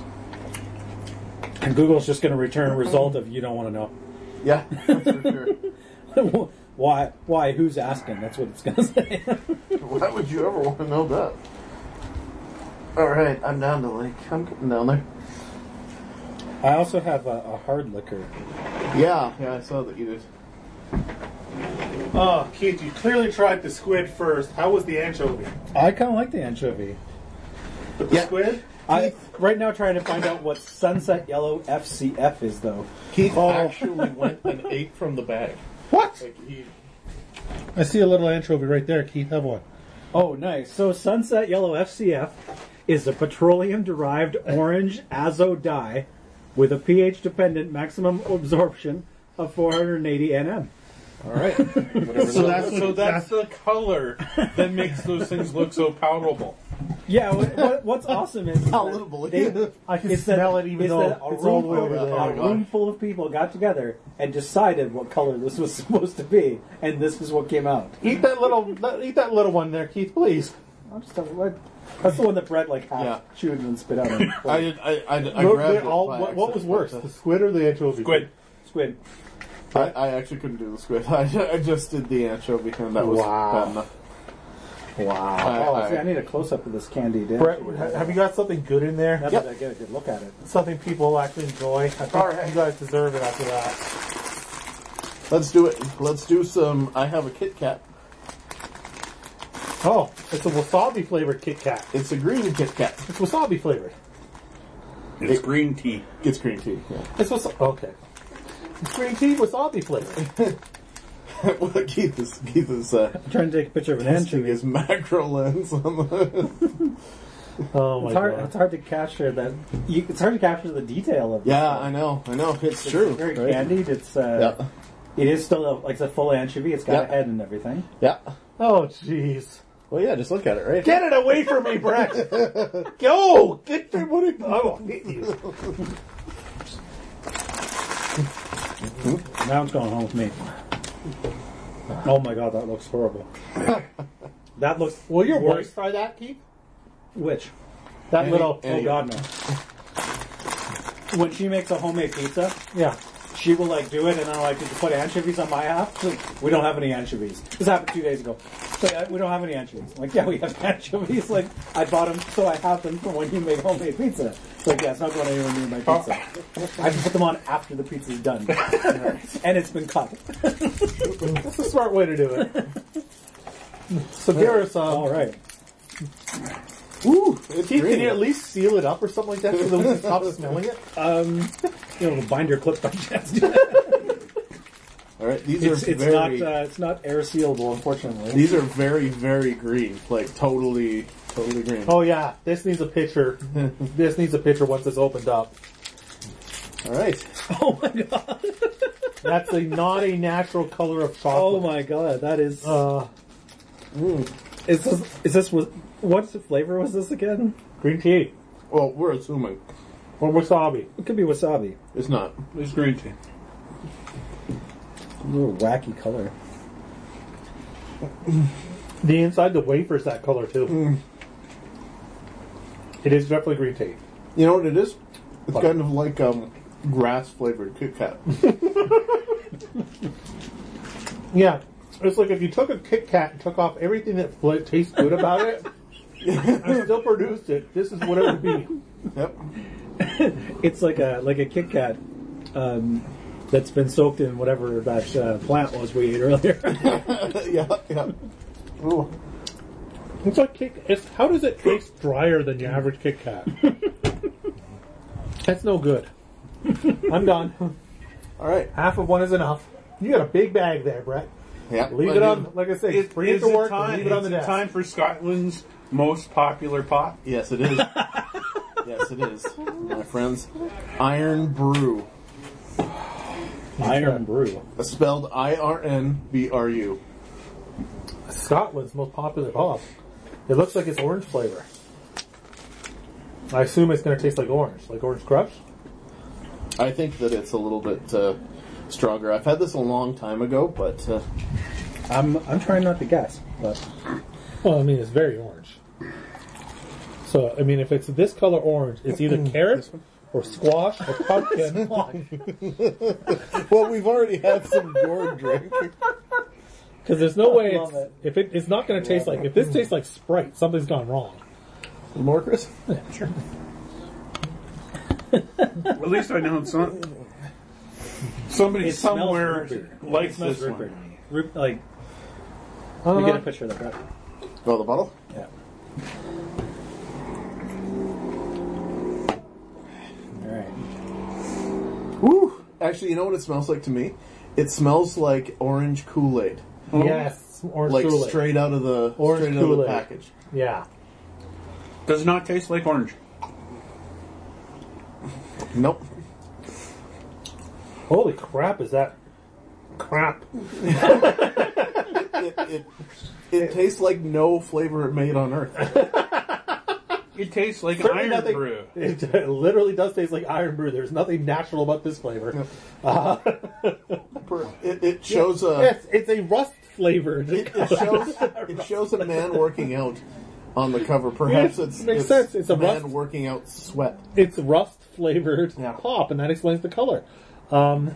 And Google's just going to return a result of you don't want to know. yeah, that's for sure. Why? Why? Who's asking? That's what it's going to say. Why would you ever want to know that? All right, I'm down to like I'm getting down there. I also have a, a hard liquor. Yeah, yeah, I saw that you did. Oh, Keith, you clearly tried the squid first. How was the anchovy? I kind of like the anchovy. But the Yeah. squid? I right now trying to find out what sunset yellow F C F is though. Keith Oh. actually went and ate from the bag. What? Like he, I see a little anchovy right there. Keith, have one. Oh, nice. So sunset yellow F C F is a petroleum-derived orange azo dye with a pH-dependent maximum absorption of four hundred eighty nanometer. all right. Whatever So that that's, so that's the color that makes those things look so palatable. Yeah, what, what, what's awesome is Palatable. they, I can it's smell that, it even it's though that a it's all room, the way over a there. Oh, God. room full of people got together and decided what color this was supposed to be, and this is what came out. Eat that little, eat that little one there, Keith, please. I'm just like, that's the one that Brett like half Yeah. chewed and then spit out. I did. I, I, I Look, grabbed they it all- by what, what was accident, worse, but, the squid or the anchovy? Squid. Squid. uh, I, I actually couldn't do the squid. I, I just did the anchovy, and that was Wow. bad enough. Wow. I- oh, I- see, I need a close up of this candy. Dip. Brett, ha- have you got something good in there? Now Yep. that I get a good look at it. Something people actually enjoy? I think All right. you guys deserve it after that. Let's do it. Let's do some. I have a Kit Kat. Oh, it's a wasabi flavored Kit Kat. It's a green Kit Kat. It's wasabi flavored. It's green tea. It's green tea. Yeah. It's wasabi. Okay. It's green tea wasabi flavored. well, Keith is Keith is uh, I'm trying to take a picture of an testing anchovy. his macro lens on the. Oh my It's hard, god. it's hard to capture that. You, it's hard to capture the detail of. Yeah, this. I know. I know. It's It's true. very right? candied. It's uh, Yeah. it is still a, like it's a full anchovy. It's got Yeah. a head and everything. Yeah. Oh jeez. Well, yeah. Just look at it, right? Get it away from me, Brett! Go! Get your money. I will hit you. Now it's going home with me. Oh my god, that looks horrible. That looks. Will your worse. wife try that, Keith? Which? That Any- little. any- Oh god, no. When she makes a homemade pizza, Yeah. she will like do it, and I'm like, "Did you put anchovies on my half?" We don't have any anchovies. This happened two days ago. So uh, we don't have any anchovies. I'm like, yeah, we have anchovies. Like I bought them, so I have them for when you make homemade pizza. It's like, yeah, it's not going anywhere near my pizza. I can put them on after the pizza's done, and it's been cut. That's a smart way to do it. So give her some. All right. Ooh, it's Keith, green. can you at least seal it up or something like that so that we can stop smelling it? Um, you know, binder clip by chance. All right, these It's, are it's very. not uh, it's not air sealable, unfortunately. These are very, very green. Like totally, totally green. Oh yeah, this needs a picture. This needs a picture once it's opened up. All right. Oh my god! That's a not a natural color of chocolate. Oh my god, that is. Uh, Is this? Is this? was- What flavor was this again? green tea Well, we're assuming or wasabi. It could be wasabi. it's not. It's green tea. A little wacky color. The inside, the wafer's that color too. It is definitely green tea. You know what it is? It's What? kind of like um, grass flavored Kit Kat. Yeah, it's like if you took a Kit Kat and took off everything that fl- tastes good about it, and still produced it. This is what it would be. Yep. It's like a like a Kit Kat um, that's been soaked in whatever that uh, plant was we ate earlier. yeah, yeah. Ooh. It's like Kit. It's how does it taste drier than your average Kit Kat? That's no good. I'm done. All right. Half of one is enough. You got a big bag there, Brett. Yeah. Leave I it do. on. Like I say, Is, bring it is to it work time, and leave it on the is it desk. time for Scotland's most popular pot? Yes, it is. Yes, it is. My friends, Iron Brew. Iron Brew. Spelled I R N B R U. Scotland's most popular pop. It looks like it's orange flavor. I assume it's going to taste like orange, like orange crush. I think that it's a little bit uh, stronger. I've had this a long time ago, but uh, I'm I'm trying not to guess, but Well, I mean, it's very orange. So, I mean, if it's this color orange, it's either carrot or squash or pumpkin. well, we've already had some gourd drink. Because there's no way love it's, it. if it, it's not going to taste like, if this tastes like Sprite, something's gone wrong. More, Chris? Yeah, sure. At least I know it's not. Somebody It smells somewhere root beer. likes It smells this root beer one. to me. Root, like, Uh, we get a picture of that. Oh, the bottle? Yeah. All right. Woo! Actually, you know what it smells like to me? It smells like orange Kool-Aid. Yes, orange Like Kool-Aid. straight out of the Orange straight out of the Kool-Aid. package. Yeah. Does not taste like orange. Nope. Holy crap, is that crap? It, it, it tastes like no flavor made on earth. It tastes like Certainly iron nothing- brew. It literally does taste like iron brew. There's nothing natural about this flavor. Uh, It, it shows a yes, it's a rust flavored. it, it shows it shows a man working out on the cover. Perhaps Yeah, it's makes it's sense. It's a man rust- working out sweat. It's rust flavored Yeah. pop, and that explains the color. Um,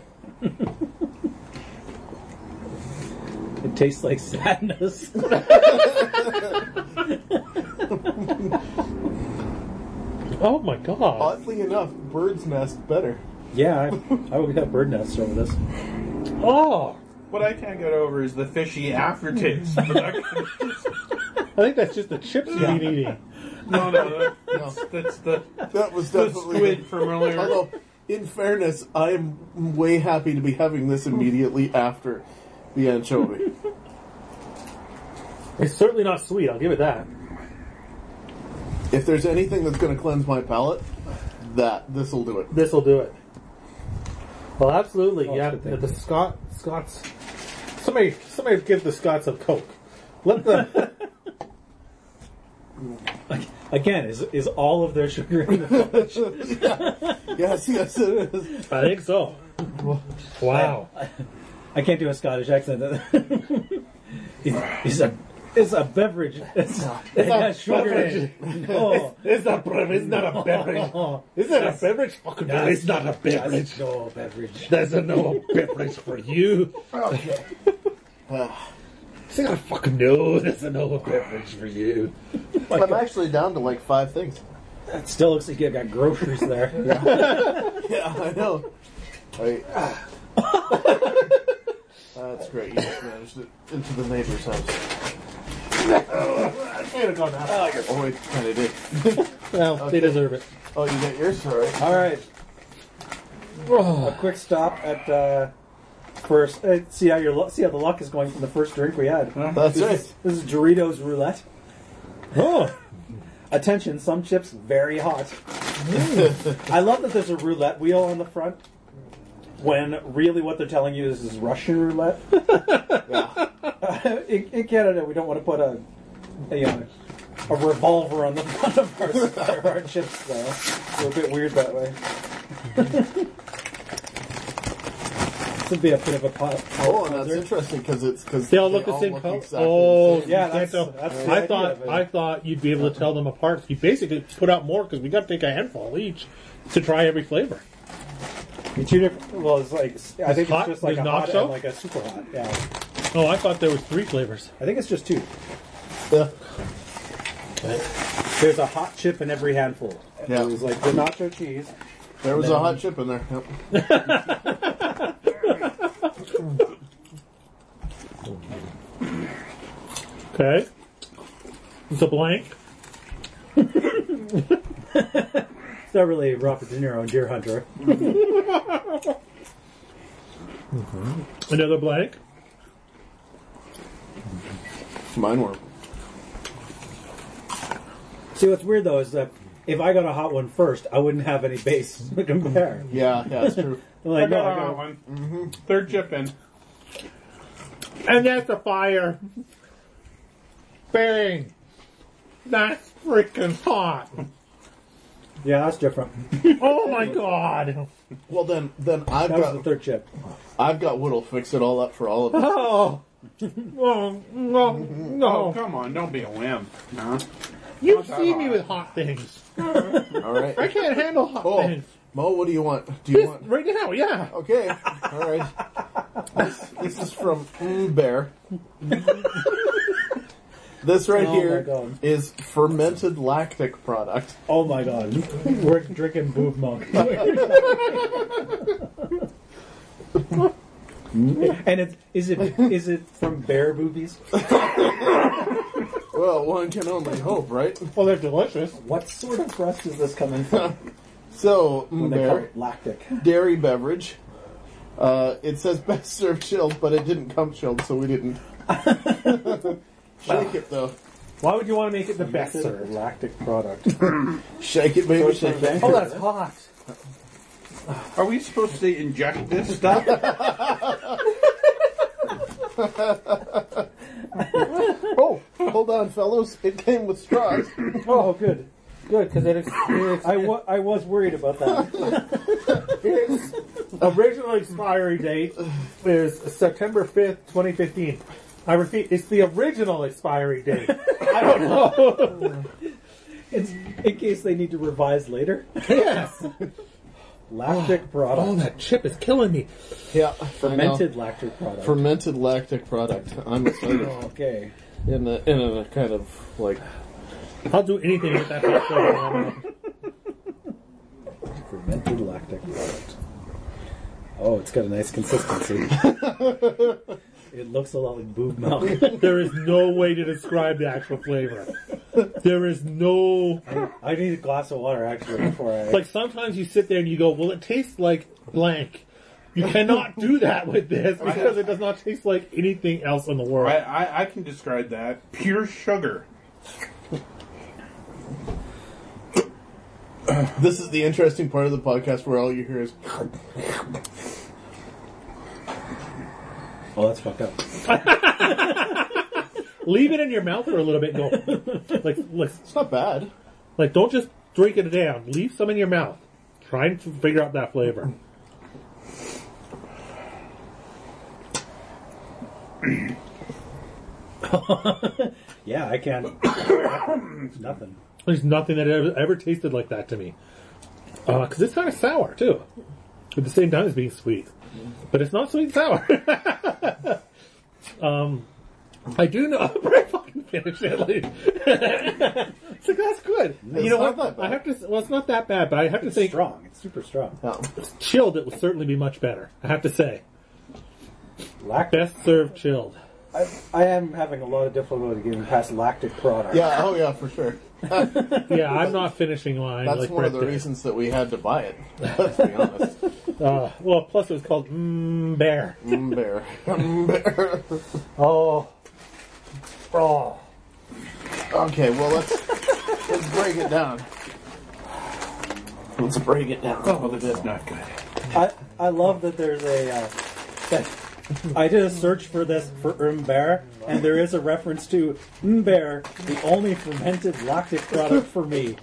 It tastes like sadness. oh my god! Oddly enough, bird's nest better. Yeah, I, I would have bird nests over this. Oh, What I can't get over is the fishy aftertaste. But that- I think that's just the chips you've been eating. no, no, that's, that's the, That was the definitely squid from earlier. Although, in fairness, I am way happy to be having this immediately after the anchovy. It's certainly not sweet. I'll give it that. If there's anything that's going to cleanse my palate, that this will do it. This will do it. Well, absolutely. Oh, yeah, good thing. the Scot Scots. Somebody, somebody, give the Scots a Coke. Let them. Again, is is all of their sugar in the fudge? Yes, yes, it is. I think so. Wow. I can't do a Scottish accent. it's, it's a it's a beverage. It's, it has sugar in it. Oh, It's not. It's not a beverage. Is it a beverage? Fucking no, it's not a beverage. That's no beverage. There's a no beverage for you. Okay. It's not a fucking no. There's a no beverage for you. I'm actually down to like five things. It still looks like you got groceries there. Yeah, I know. Wait. That's great. You just managed it into the neighbor's house. I should have gone that. Oh, wait, kind of did. Well, they deserve it. Oh, you got yours? All right. All right. A quick stop at uh, first. Uh, see how your lu- see how the luck is going from the first drink we had. That's This right. is, this is Doritos Roulette. Oh, Attention, some chips very hot. I love that there's a roulette wheel on the front. when really what they're telling you is, is Russian roulette. Yeah. in, in Canada, we don't want to put a a, uh, a revolver on the front of our, our, our chips, though. We're a bit weird that way. This would be a bit of a pot. Oh, and that's interesting because it's because They all look the same color. exactly Oh, the same. Yeah, you can't that's- tell. that's the I idea thought of it. I thought you'd be able to tell them apart. You basically put out more because we got to take a handful each to try every flavor. It's two different. Well, it's like I think hot? it's just like There's a hot nacho? and like a super hot. Yeah, Oh, I thought there was three flavors. I think it's just two. Yeah. There's a hot chip in every handful. Yeah. It was like the nacho cheese. There was And a then- hot chip in there. Yep. Okay. It's a blank. It's not really Robert De Niro and Deer Hunter. Another blank. Mine were. See, what's weird though is that if I got a hot one first, I wouldn't have any base to compare. Yeah, yeah, it's true. I'm I like, no, got I a got hot one. Third chip in. And that's a fire. Bang. That's freaking hot. Yeah, that's different. Oh my god. Well, then, then I've That was the got third chip. I've got Wood'll fix it all up for all of us. Oh. Oh, no, Oh, no. come on, don't be a wimp. Huh? You see me with hot things. All right. I can't handle hot Oh, things. Mo, what do you want? Do you This, want? right now, yeah. Okay. All right. This, this is from mm, Bear. This right Oh my here God. is fermented lactic product. Oh my god. We're drinking boob monk. And it's is it is it from bear boobies? Well, one can only hope, right? Well, they're delicious. What sort of breast is this coming from? So, When mm, they call Bear, it lactic. dairy beverage. Uh, it says best served chilled, but it didn't come chilled, so we didn't. Shake it though. Why would you want to make it the best It's a served? lactic product. Shake it, baby. So it's Shake from it. Oh, that's hot. Are we supposed to inject this stuff? Oh, hold on, fellows. It came with straws. Oh, good. Good, because it, ex- it ex- I, wa- I was worried about that. its original expiry date is September fifth, twenty fifteen. I repeat, it's the original expiry date. I don't know. It's in case they need to revise later. Yes. Lactic product. Oh, that chip is killing me. Yeah, Fermented lactic product. fermented lactic product. I'm excited. Okay. in a in a kind of like I'll do anything with that hot flavor. Fermented lactic product. Oh, it's got a nice consistency. It looks a lot like boob milk. There is no way to describe the actual flavor. There is no... I need a glass of water actually before I. Like, sometimes you sit there and you go, well, it tastes like blank. You cannot do that with this because it does not taste like anything else in the world. I, I, I can describe that. Pure sugar. this is the interesting part of the podcast where all you hear is Oh, that's fucked up. Leave it in your mouth for a little bit and go, like, like, it's not bad. like, don't just drink it down. Leave some in your mouth. Try and figure out that flavor. Yeah, I can't. Nothing. There's nothing that ever, ever tasted like that to me. Because it's kind of sour, too. At the same time as being sweet. But it's not sweet and sour. um, I do know... I fucking finished it. Like, it's like, that's good. It's you know not what? that bad. I have to... Well, it's not that bad, but I have to It's think... strong. It's super strong. No. Chilled, it would certainly be much better. I have to say. Lactic. Best served chilled. I, I am having a lot of difficulty getting past lactic product. Yeah, oh yeah, for sure. Yeah, I'm not finishing mine. That's like one of the Brett did. reasons that we had to buy it. Let's be honest. Uh, well, plus it was called Mmm Bear. Mm, bear. Mm, bear. Oh. Oh. Okay, well let's let's break it down. Let's break it down. Oh, this is not good. I I love that there's a. Uh, that I did a search for this for Umber, and there is a reference to Umber, the only fermented lactic product for me.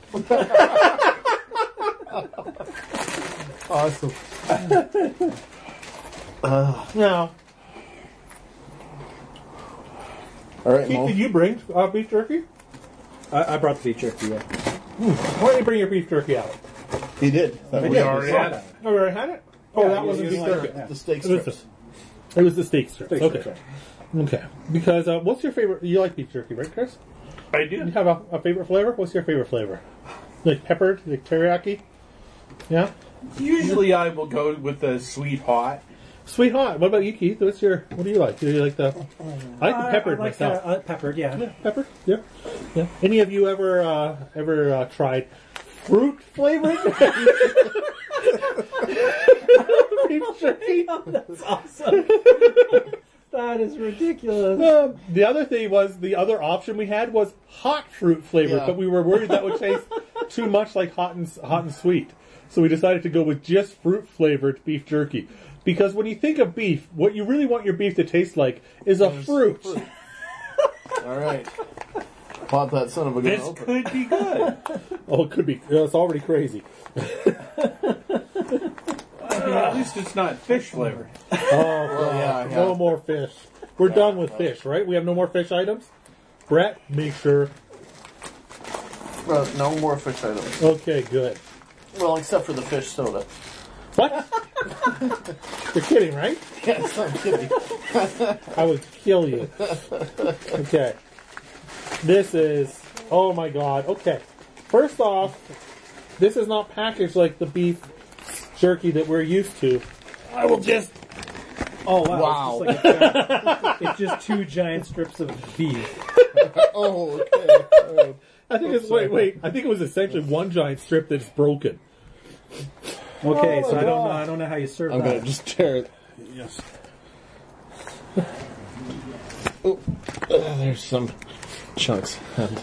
Awesome. Uh, Now, all right, Keith, Mo. did you bring uh, beef jerky? I, I brought the beef jerky. Yeah. Why didn't you bring your beef jerky out? He did. That We was- already had it. Oh, we already had it? Oh, Yeah, that you- wasn't you beef like jerky. it, yeah. the steak It was strips. the, it was the steak strips. Steak Okay. strips, Okay. Because, uh, what's your favorite? You like beef jerky, right, Chris? I You do. have a, a favorite flavor? What's your favorite flavor? Like peppered? Like teriyaki? Yeah? Usually I will go with the sweet hot. Sweet hot. What about you, Keith? What's your, what do you like? Do you like the, I like the peppered I like myself. Uh, uh, peppered, yeah. Yeah, pepper. Yeah, yeah. Any of you ever uh, ever uh, tried fruit flavored beef jerky? That's awesome. That is ridiculous. Um, the other thing was the other option we had was hot fruit flavored, Yeah. but we were worried that would taste too much like hot and hot and sweet. So we decided to go with just fruit flavored beef jerky. Because when you think of beef, what you really want your beef to taste like is a fruit. All right. Pop that son of a gun This open. could be good. Oh, it could be. It's already crazy. I mean, at least it's not fish flavored. Oh, Well, yeah, yeah. no more fish. We're Yeah, done with well. fish, right? We have no more fish items? Brett, make sure. Uh, no more fish items. Okay, good. Well, except for the fish soda. What? You're kidding, right? Yes, I'm kidding. I would kill you. Okay. This is, oh my god. Okay. First off, this is not packaged like the beef jerky that we're used to. I will just, Oh wow! Wow. It's, just like a giant, it's just two giant strips of beef. Oh, okay. I think it's, wait, wait. I think it was essentially one giant strip that's broken. Okay, Oh, so I don't know. God. I don't know how you serve I'm that. gonna just tear it. Yes. Oh, uh, there's some chunks. And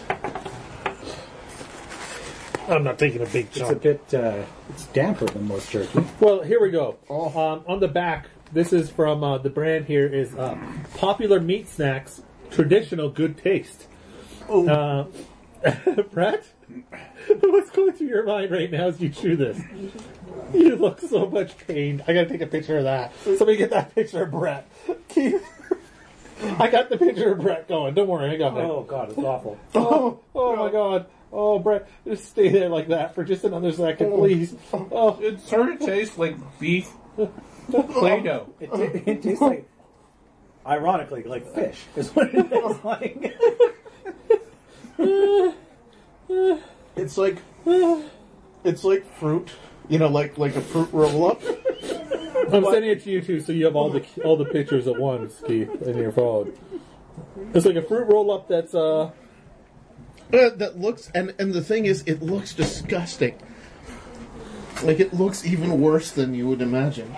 I'm not taking a big It's a chunk. bit. Uh, it's damper than most jerky. Well, here we go. Oh. Um, on the back, this is from uh, the brand here is uh, Popular Meat Snacks Traditional Good Taste. Uh, Brett, what's going through your mind right now as you chew this? You look so much pained. I gotta take a picture of that. Somebody get that picture of Brett. Keith, I got the picture of Brett going. Don't worry, I got it. Oh god, it's awful. Oh, oh my God. Oh, Brett, just stay there like that for just another second, please. Oh, It sort of tastes like beef Play-Doh. It, t- it tastes like, ironically, like fish. Is what it tastes like. it's like it's like fruit. You know, like like a fruit roll up. I'm sending it to you too, so you have all the all the pictures at once, Keith, in your phone. It's like a fruit roll up that's uh. Uh, that looks and and the thing is, it looks disgusting. Like it looks even worse than you would imagine.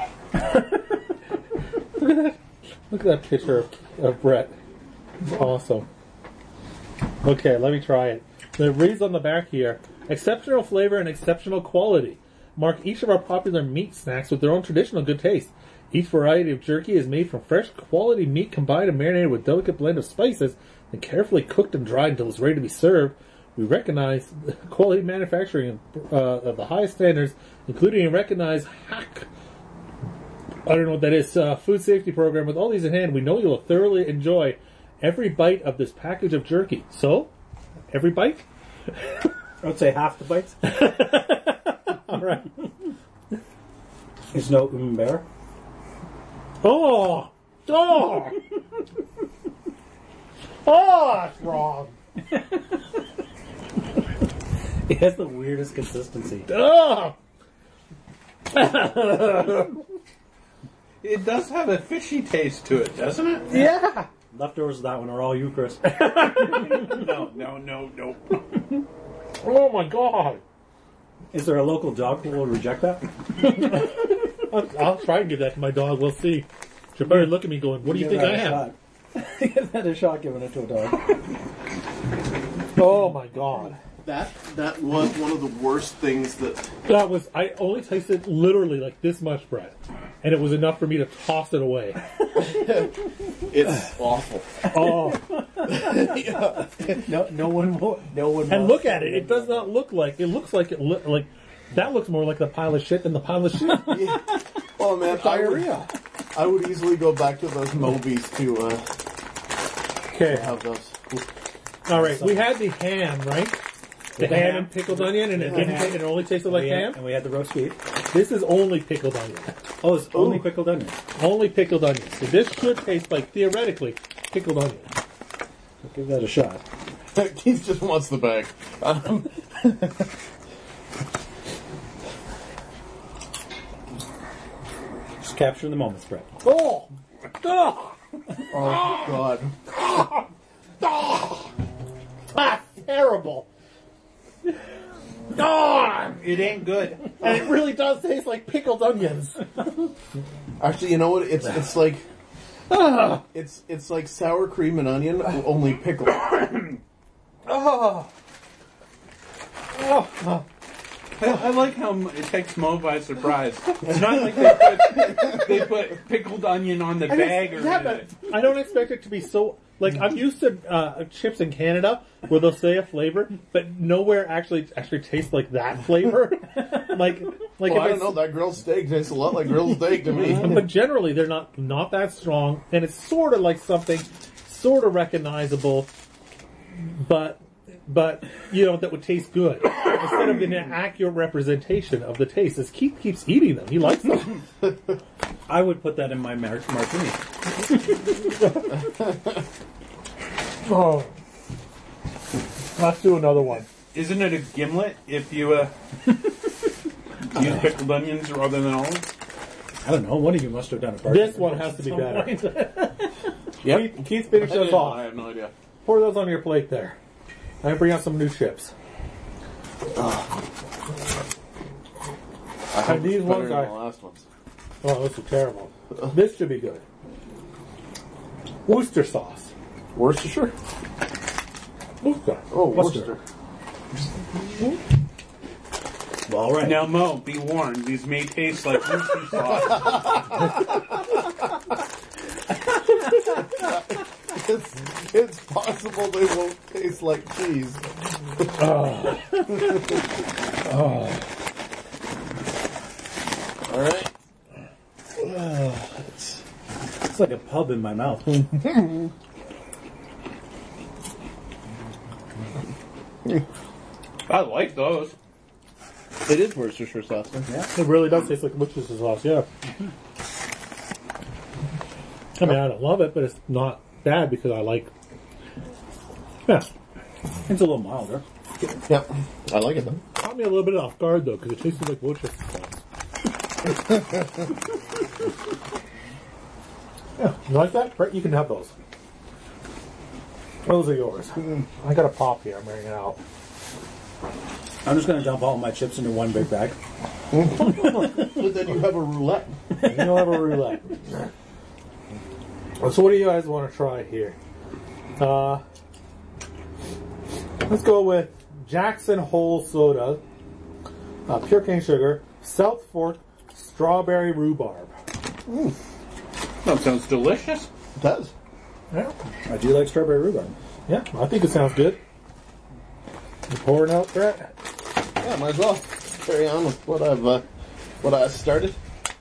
Look at that! Look at that picture of, of Brett. It's awesome. Okay, let me try it. It reads on the back here: exceptional flavor and exceptional quality mark each of our popular meat snacks with their own traditional good taste. Each variety of jerky is made from fresh, quality meat combined and marinated with a delicate blend of spices and carefully cooked and dried until it's ready to be served. We recognize quality manufacturing uh, of the highest standards, including a recognized hack. I don't know what that is. Uh, food safety program. With all these in hand, we know you'll thoroughly enjoy every bite of this package of jerky. So, every bite. I would say half the bites. All right. There's no umber. Oh, oh, oh, that's wrong. It has the weirdest consistency. Oh. It does have a fishy taste to it, doesn't it? Yeah. Leftovers of that one are all you, Chris. No, no, no, no. Oh my God. Is there a local dog who will reject that? I'll, I'll try and give that to my dog. We'll see. She'll probably look at me going, "What do you think I am?" Give that a shot, giving it to a dog. Oh my God. That that was one of the worst things that. That was, I only tasted literally like this much bread. And it was enough for me to toss it away. It's awful. Oh. No, no one, will, no one. And wants look at to it. be It does not look like, it looks like it, lo- like, that looks more like the pile of shit than the pile of shit. Yeah. Well, man, I would, Diarrhea. I would easily go back to those Mobies to uh, Okay. have those. All right. We had the ham, right? The The ham ham. and pickled onion, and it The didn't. ham. It only tasted like we had, ham. and we had the roast beef. This is only pickled onion. Oh, it's only pickled onions. Only pickled onion. So this should taste like theoretically pickled onion. So give that a shot. Keith just wants the bag. Um, Just capturing the moments, Brett. Oh, oh, oh God. that's terrible. Oh, It ain't good. and it really does taste like pickled onions. Actually, you know what? It's it's like it's it's like sour cream and onion, only pickled. Oh, oh, I, I like how m- it takes Mo by surprise. It's not like they put, they put pickled onion on the I bag just- or yeah, but I don't expect it to be so. Like I'm used to uh, chips in Canada where they'll say a flavor, but nowhere actually actually tastes like that flavor. like like Well, if I don't it's- know. That grilled steak tastes a lot like grilled steak to me. But generally, they're not not that strong, and it's sort of like something sort of recognizable, but but you know that would taste good instead of an accurate representation of the taste. As Keith keeps eating them, he likes them. I would put that in my mar- martini. Oh, let's do another one. Isn't it a gimlet if you uh, use pickled onions rather than olives? I don't know. One of you must have done a bar. This one has to be better. Yep. Keith, Keith finish I those I off. have no idea. Pour those on your plate there. And bring out some new chips. I And hope these it's ones better than are- the last ones. Oh, this is terrible. This should be good. Worcester sauce. Worcestershire? Worcester. Oh, Worcester. Worcester. Well, all right. Now, Mo, be warned. These may taste like Worcester sauce. It's, it's possible they won't taste like cheese. All right. It's like a pub in my mouth. I like those. It is Worcestershire sauce. It really does taste like Worcester sauce, yeah. I mean, I don't love it, but it's not bad because I like. Yeah, It's a little milder. Yep. I like it though. caught me a little bit off guard though because it tasted like Worcester sauce. Yeah, you like that? Brett, you can have those. Those are yours. I got a pop here. I'm bringing it out. I'm just going to dump all my chips into one big bag. But then you have a roulette. You'll have a roulette. So what do you guys want to try here? Uh, let's go with Jackson Hole Soda, uh, pure cane sugar, South Fork, strawberry rhubarb. That sounds delicious. It does. Yeah, I do like strawberry rhubarb. yeah, I think it sounds good. You pouring out, Brett? Yeah, might as well carry on with what I've uh, what I started.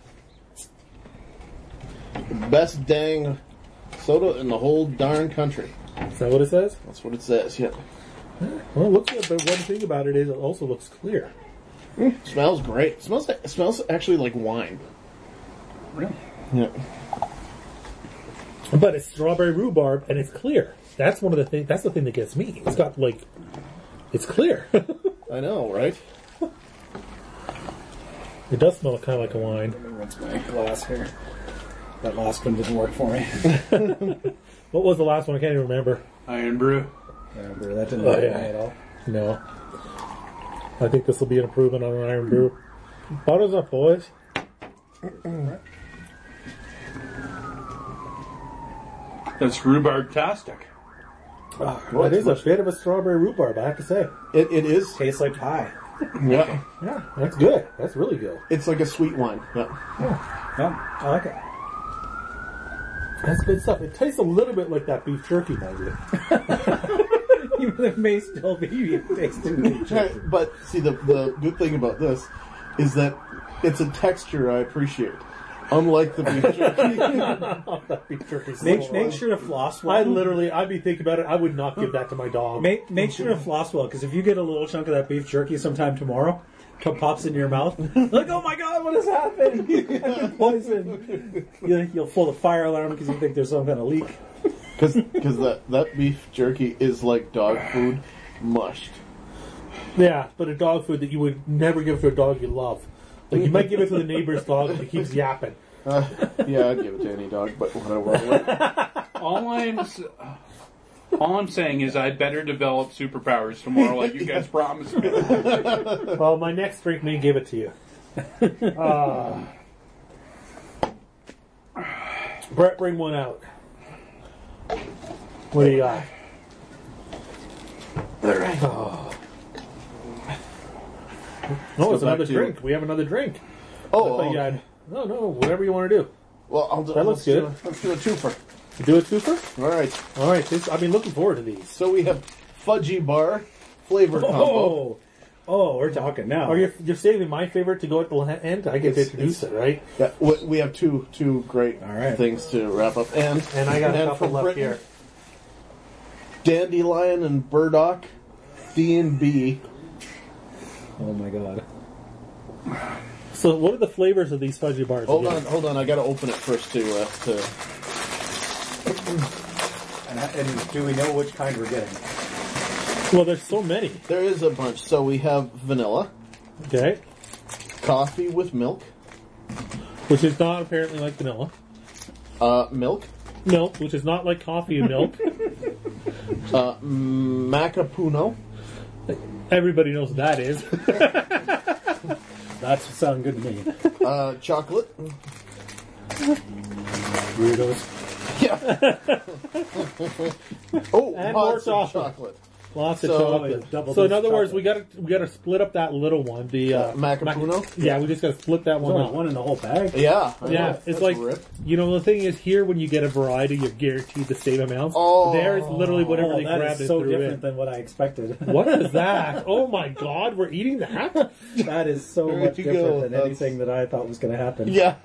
Best dang soda in the whole darn country. Is that what it says? That's what it says. Yeah. Well, it looks good, but one thing about it is it also looks clear. Smells great. It smells. It smells actually like wine. Really? Yeah. But it's strawberry rhubarb and it's clear. That's one of the things. That's the thing that gets me. It's got like, it's clear. I know, right? It does smell kind of like a wine. What's my glass here? That last one didn't work for me. What was the last one? I can't even remember. Iron brew. Remember, that didn't Oh, work for yeah. me at all. No. I think this will be an improvement on an Iron Brew. Bottoms up, boys. That's rhubarb-tastic. Well, it is a bit of a strawberry rhubarb, I have to say. It, it is. Tastes like pie. Yeah. Yeah, that's good. That's really good. It's like a sweet wine. Yeah. Yeah, I like it. That's good stuff. It tastes a little bit like that beef jerky, maybe. Even though it may still be tasting beef jerky. But see, the the good thing about this is that it's a texture I appreciate. Unlike the beef jerky. That beef jerky. Make, make sure to floss well. I literally, I'd be thinking about it. I would not give that to my dog. Make make sure to floss well, because if you get a little chunk of that beef jerky sometime tomorrow, it pops into your mouth, like, oh my god, what has happened? I've been poisoned. You'll, you'll pull the fire alarm because you think there's some kind of leak. Because that, that beef jerky is like dog food mushed. Yeah, but a dog food that you would never give to a dog you love. Like, you might give it to the neighbor's dog if he keeps yapping. Uh, yeah, I'd give it to any dog, but whatever. All I'm, s- all I'm saying is I'd better develop superpowers tomorrow, like you guys promised me. Well, my next drink may give it to you. Uh, Brett, bring one out. What do you got? All right. Oh, no, it's go back another to- drink. We have another drink. Oh, I thought you had- no, no, whatever you want to do. well, I'll do, That looks let's good. Do, let's do a twofer. You do a twofer? All right. All right. This, I've been looking forward to these. So we have Fudgy Bar flavor combo. Oh, oh, we're talking now. Oh, you're, you're saving my favorite to go at the end? I get to It's- introduce it's- it, right? Yeah, we we have two two great All right. things to wrap up, and And I got a and couple from left Britain, here. Dandelion and Burdock D and B. Oh my god. So, what are the flavors of these fudgy bars? Hold again? on, hold on. I got to open it first to uh, to. And, and do we know which kind we're getting? Well, there's so many. There is a bunch. So we have vanilla, Okay. coffee with milk, Which is not apparently like vanilla. uh, milk, Milk, which is not like coffee and milk. uh, macapuno, Everybody knows what that is. That's sounding good to me. uh, chocolate. Weirdos. Yeah. oh, And more lots of chocolate. chocolate. Lots of So, chocolate. double So in dose other words, chocolate. we got to we got to split up that little one. The uh, Uh, Macapuno? Mac- yeah, we just got to split that There's one only up. one in the whole bag. Yeah. I Yeah, know. it's That's like, rip. you know, the thing is here when you get a variety, you're guaranteed the same amounts. Oh. There is literally whatever Oh, they that grabbed is and so threw different in. than what I expected. What is that? Oh my god, we're eating that? That is so There much you different go. than That's- anything that I thought was going to happen. Yeah.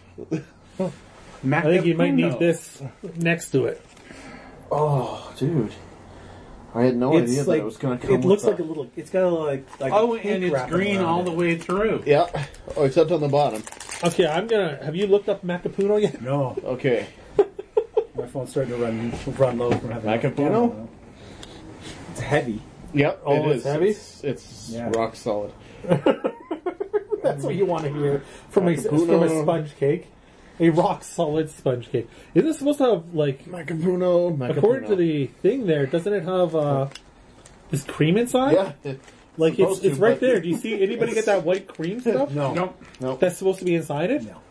I think you might need this next to it. Oh, dude. I had no idea that it was going to come It looks with like a that. little. It's got a like. like Oh, pink and it's wrapping green around all it. the way through. Yeah. Oh, except on the bottom. Okay, I'm gonna. Have you looked up Macapuno yet? No, Okay. my phone's starting to run run low from having Macapuno? It's heavy. Yep. Oh, it it's is. heavy? It's, it's Yeah. rock solid. That's what you want to hear from a Macapuno. from a sponge cake, a rock solid sponge cake. Isn't it supposed to have like? Macapuno. Macapuno. According to the thing there, doesn't it have uh, this cream inside? Yeah. it- Like it's supposed to, it's right but- there. Do you see anybody get that white cream stuff? No, Nope. Nope. That's supposed to be inside it. no.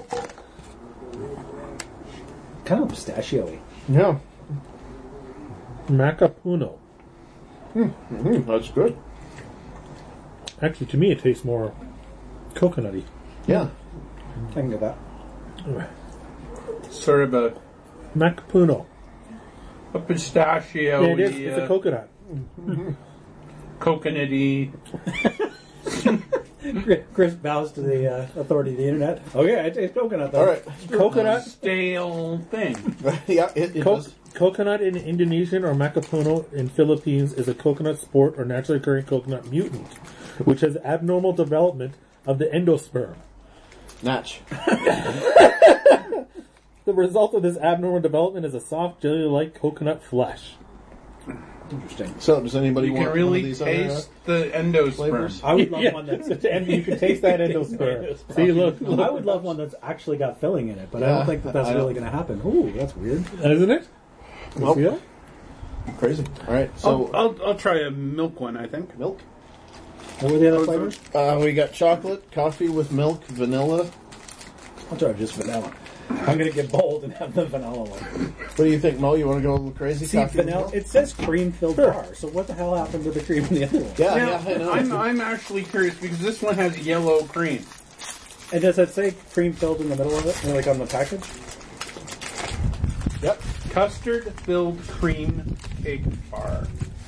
Kind of pistachio-y. Yeah. Macapuno. Mm, that's good. Actually, to me, it tastes more coconutty. Yeah. I can get that. Sort of a, Macapuno. a pistachio, Yeah, it is. It's a coconut. coconutty. Chris bows to the uh, authority of the internet. Okay, I taste coconut though. All right. Coconut. Stale thing. yeah, it, it Co- does. coconut in Indonesian or macapuno in Philippines is a coconut sport or naturally occurring coconut mutant, which has abnormal development of the endosperm. Natch. The result of this abnormal development is a soft, jelly-like coconut flesh. Interesting. So, does anybody You want can one of really these other, uh, taste the endosperm. flavors? I would love Yeah. one that's. and you can taste that endosperm. See, look, look. I would love one that's actually got filling in it, but I Yeah, don't think that that's I really don't- going to happen. Ooh, that's weird. Isn't it? You Nope. see that? Crazy. All right. So, I'll, I'll, I'll try a milk one, I think. milk. What were the other flavors? Uh, we got chocolate, coffee with milk, vanilla, I'll try just vanilla. I'm gonna get bold and have the vanilla one. What do you think, Mo? You want to go a little crazy? See, coffee vanilla. as well? It says cream-filled bar. So what the hell happened to the cream in the other one? Yeah, Now, yeah, I know. I'm, I'm actually curious because this one has yellow cream. And does it say cream-filled in the middle of it, or like on the package? Yep. Custard-filled cream cake bar.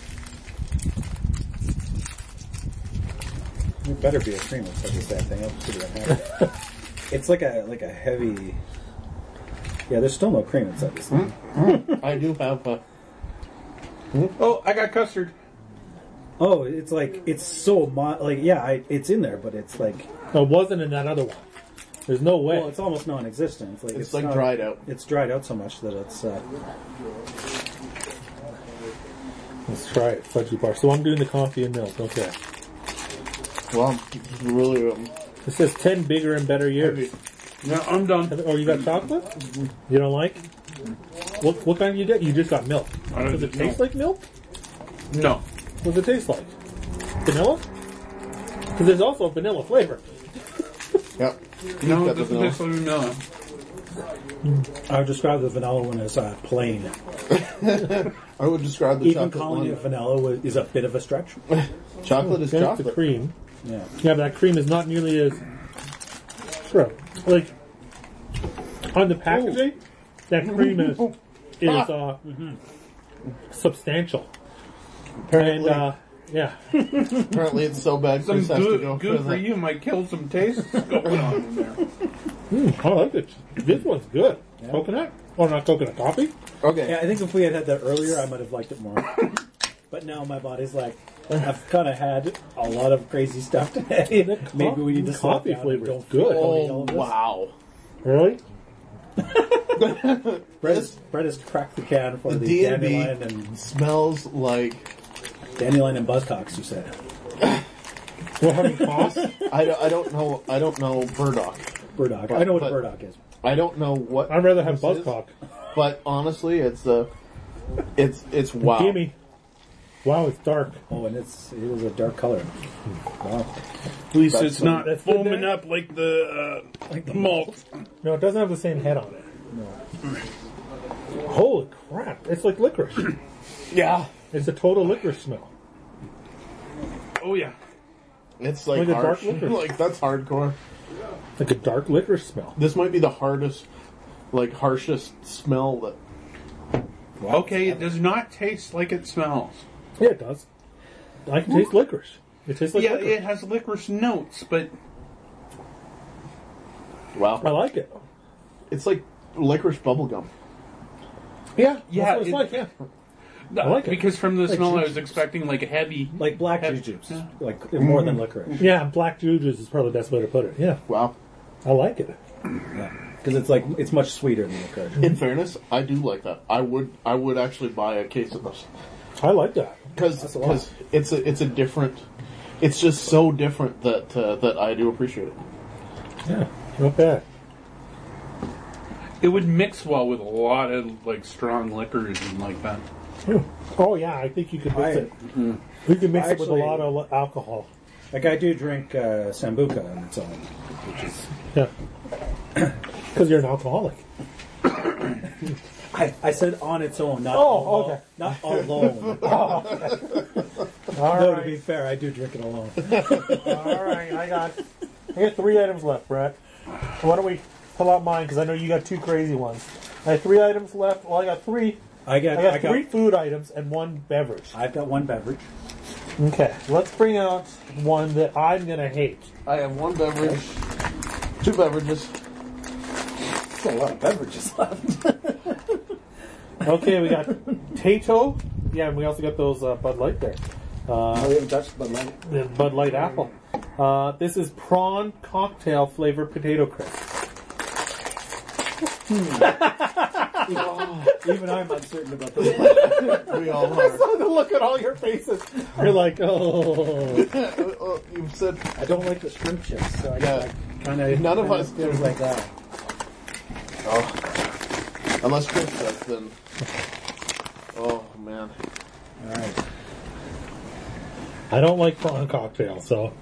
It better be a cream. It's like a sad thing. I'll put it on hand. It's like a like a heavy. Yeah, there's still no cream inside this thing. I do have a. Oh, I got custard. Oh, it's like it's so mo- like yeah, I, it's in there, but it's like No, it wasn't in that other one. There's no way. well, it's almost non-existent. It's like It's like not- dried out. It's dried out so much that it's. Uh, Let's try it. Fudgy bar. So I'm doing the coffee and milk. Okay. Well, really. Um, It says ten bigger and better years. No, I'm done. Oh, you got chocolate? You don't like? What what kind you get? You just got milk. I don't Does it know. taste like milk? No. What does it taste like? Vanilla? Because there's also a vanilla flavor. yep. No, got it the doesn't vanilla. taste like vanilla. I would describe the vanilla one as uh, plain. I would describe the Even chocolate calling one. it vanilla was, is a bit of a stretch. Chocolate is Then it's chocolate. the cream. Yeah. Yeah, but that cream is not nearly as... Sure. Like, on the packaging, that cream is, is uh, substantial. And, Apparently, uh, yeah. apparently it's so bad. Some Chris has to good, go good for for that. you might kill some taste going on in there. Mm, I like it. This one's good. Coconut? Or not coconut, coffee? Okay. Yeah, I think if we had had that earlier, I might have liked it more. But now my body's like, I've kind of had a lot of crazy stuff today. Maybe we need to slow coffee down flavor and is don't good. don't eat all Oh of this. wow! Really? Brett has, Brett has cracked the can for The the, D and B dandelion and smells like dandelion and buzzcocks. You said We're having coffee? I don't, I don't know I don't know burdock. burdock. But- I know what but- a burdock is. I don't know what. I'd rather have this is, buzzcock. But honestly, it's uh, it's it's wow. Gimme. Wow, it's dark. Oh, and it's it is a dark color. Wow. At least That's it's not that's good foaming there. up like the, uh, like the malt. No, it doesn't have the same head on it. No. Holy crap. It's like licorice. Yeah, It's a total licorice smell. Oh, yeah. it's like, Like a harsh. dark licorice. Like that's hardcore. Like a dark licorice smell. This might be the hardest, like harshest smell that. Okay, it does not taste like it smells. Yeah, it does. I can taste licorice. It tastes like yeah, licorice. it has licorice notes, but I Wow, like it. it's like licorice bubblegum. Yeah, Yeah, that's what it's it- like, yeah. I like it. because from the Like smell I juice. was expecting like a heavy. Like black Have- jujubes, yeah. like more than licorice. Yeah, black juice is probably the best way to put it. Yeah, Wow. I like it. Yeah, because it's like it's much sweeter than licorice. In fairness, I do like that. I would I would actually buy a case of this I like that. because a lot. it's a it's a different. It's just so different that uh, that I do appreciate it. Yeah, not bad. It would mix well with a lot of like strong liquors and like that. Hmm. Oh yeah, I think you could mix I- it. You can mix I it with a actually- lot of li- alcohol. Like I do drink uh, sambuca on its own, which is Yeah, because you're an alcoholic. I, I said on its own, not Oh, alone, okay. not alone. All No, to right, be fair, I do drink it alone. all right. I got I got three items left, Brett. Why don't we pull out mine? Because I know you got two crazy ones. I have three items left. Well, I got three. I got, I got I got, three food items and one beverage. I've got one beverage. Okay, let's bring out one that I'm gonna hate. I have one beverage, two beverages. There's a lot of beverages left. Okay, we got Tato. Yeah, and we also got those uh, Bud Light there. Uh, we haven't touched Bud Light. the Bud Light Apple. Uh, this is prawn cocktail flavored potato crisp. Even I'm uncertain about this. We all are. Look at all your faces. You're like, oh. Oh, you've said I don't like the shrimp chips, so I Yeah. kind of None of us feels do. like that. oh, unless Chris does, then. Oh man. All right. I don't like prawn cocktail, so.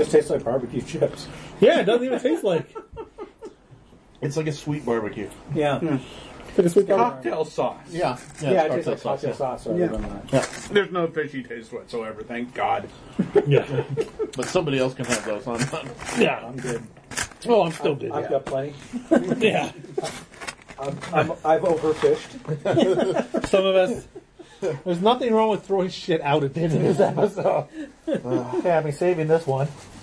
just tastes like barbecue chips. Yeah, it doesn't even taste like. It's like a sweet barbecue. Yeah. It's like a sweet barbecue. Cocktail sauce. Yeah. Yeah, it's it tastes like cocktail yeah. sauce rather Yeah. than that. Yeah. There's no fishy taste whatsoever, thank God. Yeah. But somebody else can have those. I'm not. Yeah. I'm good. Oh, I'm still good. I've Yeah. got plenty. Yeah. I'm, I'm, I've overfished. Some of us. There's nothing wrong with throwing shit out at the end of this episode. Okay, I've been saving this one.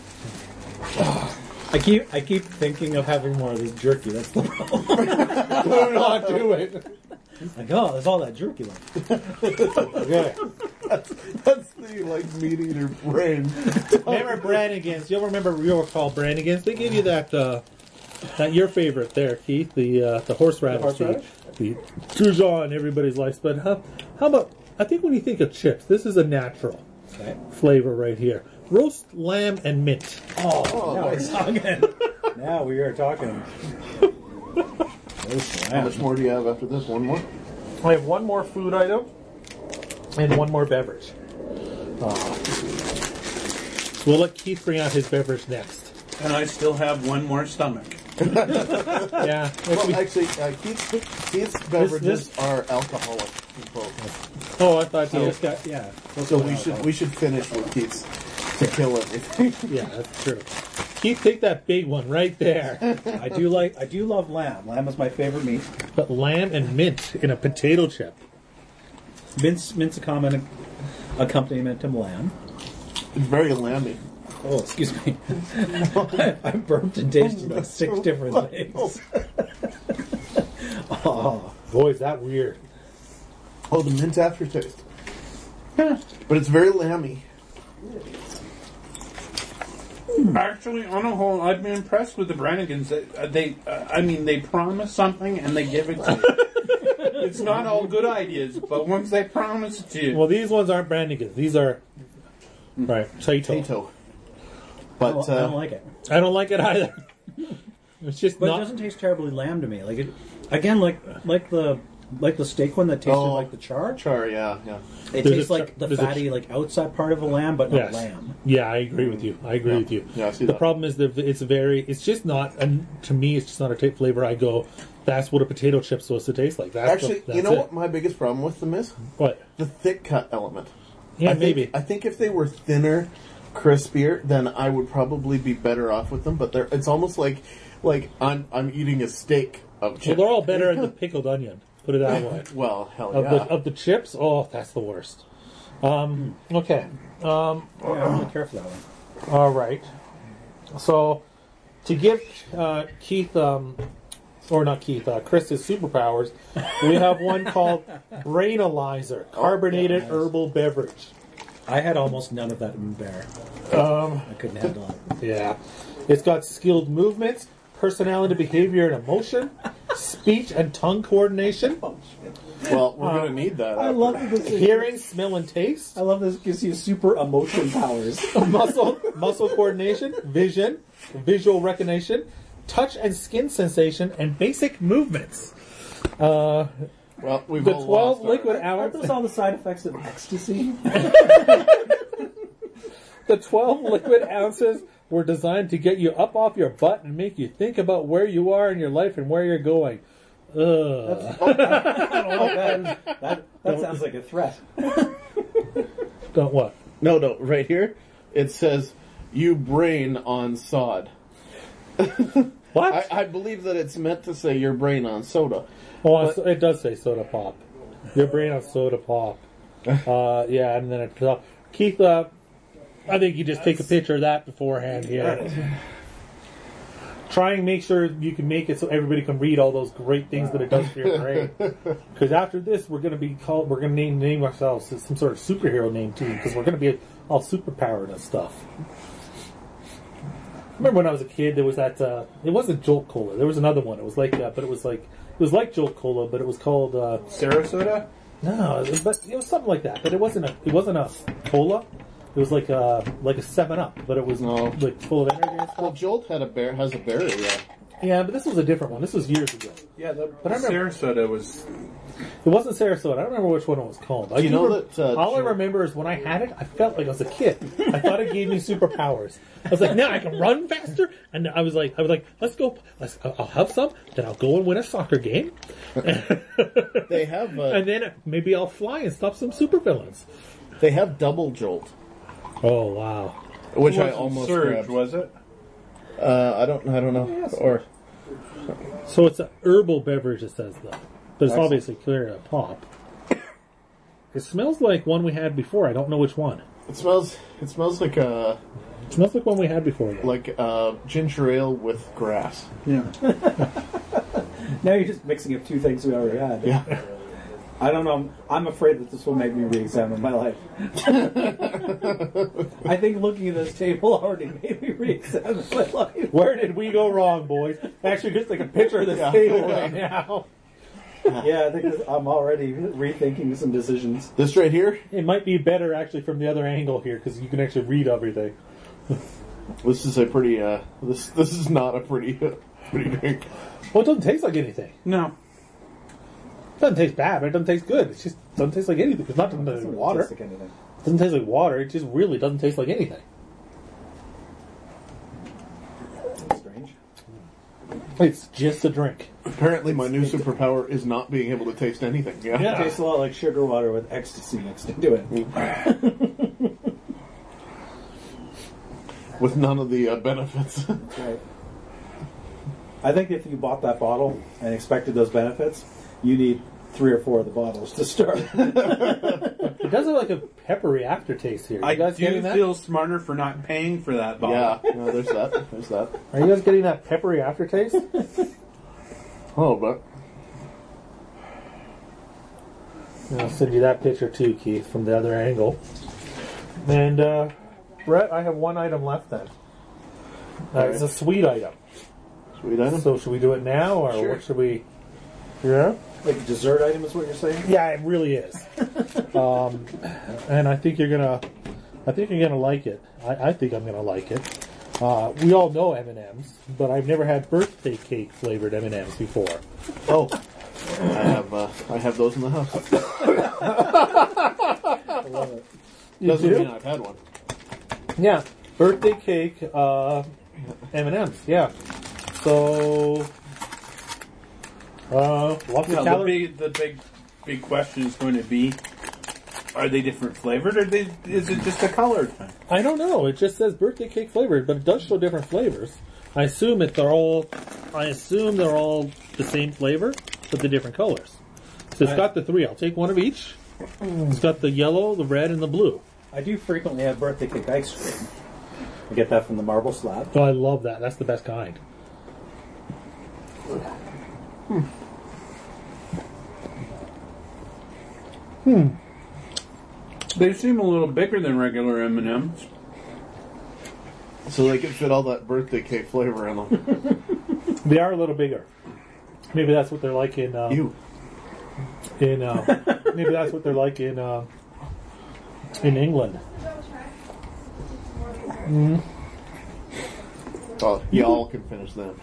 I keep I keep thinking of having more of this jerky. That's the problem. Do not do it. Like, oh, there's all that jerky left. Okay. That's the like meat eater brain. Remember Brannigan's? You'll remember you'll recall Brannigan's. They give you that uh, that your favorite there, Keith, the uh, the horseradish. The, horseradish? the Goujon in everybody's life. But how, how about? I think when you think of chips, this is a natural Okay. flavor right here. Roast lamb and mint. Oh, now we're talking. Now we are talking. How much more do you have after this? One more? I have one more food item and one more beverage. Uh, we'll let Keith bring out his beverage next. And I still have one more stomach. Yeah. Well, actually, uh, Keith's, Keith's beverages are alcoholic. Both. Oh, I thought I you. just got, yeah. So we should we should finish with Keith's to kill everything. Yeah, that's true. Keith, take that big one right there. I do like. I do love lamb. Lamb is my favorite meat. But lamb and mint in a potato chip. Mince, mince a common accompaniment to lamb. It's very lamby. Oh, excuse me. I burped and tasted like six different things. Oh, Boy, is that weird. Oh, the mint aftertaste. But it's very lamby. Actually, on a whole, I've been impressed with the Brannigans. They, uh, they uh, I mean, they promise something and they give it to you. It's not all good ideas, but once they promise it to you. Well, these ones aren't Brannigan's. These are right Tato. Potato. But I don't uh, like it. I don't like it either. It's just But not. it doesn't taste terribly lamb to me. Like it, again, like like the like the steak one that tasted Oh. like the char. char, yeah, yeah. It There's tastes a- like the there's a- fatty, like outside part of a lamb, but not Yes. lamb. Yeah, I agree with you. I agree Yeah. with you. Yeah, I see the that. problem is that it's very. It's just not. And to me, it's just not a ta flavor. I go. That's what a potato chip's supposed to taste like. That's Actually, what, that's you know it. what my biggest problem with them is? What? The thick cut element. Yeah, I think, maybe. I think if they were thinner, crispier, then I would probably be better off with them. But they're it's almost like like I'm I'm eating a steak of chips. Well, they're all better than the pickled onion. Put it that way. Well, hell Of yeah. the of the chips, oh, that's the worst. Um, okay. Um, Yeah, I don't really care for that one. all right. So, to give uh, Keith, um, or not Keith, uh, Chris his superpowers, we have one called Brainalyzer, carbonated nice. herbal beverage. I had almost none of that in Bear. Um, I couldn't handle it. yeah. It's got skilled movements, personality, behavior, and emotion, speech and tongue coordination, Well, we're gonna need that. I after. love that this. hearing, smell, and taste. I love this. Gives you super emotion powers. muscle muscle coordination, vision, visual recognition, touch and skin sensation, and basic movements. Uh, Well, we've the all twelve lost our- liquid Aren't ounce, those all the side effects of ecstasy? the twelve liquid ounces were designed to get you up off your butt and make you think about where you are in your life and where you're going. Ugh. that, that, that sounds like a threat. Don't what? No, no, right here it says "you brain on sod." What? I, I believe that it's meant to say "your brain on soda." Oh, it's- it does say soda pop. Your brain on soda pop. Uh, yeah, and then it uh, Keith. Uh, I think you just take a picture of that beforehand here. Try and make sure you can make it so everybody can read all those great things that it does for your brain. Because after this, we're going to be called. We're going to name, name ourselves some sort of superhero name too. Because we're going to be all superpowered and stuff. Remember when I was a kid, there was that. Uh, it wasn't Jolt Cola. There was another one. It was like, uh, but it was like it was like Jolt Cola, but it was called. Uh, Sarasota? no, it was, but it was something like that. But it wasn't a. It wasn't a cola. It was like a like a Seven Up, but it was No. like full of energy and Well, stuff. Jolt had a bear has a berry. Yeah. Yeah, but this was a different one. This was years ago. Yeah, the, But I the remember- Sarasota was. It wasn't Sarasota. I don't remember which one it was called. I You do know rem- that, uh, all I Joe- remember is when I had it, I felt like I was a kid. I thought it gave me superpowers. I was like, now I can run faster. And I was like, I was like, let's go. Let's, I'll have some. Then I'll go and win a soccer game. They have uh, And then maybe I'll fly and stop some supervillains. they have double jolt, Oh wow! which It I wasn't almost Surge, grabbed. was it? Uh, I don't I don't know. Or So it's a herbal beverage. It says though, but it's Excellent. obviously clear a pop. It smells like one we had before. I don't know which one. it smells it smells like a It smells like one we had before. Though. like uh, ginger ale with grass. Yeah. Now you're just mixing up two things we already had. Yeah. I don't know. I'm afraid that this will make me re-examine my life. I think looking at this table already made me re-examine my life. Where did we go wrong, boys? Actually, just like a picture of this Yeah. table right now. Yeah, I think this, I'm already rethinking some decisions. This right here, It might be better actually from the other angle here because you can actually read everything. this is a pretty uh, this this is not a pretty uh, pretty drink. Well, it doesn't taste like anything. No. It doesn't taste bad, but it doesn't taste good. It just doesn't taste like anything. It's not doesn't taste like water. Tastes like anything. It doesn't taste like water. It just really doesn't taste like anything. That's strange. It's just a drink. Apparently, my new superpower is not being able to taste anything. Yeah. Yeah. It tastes a lot like sugar water with ecstasy mixed into it. With none of the uh, benefits. Right. I think if you bought that bottle and expected those benefits, you need three or four of the bottles to start. It does have like a peppery aftertaste here. You I guys do getting that? feel smarter for not paying for that bottle. Yeah. No, there's that. There's that. Are you guys getting that peppery aftertaste? Oh, but I'll send you that picture too, Keith, from the other angle. And, uh, Brett, I have one item left then. Uh, It's a sweet item. sweet item. So should we do it now, or Sure. what should we... Yeah? Like a dessert item is what you're saying? Yeah, it really is. um, and I think you're gonna... I think you're gonna like it. I, I think I'm gonna like it. Uh, we all know M and M's, but I've never had birthday cake flavored M and M's before. Oh, I have uh, I have those in the house. You Doesn't do? mean I've had one. Yeah, birthday cake uh, M and M's. Yeah. So, uh, lots Yeah, of the calories. big, the big, big question is going to be: are they different flavored, or they, is it just a colored? I don't know. It just says birthday cake flavored, but it does show different flavors. I assume it they're all. I assume they're all the same flavor, but the different colors. So it's got the three. I'll take one of each. It's got the yellow, the red, and the blue. I do frequently have birthday cake ice cream. I get that from the marble slab. Oh, I love that. That's the best kind. They seem a little bigger than regular M and M's. So they can fit all that birthday cake flavor in them. They are a little bigger. Maybe that's what they're like in. Uh, You. in uh, maybe that's what they're like in uh, in England. Oh, y'all can finish them.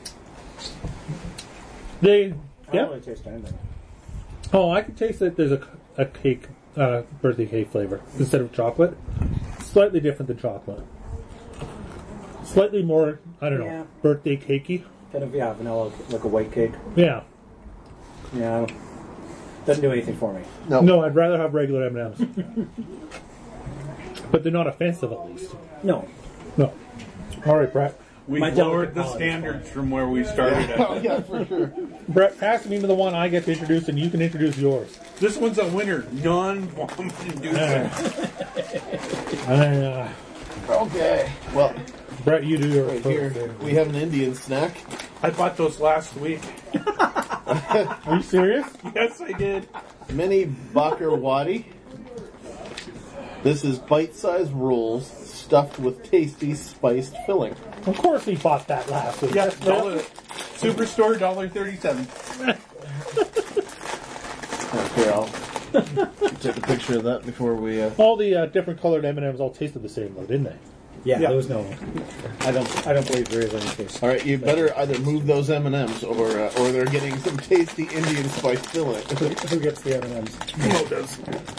They I don't yeah. really taste anything. Oh, I can taste that there's a, a cake, uh, birthday cake flavor instead of chocolate. Slightly different than chocolate. Slightly more, I don't know, Yeah. birthday cakey. Kind of, yeah, vanilla, like a white cake. Yeah. Yeah, I don't- doesn't do anything for me. No. No, I'd rather have regular M and M's. But they're not offensive, at least. No. No. All right, Brett. We My lowered delicate the palate. standards from where we started. Oh, yeah, for sure. Brett, pass me the one I get to introduce, and you can introduce yours. This one's a winner, non-inducing. Uh, Okay. Well, Brett, you do yours right first. here we have an Indian snack. I bought those last week. Are you serious? Yes, I did. Mini Bakar Wadi. This is bite-sized rolls stuffed with tasty spiced filling. Of course he bought that last week. Yes, dollar. Superstore, dollar thirty-seven. Okay, I'll take a picture of that before we. Uh... All the uh, different colored M and M's all tasted the same, though, didn't they? Yeah, Yeah. there was no. I don't. I don't believe there is any taste. All right, you better either move those M and M's or uh, or they're getting some tasty Indian spice filling. Who, who gets the M and M's? Mo does.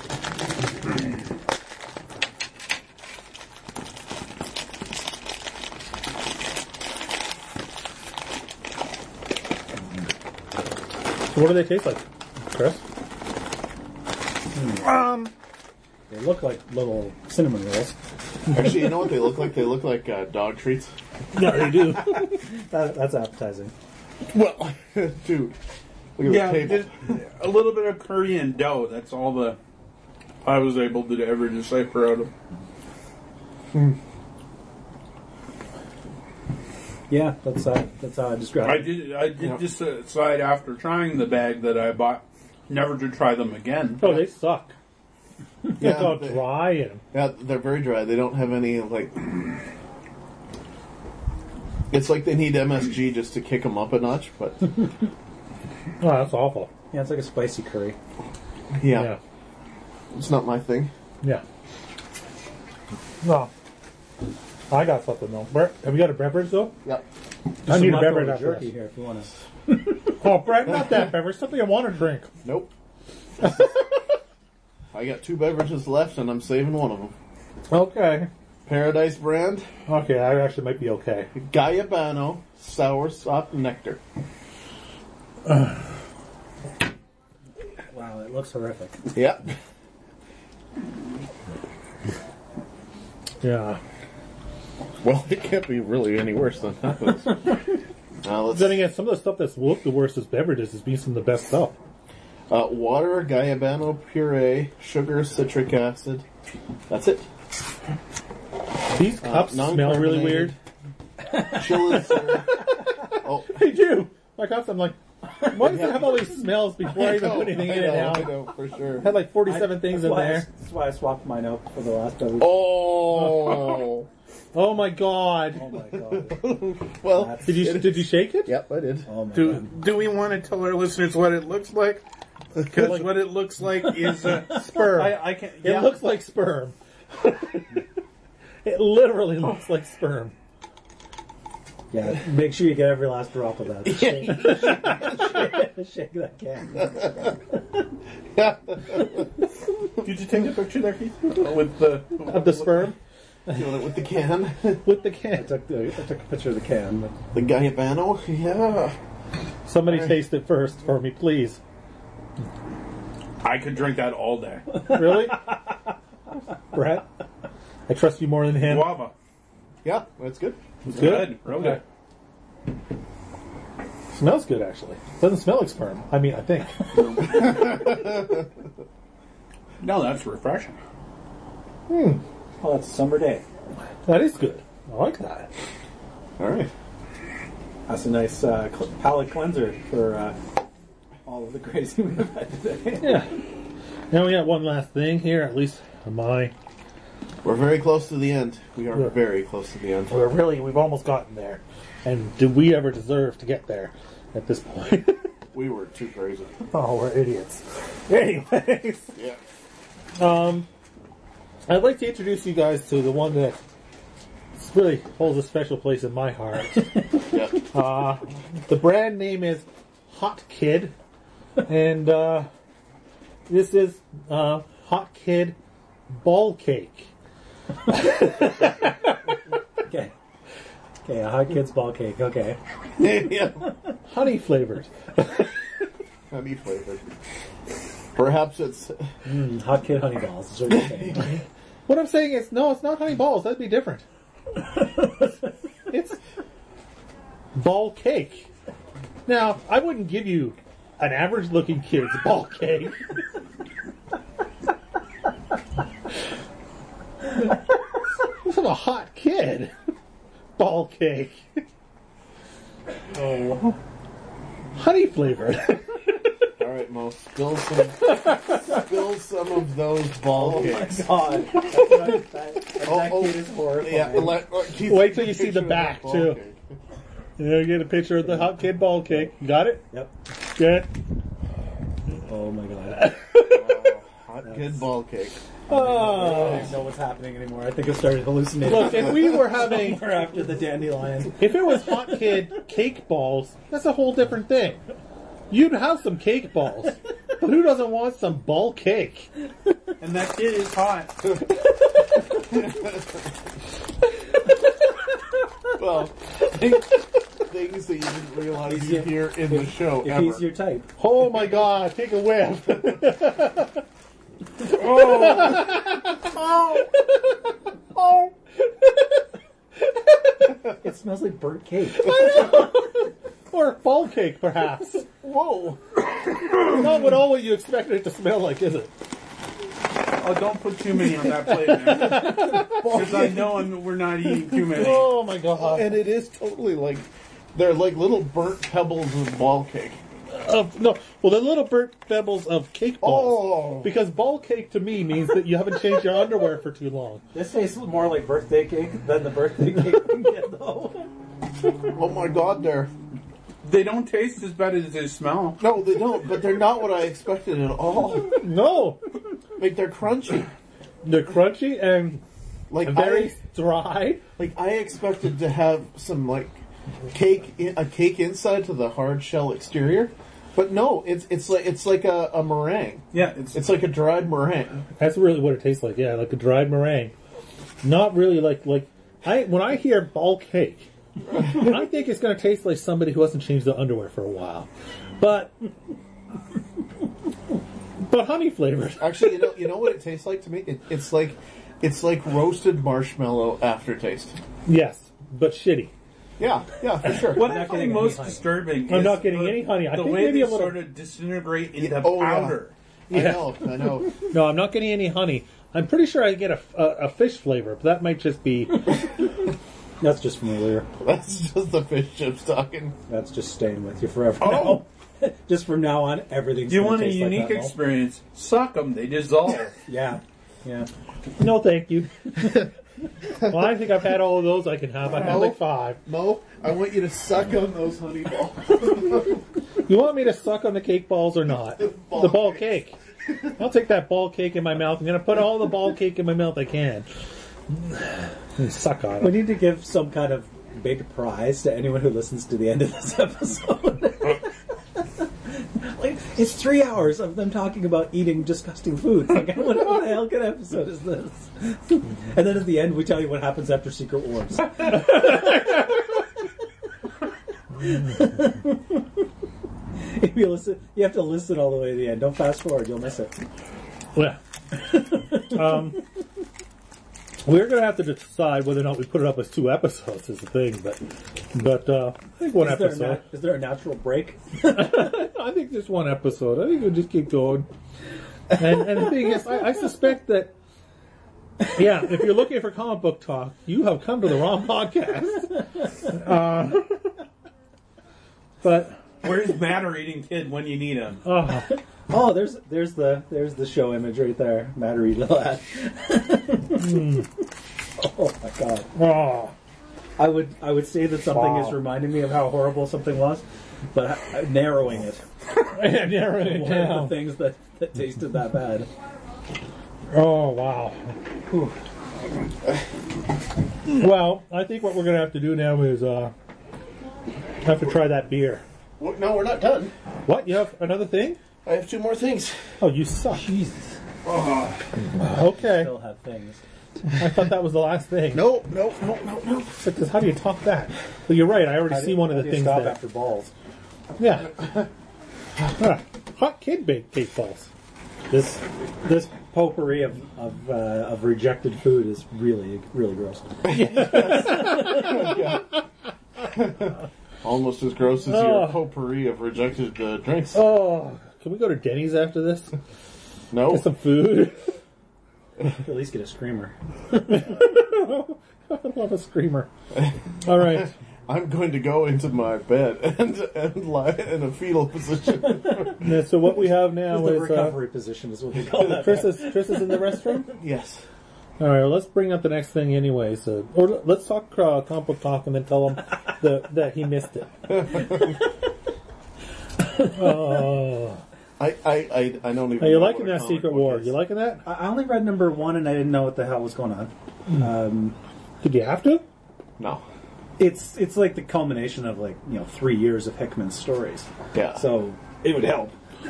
So what do they taste like, Chris? Um, they look like little cinnamon rolls. Actually, you know what they look like? They look like uh, dog treats. Yeah, they do. That, that's appetizing. Well, dude, look at Yeah, the table. just a little bit of curry and dough. That's all the I was able to ever decipher out of. Yeah, that's uh, that's how I describe I it. did. I did Yeah. decide after trying the bag that I bought never to try them again. Oh, they suck. Yeah, It's all they- dry and Yeah, they're very dry. They don't have any like. It's like they need M S G just to kick them up a notch, but oh, that's awful. Yeah, it's like a spicy curry. yeah, Yeah. it's not my thing. Yeah. No. I got something though. Brett, have you got a beverage though? Yep. I need a Some beverage leftover after jerky this. here if you want to. Oh, Brett, not that beverage. Something I want to drink. Nope. I got two beverages left, and I'm saving one of them. Okay. Paradise brand Okay, I actually might be okay. Gayabano sour soft nectar. Wow, it looks horrific. Yep. Yeah. Well, it can't be really any worse than that. Now let's Then again, some of the stuff that's looked the worst as beverages is being some of the best stuff. uh, water, Gayabano puree, sugar, citric acid. That's it. These cups smell really weird. non-carbonated. Chilled syrup. Oh, They do. My cups, I'm like, why does it have all these smells before I even put anything in I it know, I now? know, for sure. Had like forty-seven I- things that's in why I- there. that's why I swapped mine out for the last beverage. Oh. Oh my god. Oh my god. Well, That's- Did you did you shake it? yep, I did. Oh my Do god. Do we want to tell our listeners what it looks like? Because what it looks like is uh, Sperm. I, I can. It Yeah, looks like sperm. It literally looks like sperm. Yeah, make sure you get every last drop of that. Shake, shake that can. Did you take a picture there, Keith? With the Of the sperm Doing it with the can. with the I can. took the, I took a picture of the can. But The Gayabano, yeah. Somebody taste it first for me, please. I could drink that all day. Really? Brett? I trust you more than him. Guava. Yeah, that's good. It's Good. Real Okay. good. Smells good, actually. Doesn't smell like sperm. I mean, I think. No, that's refreshing. oh, that's a summer day. That is good. I like that. All right. That's a nice uh, cl- palate cleanser for uh, all of the crazy we've had today. Yeah. Now we got one last thing here, at least on my. We're very close to the end. We are Yeah. very close to the end. We're really, we've almost gotten there. And do we ever deserve to get there at this point? We were too crazy. Oh, we're idiots. Anyways, Yeah. I'd like to introduce you guys to the one that really holds a special place in my heart. Yeah. Uh, the brand name is Hot Kid, and uh, this is uh, Hot Kid Ball Cake. Okay. Okay, a hot kid's ball cake. Okay. Yeah. Honey flavored. Honey flavored. Perhaps it's. Mm, hot kid honey balls. Is what you're saying. What I'm saying is, no, it's not honey balls. That'd be different. It's ball cake. Now, I wouldn't give you an average looking kid's ball cake. This is a hot kid. Ball cake. Oh. Honey flavored. All right, Mo. Spill some. Spill some of those ball cakes. God. That's right. That, Oh, that oh. kid is horrifying. Yeah. Let, let, Keith, Wait till you take a see the picture of back, that ball too. cake. Yeah, get a picture of the hot kid ball cake. Got it? Yep. Good. Oh my god. Oh, hot Good ball cake. I don't know what's happening anymore. I think I started hallucinating. Look, if we were having, Somewhere after the dandelion. if it was Hot Kid cake balls, that's a whole different thing. You'd have some cake balls, but who doesn't want some ball cake? And that kid is hot. Well, things, things that you didn't realize He's you'd your- hear in the show If ever. he's your type. Oh my God! Take a whiff. It smells like burnt cake. Or ball cake, perhaps. Whoa! Not what all what you expected it to smell like, is it? Oh, don't put too many on that plate, man. Because I know I'm, we're not eating too many. Oh my God! And it is totally like, they're like little burnt pebbles of ball cake. Of no, well, the little burnt pebbles of cake balls. Oh. Because ball cake to me means that you haven't changed your underwear for too long. This tastes more like birthday cake than the birthday cake we can get, though. Oh my God, they're... They don't taste as bad as they smell. No, they don't, but they're not what I expected at all. No, Like, they're crunchy. they're crunchy and Like, very I, dry. like, I expected to have some, like, cake, in, a cake inside to the hard shell exterior. But no, it's it's like it's like a, a meringue. Yeah, it's, It's like a dried meringue. That's really what it tastes like. Yeah, like a dried meringue. Not really like like I when I hear ball cake, I think it's going to taste like somebody who hasn't changed their underwear for a while. But but honey flavored. Actually, you know, you know what it tastes like to me? It, it's like it's like roasted marshmallow aftertaste. Yes, but shitty. Yeah, yeah, for sure. what I'm I not find getting most any honey. disturbing I'm is not getting the, any honey. I the think way maybe they a little- sort of disintegrate into Yeah, oh, yeah. powder. I Yeah. know, I know. No, I'm not getting any honey. I'm pretty sure I get a, a, a fish flavor, but that might just be. That's just from earlier. That's just the fish chips talking. That's just staying with you forever Oh. now. Just from now on, everything's Do you gonna want a taste like unique that, Mo. experience? Suck them. They dissolve. Yeah. Yeah. No, thank you. Well, I think I've had all of those I can have. I've had like five. Mo, I want you to suck on those honey balls. You want me to suck on the cake balls or not? Ball The ball cake. I'll take that ball cake in my mouth. I'm going to put all the ball cake in my mouth I can. And suck on We it. need to give some kind of big prize to anyone who listens to the end of this episode. Like, it's three hours of them talking about eating disgusting food. Like, what, what the hell kind of episode is this? And then at the end, we tell you what happens after Secret Wars. If you listen, you have to listen all the way to the end. Don't fast forward; you'll miss it. Yeah. um, we're going to have to decide whether or not we put it up as two episodes is the thing, but but uh, I think one Is there, a episode. nat- is there a natural break? I think just one episode. I think we'll just keep going. And, and the thing is, I, I suspect that, yeah, if you're looking for comic book talk, you have come to the wrong podcast. Uh, but, Where's Matter Eating Kid when you need him? uh, Oh, there's there's the there's the show image right there. Mattery lad. Oh my god. oh, I would I would say that something Wow. is reminding me of how horrible something was, but uh, narrowing it. and narrowing it One of down. the things that, that tasted that bad. Oh, wow. Whew. Well, I think what we're going to have to do now is uh, have to try that beer. Well, no, we're not done. What? You have another thing? I have two more things. Oh, you suck. Jesus. Okay. Still have things. I thought that was the last thing. No, no, no, no, no. Because how do you top that? Well, you're right. I already How see do- one of how the do you things stop there. after balls. Yeah. Ah, hot kid baked cake balls. This this potpourri of of, uh, of rejected food is really really gross. Almost as gross as Oh. your potpourri of rejected uh, drinks. Oh, can we go to Denny's after this? No. Get some food. At least get a screamer. I love a screamer. All right. I'm going to go into my bed and, and lie in a fetal position. Yeah, so what we have now The is uh, recovery position is what they call that. Chris is Chris is in the restroom. Yes. All right, well, let's bring up the next thing anyway. So, or let's talk uh, comic book talk and then tell him that that he missed it. Oh, I, I, I, I don't even. Are you know liking what a that comic Secret book War? is. You liking that? I I only read number one and I didn't know what the hell was going on. Um, Did you have to? No. it's it's like the culmination of like you know three years of Hickman's stories. Yeah. So it would help.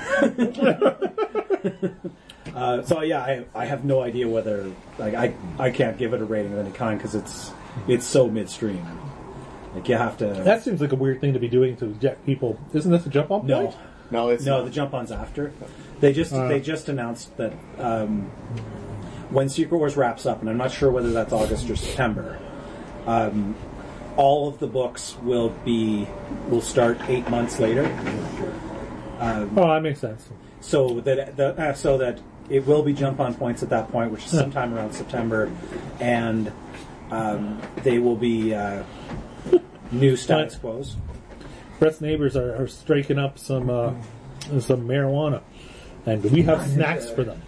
uh, so yeah, I I have no idea whether like I I can't give it a rating of any kind because it's it's so midstream. Like you have to. That seems like a weird thing to be doing to get people. Isn't this a jump on no. point? No, it's No, not. the jump on's after. They just Uh. they just announced that um, when Secret Wars wraps up, and I'm not sure whether that's August or September. Um, all of the books will be will start eight months later, Oh, that makes sense. so that the, uh, so that it will be jump on points at that point, which is sometime around September, and um, they will be uh, new status quos. Brett's neighbors are, are striking up some uh, some marijuana, and we have snacks for them.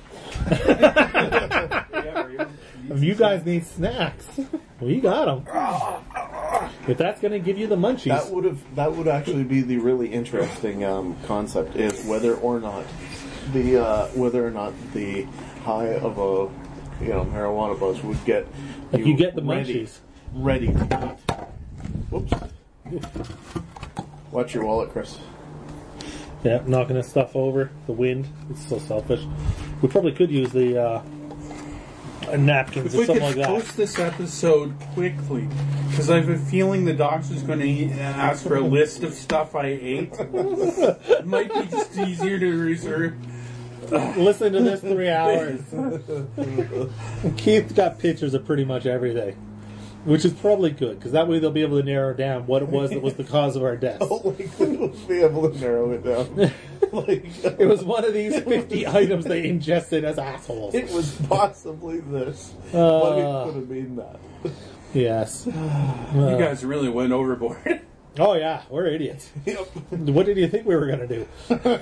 If you guys need snacks, we got them. If that's going to give you the munchies, That would have that would actually be the really interesting um, concept is whether or not the uh, whether or not the high of a you know marijuana buzz would get if you get the ready, munchies. ready to eat. Whoops. Watch your wallet, Chris. Yeah, knocking this stuff over. The wind. It's so selfish. We probably could use the uh, napkins If or we something could like that. post this episode quickly, because I have a feeling the doctor's going to ask for a list of stuff I ate. It might be just easier to reserve. Listen to this three hours. Keith got pictures of pretty much everything, which is probably good because that way they'll be able to narrow down what it was that was the cause of our deaths. Like we'll be able to narrow it down. Like It was one of these fifty items they ingested as assholes. it was possibly this, Uh. but it could have been that. Yes. You guys really went overboard. Oh yeah, we're idiots. Yep. What did you think we were going to do?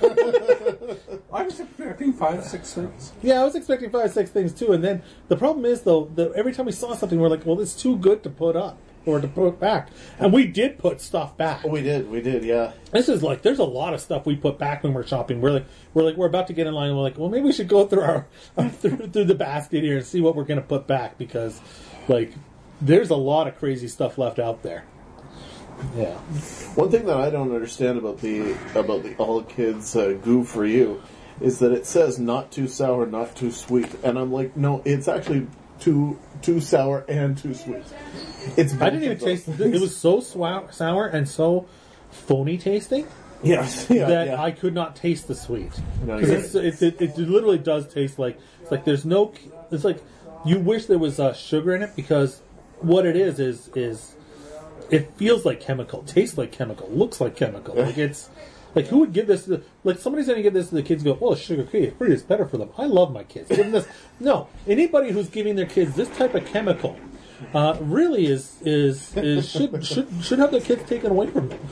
I was expecting five, six things. Yeah, I was expecting five, six things too. And then the problem is though, that every time we saw something, we're like, well, it's too good to put up or to put back. And we did put stuff back. Oh, we did, we did, yeah. This is like, there's a lot of stuff we put back when we're shopping. We're like, we're like, we're about to get in line. And we're like, well, maybe we should go through our through, through the basket here and see what we're going to put back because, like, there's a lot of crazy stuff left out there. Yeah. One thing that I don't understand about the about the All Kids uh, Goo for You is that it says not too sour, not too sweet, and I'm like, no, it's actually too too sour and too sweet. It's I didn't even taste it. It was so sour, sour and so phony tasting yes, yeah, that yeah. I could not taste the sweet. No, Because you're it's, it, it, it literally does taste like, it's like there's no, it's like, you wish there was uh, sugar in it because what it is, is, is, it feels like chemical, tastes like chemical, looks like chemical. Like it's, like who would give this, to the, like somebody's going to give this to the kids and go, oh, sugar free, it's pretty, it's better for them. I love my kids. Give them this. No, anybody who's giving their kids this type of chemical, uh, really is, is, is, should, should, should have their kids taken away from them.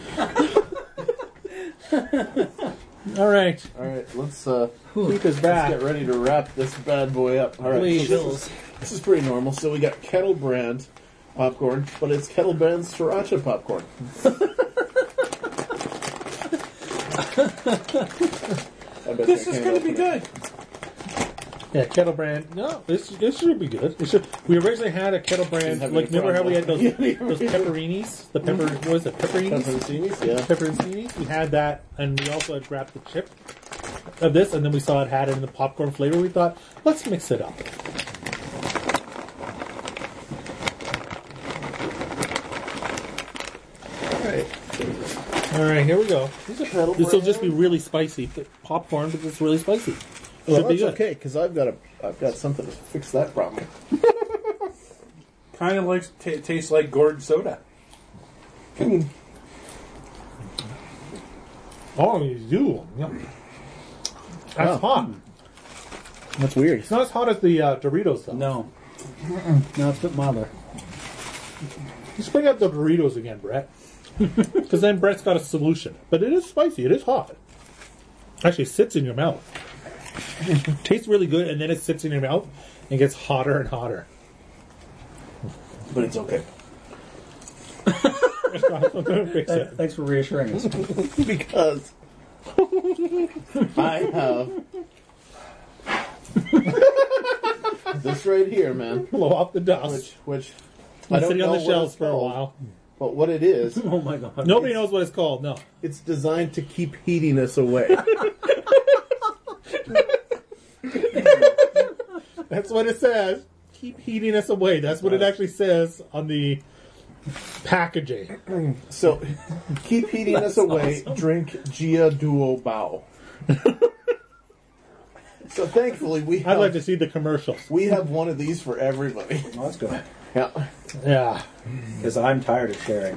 All right. All right, let's uh, Keith is let's back. get ready to wrap this bad boy up. All right, Please. so this, is, this is pretty normal. So we got Kettle Brand popcorn, but it's Kettle Brand Sriracha popcorn. I bet This I is can't going to be open it. good. Yeah, Kettle Brand. No, this this should be good. It should. We originally had a Kettle Brand. Have Like, any remember how we had those Yeah, those pepperinis? The pepper. What was it? Pepperinis. Pepperoncinis, yeah. Pepperoncinis. We had that, and we also had grabbed the chip of this, and then we saw it had it in the popcorn flavor. We thought, let's mix it up. All right. All right, here we go. Kettle This will Brand. just be really spicy but popcorn, but it's really spicy. Well, Should be that's good. okay because I've got a I've got something to fix that problem. Kind of like t- tastes like gourd soda. Oh, you do. Yeah. That's Wow. hot. That's weird. It's not as hot as the uh, Doritos, though. No, no, it's a bit milder. Just bring out the Doritos again, Brett. Because then Brett's got a solution. But it is spicy. It is hot. Actually, it sits in your mouth. Tastes really good, and then it sits in your mouth and gets hotter and hotter. But it's okay. I'm gonna fix Th- it. Thanks for reassuring us. Because I have this right here, man. Blow off the dust. Which, which Been I don't sitting know on the what shelves it's for a called, while. But what it is, Oh my god. Nobody knows what it's called. No. it's designed to keep heatiness away. That's what it says. Keep heating us away. That's what it actually says on the packaging. So, keep heatiness away. Drink Gia Duo Bao. So thankfully we have, I'd like to see the commercials. we have one of these for everybody. Oh, that's good. Yeah. Yeah. Because I'm tired of sharing.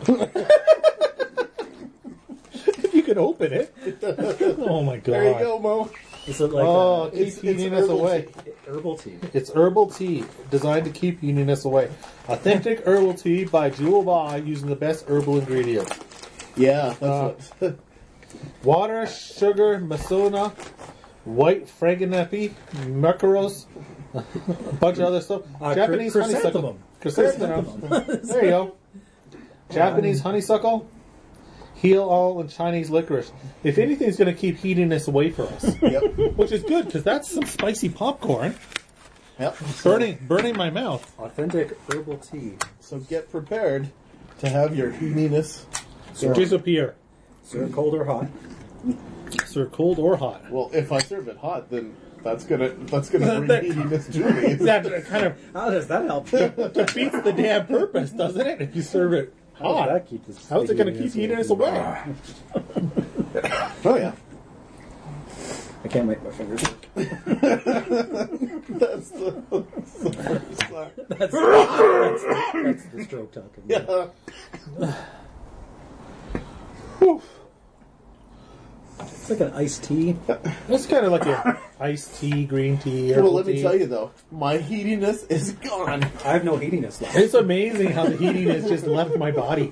You can open it. Oh my god. There you go, Mo. Is it like Oh, uh, keep it's- heating it's us herbal away. tea. herbal tea? It's herbal tea designed to keep heating us away. Authentic herbal tea by Duo Ba using the best herbal ingredients. Yeah, that's Uh, what. Water, sugar, masona, white franginepi, macaros, a bunch of other stuff. Uh, Japanese chr- honeysuckle. chrysanthemum. Chrysanthemum. There you go. Japanese honeysuckle, heel all, and Chinese licorice. If anything's going to keep heating this away for us, Yep. which is good because that's some spicy popcorn Yep. burning burning my mouth. Authentic herbal tea. So get prepared to have your heatiness. Disappear. Serve cold or hot. Serve cold or hot. Well, if I serve it hot, then that's gonna that's gonna bring heatiness to me. That kind of How does that help? defeats the damn purpose, doesn't it? If you serve it How does hot, that keep this? how's it going to keep heating us away? Oh yeah. I can't make my fingers work. That's the, that's the first time. That's, that's, that's the stroke talking. Yeah. It's like an iced tea. It's kind of like a iced tea, green tea, Well, herbal let me tea. tell you though, my heatiness is gone. I have no heatiness left. It's amazing how the heating has just left my body.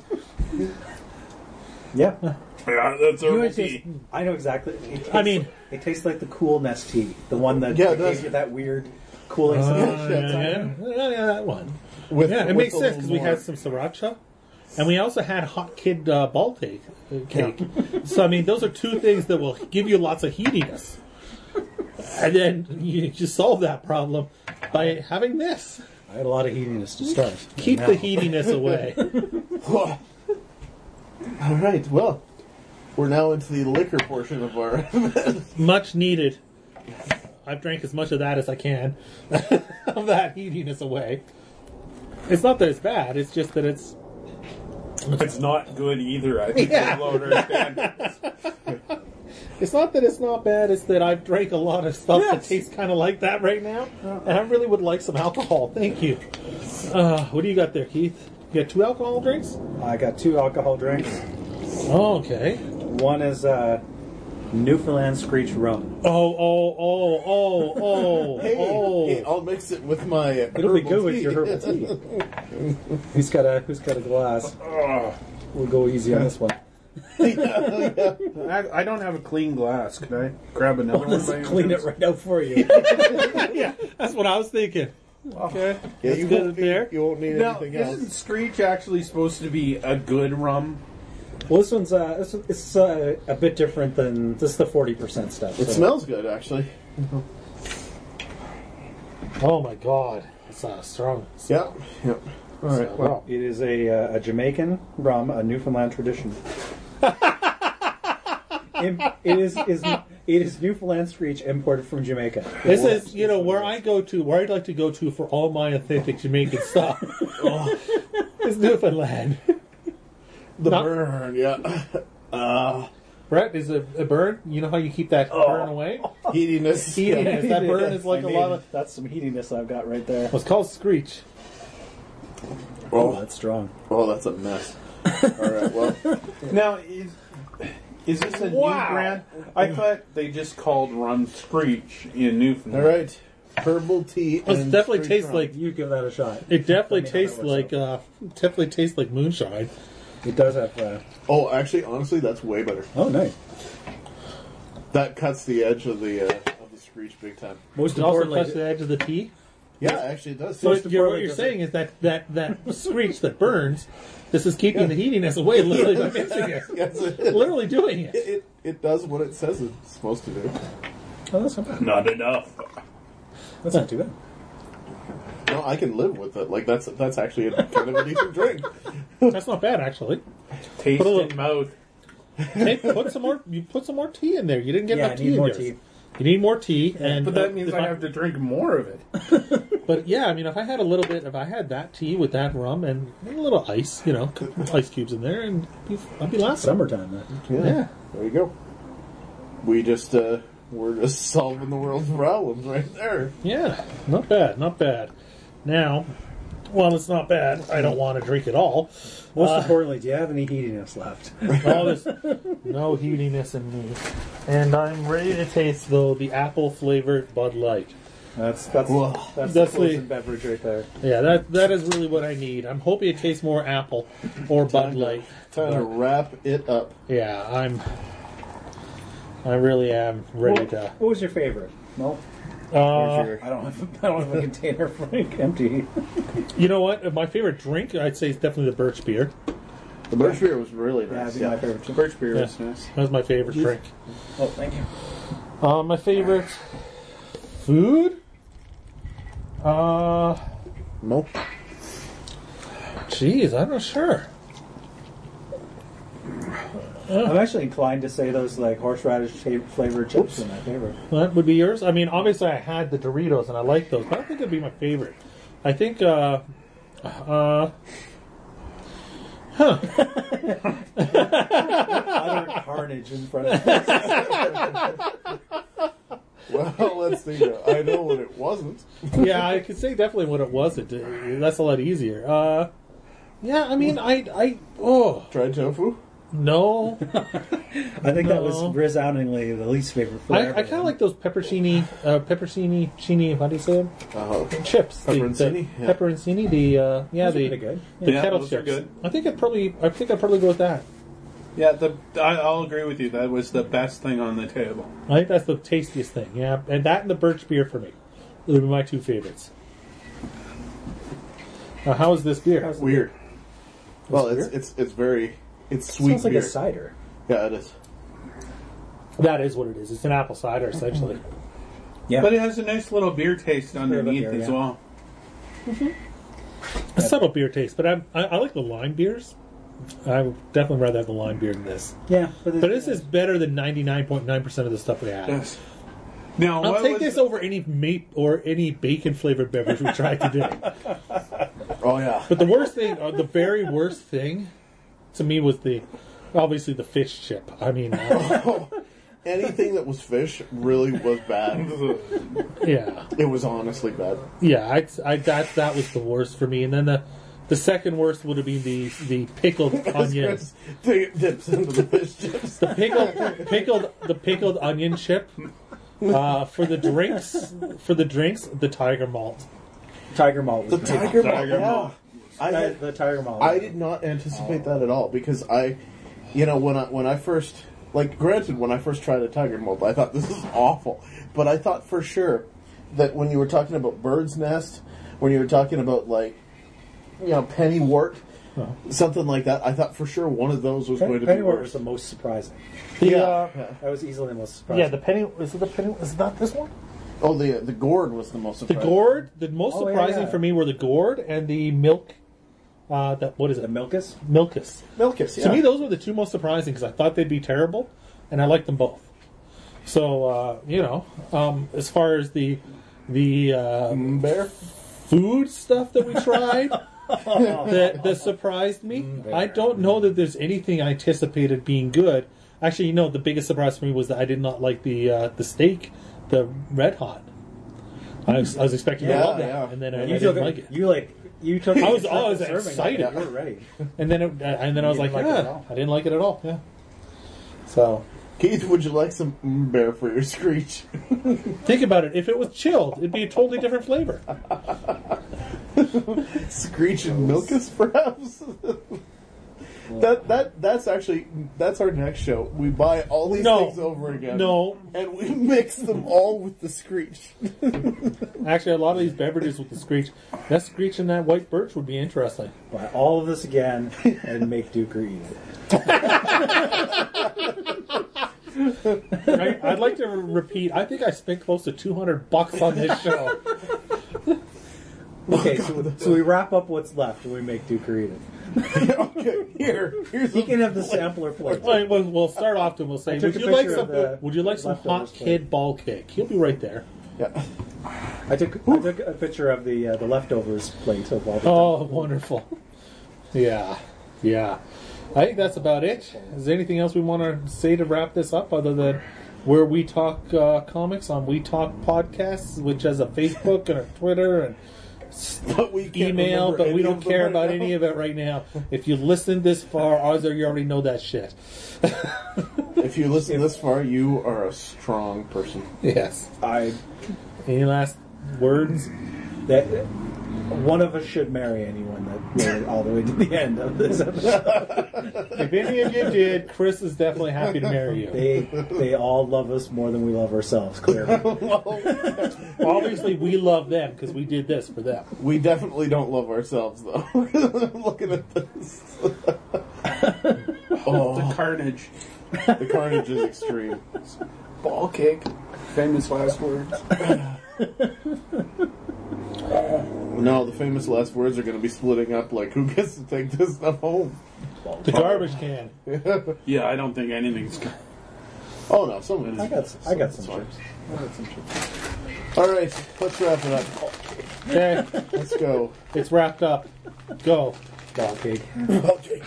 Yeah. Yeah, that's You herbal would tea. just- I know exactly. It tastes, I mean- it tastes like the Cool Nest tea, the one that Yeah, it gave does. you that weird cooling. Uh, sensation. yeah, yeah, yeah, that one. With, Yeah, it with makes a sense little because we more. had some sriracha, and we also had hot kid uh, ball cake. cake. So I mean, those are two things that will give you lots of heatiness, and then you just solve that problem by having this. I had a lot of heatiness to start. Keep And the now- heatiness away. All right, well, we're now into the liquor portion of our Much needed. I've drank as much of that as I can of that heatiness away. It's not that it's bad. It's just that it's It's not good either. I think Yeah. that's low standards. It's not that it's not bad, it's that I've drank a lot of stuff that Yes. tastes kind of like that right now, and I really would like some alcohol. Thank you. Uh, what do you got there, Keith? You got two alcohol drinks? I got two alcohol drinks. Oh, okay. One is uh, Newfoundland Screech rum. Oh, oh, oh, oh, oh, Hey, oh. hey, I'll mix it with my. It'll be good with your herbal tea. who's got a Who's got a glass? We'll go easy on this one. I, I don't have a clean glass. Can I grab another one? Let's by any clean it chance? right out for you. Yeah, that's what I was thinking. Okay. Yeah, That's you good won't, there. need, you won't need Now, anything isn't else. Screech actually supposed to be a good rum? Well, this one's uh, this, it's uh, a bit different than this. Is the forty percent stuff. It so- smells good, actually. Oh my god. It's uh, strong. Yeah, yep. All right, So, well, It is a, uh, a Jamaican rum, a Newfoundland tradition. Im- it is, is it is Newfoundland Screech imported from Jamaica. This is, you know, where I go to, where I'd like to go to for all my authentic Jamaican stuff. Oh, it's Newfoundland. the not- burn, yeah. Uh, Brett, is it a burn? You know how you keep that burn away? heatiness. Heatiness. That burn is like I a mean, lot of. That's some heatiness I've got right there. It's called Screech. Oh, Oh, that's strong. oh, that's a mess. All right, well, Now, is, is this a Wow. new brand? I thought they just called rum Screech in all Newfoundland. right. Herbal tea. It and definitely Screech tastes rum. like. You give that a shot. It definitely Tell me how that tastes works like. Uh, definitely tastes like moonshine. It does have. Uh, Oh, actually, honestly, that's way better. oh, nice. That cuts the edge of the uh, of the Screech big time. Most It also importantly, cuts the edge of the tea. Yeah, actually it does. So Most what you're, what importantly, you're does saying is that, that, that screech that burns, this is keeping the heatiness away literally by mixing it. Yes, it, Literally doing it. it, it does what it says it's supposed to do. Oh, that's not bad. Not enough. That's not too bad. No, I can live with it. Like that's that's actually a kind of a decent drink. That's not bad, actually. Taste Put a little- in mouth. Hey, put some more. You put some more tea in there. You didn't get Yeah, enough I tea need in more yours. tea. You need more tea, and But uh, that means if I have to drink more of it. But yeah, I mean, if I had a little bit, if I had that tea with that rum and a little ice, you know, ice cubes in there, and I'd be laughing. Summertime, then. Yeah, Yeah. there you go. We just uh, we're just solving the world's problems right there. Yeah, not bad, not bad. Now, well, it's not bad. I don't want to drink it all. Most Uh, importantly, do you have any heatiness left? All this, no heatiness in me, and I'm ready to taste though the apple flavored Bud Light. That's that's Whoa. that's, That's the the- closing beverage right there. Yeah, that that is really what I need. I'm hoping it tastes more apple or Bud Light. Time to wrap it up. Yeah, I'm. I really am ready to. What was your favorite? No, Uh, Here's your- I don't have. I don't have a container for empty. you know what? My favorite drink, I'd say, is definitely the birch beer. the birch beer was really Yeah, that'd nice. be Yeah, my favorite too. Birch beer Yeah. is nice. That's my favorite drink. Oh, thank you. Uh, my favorite food? Uh, Nope. geez, I'm not sure. I'm actually inclined to say those like horseradish ta- flavored chips are my favorite. That would be yours. I mean, obviously, I had the Doritos and I like those, but I don't think it'd be my favorite. I think, uh, uh, huh? Utter carnage in front of us. Well, let's think. I know what it wasn't. Yeah, I could say definitely what it was. It that's a lot easier. Uh, yeah, I mean, I, I, oh Dried tofu. no, I think that No. was resoundingly the least favorite I, flavor. I kind of like those pepperoncini, uh, pepperoncini, chini. How do you say them? Uh, Chips. The- Pepperoncini? The, Yeah. Pepperoncini. The uh, yeah, Those are the pretty good. the Yeah, kettle those are chips. good. I think I'd probably. I think I'd probably go with that. Yeah, the I, I'll agree with you. That was the best thing on the table. I think that's the tastiest thing. Yeah, and that and the birch beer for me. Those would be my two favorites. Now, how is this beer? How's the Weird. Well, It's it's weird? it's it's very it's It sweet smells like beer. a cider. Yeah, it is. That is what it is. It's an apple cider, essentially. Yeah, But it has a nice little beer taste underneath beer, as yeah. well. A subtle beer taste, but I, I, I like the lime beers. I would definitely rather have the lime beer than this. yeah, But this is better than ninety-nine point nine percent of the stuff we have. Yes. Now, I'll what take was this over any meat or any bacon flavored beverage we tried today. Oh yeah. But the worst thing, uh, the very worst thing, to me was the, obviously the fish chip. I mean, uh, Anything that was fish really was bad. yeah, It was honestly bad. yeah. I, I that that was the worst for me. And then the, the second worst would have been the the pickled onions. Chris dips into the fish chips. The pickled pickled the pickled onion chip. Uh, for the drinks, for the drinks, the tiger malt. Tiger Malt. The Was great. tiger malt. Tiger Yeah. malt. I Ti- had, the Tiger Malt. I did not anticipate that at all because I, you know, when I when I first like, granted, when I first tried a tiger malt, I thought this is awful, but I thought for sure that when you were talking about bird's nest, when you were talking about like, you know, pennywort, something like that, I thought for sure one of those was Pen- going to be Pennyworth worse. was the most surprising. The, Yeah. uh, Yeah. That was easily the most surprising. yeah, the penny. Is it the penny? Is it not this one? Oh, the the gourd was the most The surprising. gourd. The most Oh, yeah, surprising yeah. for me were the gourd and the milk. Uh, that what is the it? Milkus. Milkus. Milkus, yeah. To me, those were the two most surprising because I thought they'd be terrible, and I liked them both. So uh, you know, um, as far as the the uh, Bear? food stuff that we tried that that surprised me, I don't know that there's anything I anticipated being good. Actually, you know, the biggest surprise for me was that I did not like the uh, the steak, the red hot. I was, I was expecting Yeah, to love that, yeah. and then I, I You didn't took like it. You like you took. I was- the I was serving, excited. You were ready. And then it, and then I was You like, didn't like it at yeah, all. I didn't like it at all. Yeah. So Keith, would you like some bear for your screech? think about it. If it was chilled, it'd be a totally different flavor. Screech and Milkus, perhaps? That that that's actually that's our next show. We buy all these No. things over again. No. And we mix them all with the Screech. Actually, a lot of these beverages with the Screech, that Screech and that white birch would be interesting. Buy all of this again and make Duker eat it. Right? I'd like to repeat, I think I spent close to two hundred bucks on this show. Okay, so, so we wrap up what's left and we make Duker eat it. Okay, here, here's He a can have the sampler plate. Right, we'll, we'll start off and we'll say, I took would a you like picture some, of the would you like some hot leftovers kid plate. ball cake? He'll be right there. Yeah. I took I took a picture of the uh, the leftovers plate of all the Oh, wonderful. Yeah, yeah. I think that's about it. Is there anything else we want to say to wrap this up other than where we talk uh, comics on We Talk Podcasts, which has a Facebook and a Twitter and But we can't email, remember but we any don't of them care right about now. any of it right now. If you listened this far, odds are you already know that shit. If you listen this far, you are a strong person. Yes. I Any last words? that one of us should marry anyone that made it all the way to the end of this episode. If any of you did, Chris is definitely happy to marry you. They they all love us more than we love ourselves. Clearly, Obviously, we love them because we did this for them. We definitely don't love ourselves, though. I'm looking at this. Oh, The carnage. the carnage is extreme. Ball cake. Famous last words. No, the famous last words are going to be splitting up. Like, who gets to take this stuff home? The garbage can. Yeah, I don't think anything's. Good. Oh no, someone. I got I got some Sorry. chips. I got some chips. All right, let's wrap it up. Okay, Let's go. it's wrapped up. Go. Ball cake. Okay.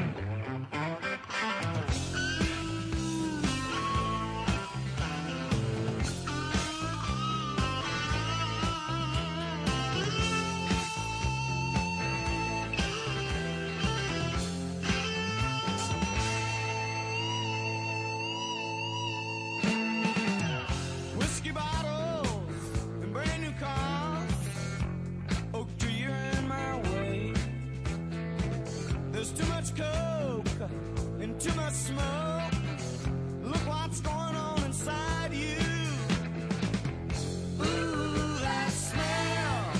Whiskey bottles and brand new cars. Oak tree, you're in my way. There's too much coke and too much smoke. Look what's going on inside you. Ooh, that smell.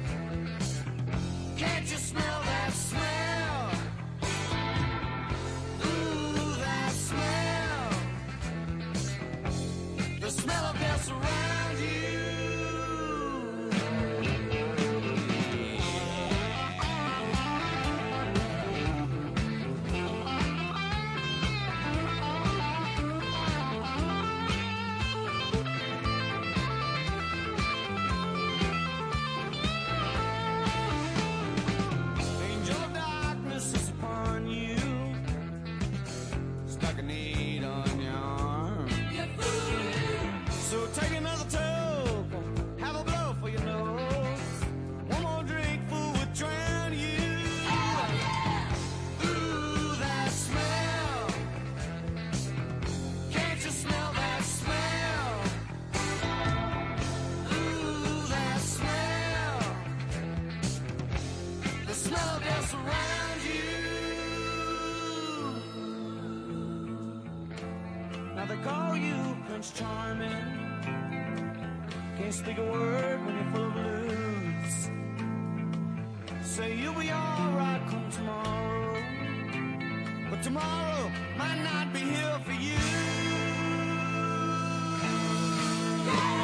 Can't you smell that smell? Ooh, that smell. The smell of death around you. Angel of darkness is upon you. Stuck a need on your arm. So take another toke, have a blow for your nose. One more drink, fool, would drown you. Ooh, that smell. Can't you smell that smell? Ooh, that smell. The smell of death around you. Now they call you Prince Charming. Can't speak a word when you're full of blues. Say you'll be alright come tomorrow, but tomorrow might not be here for you.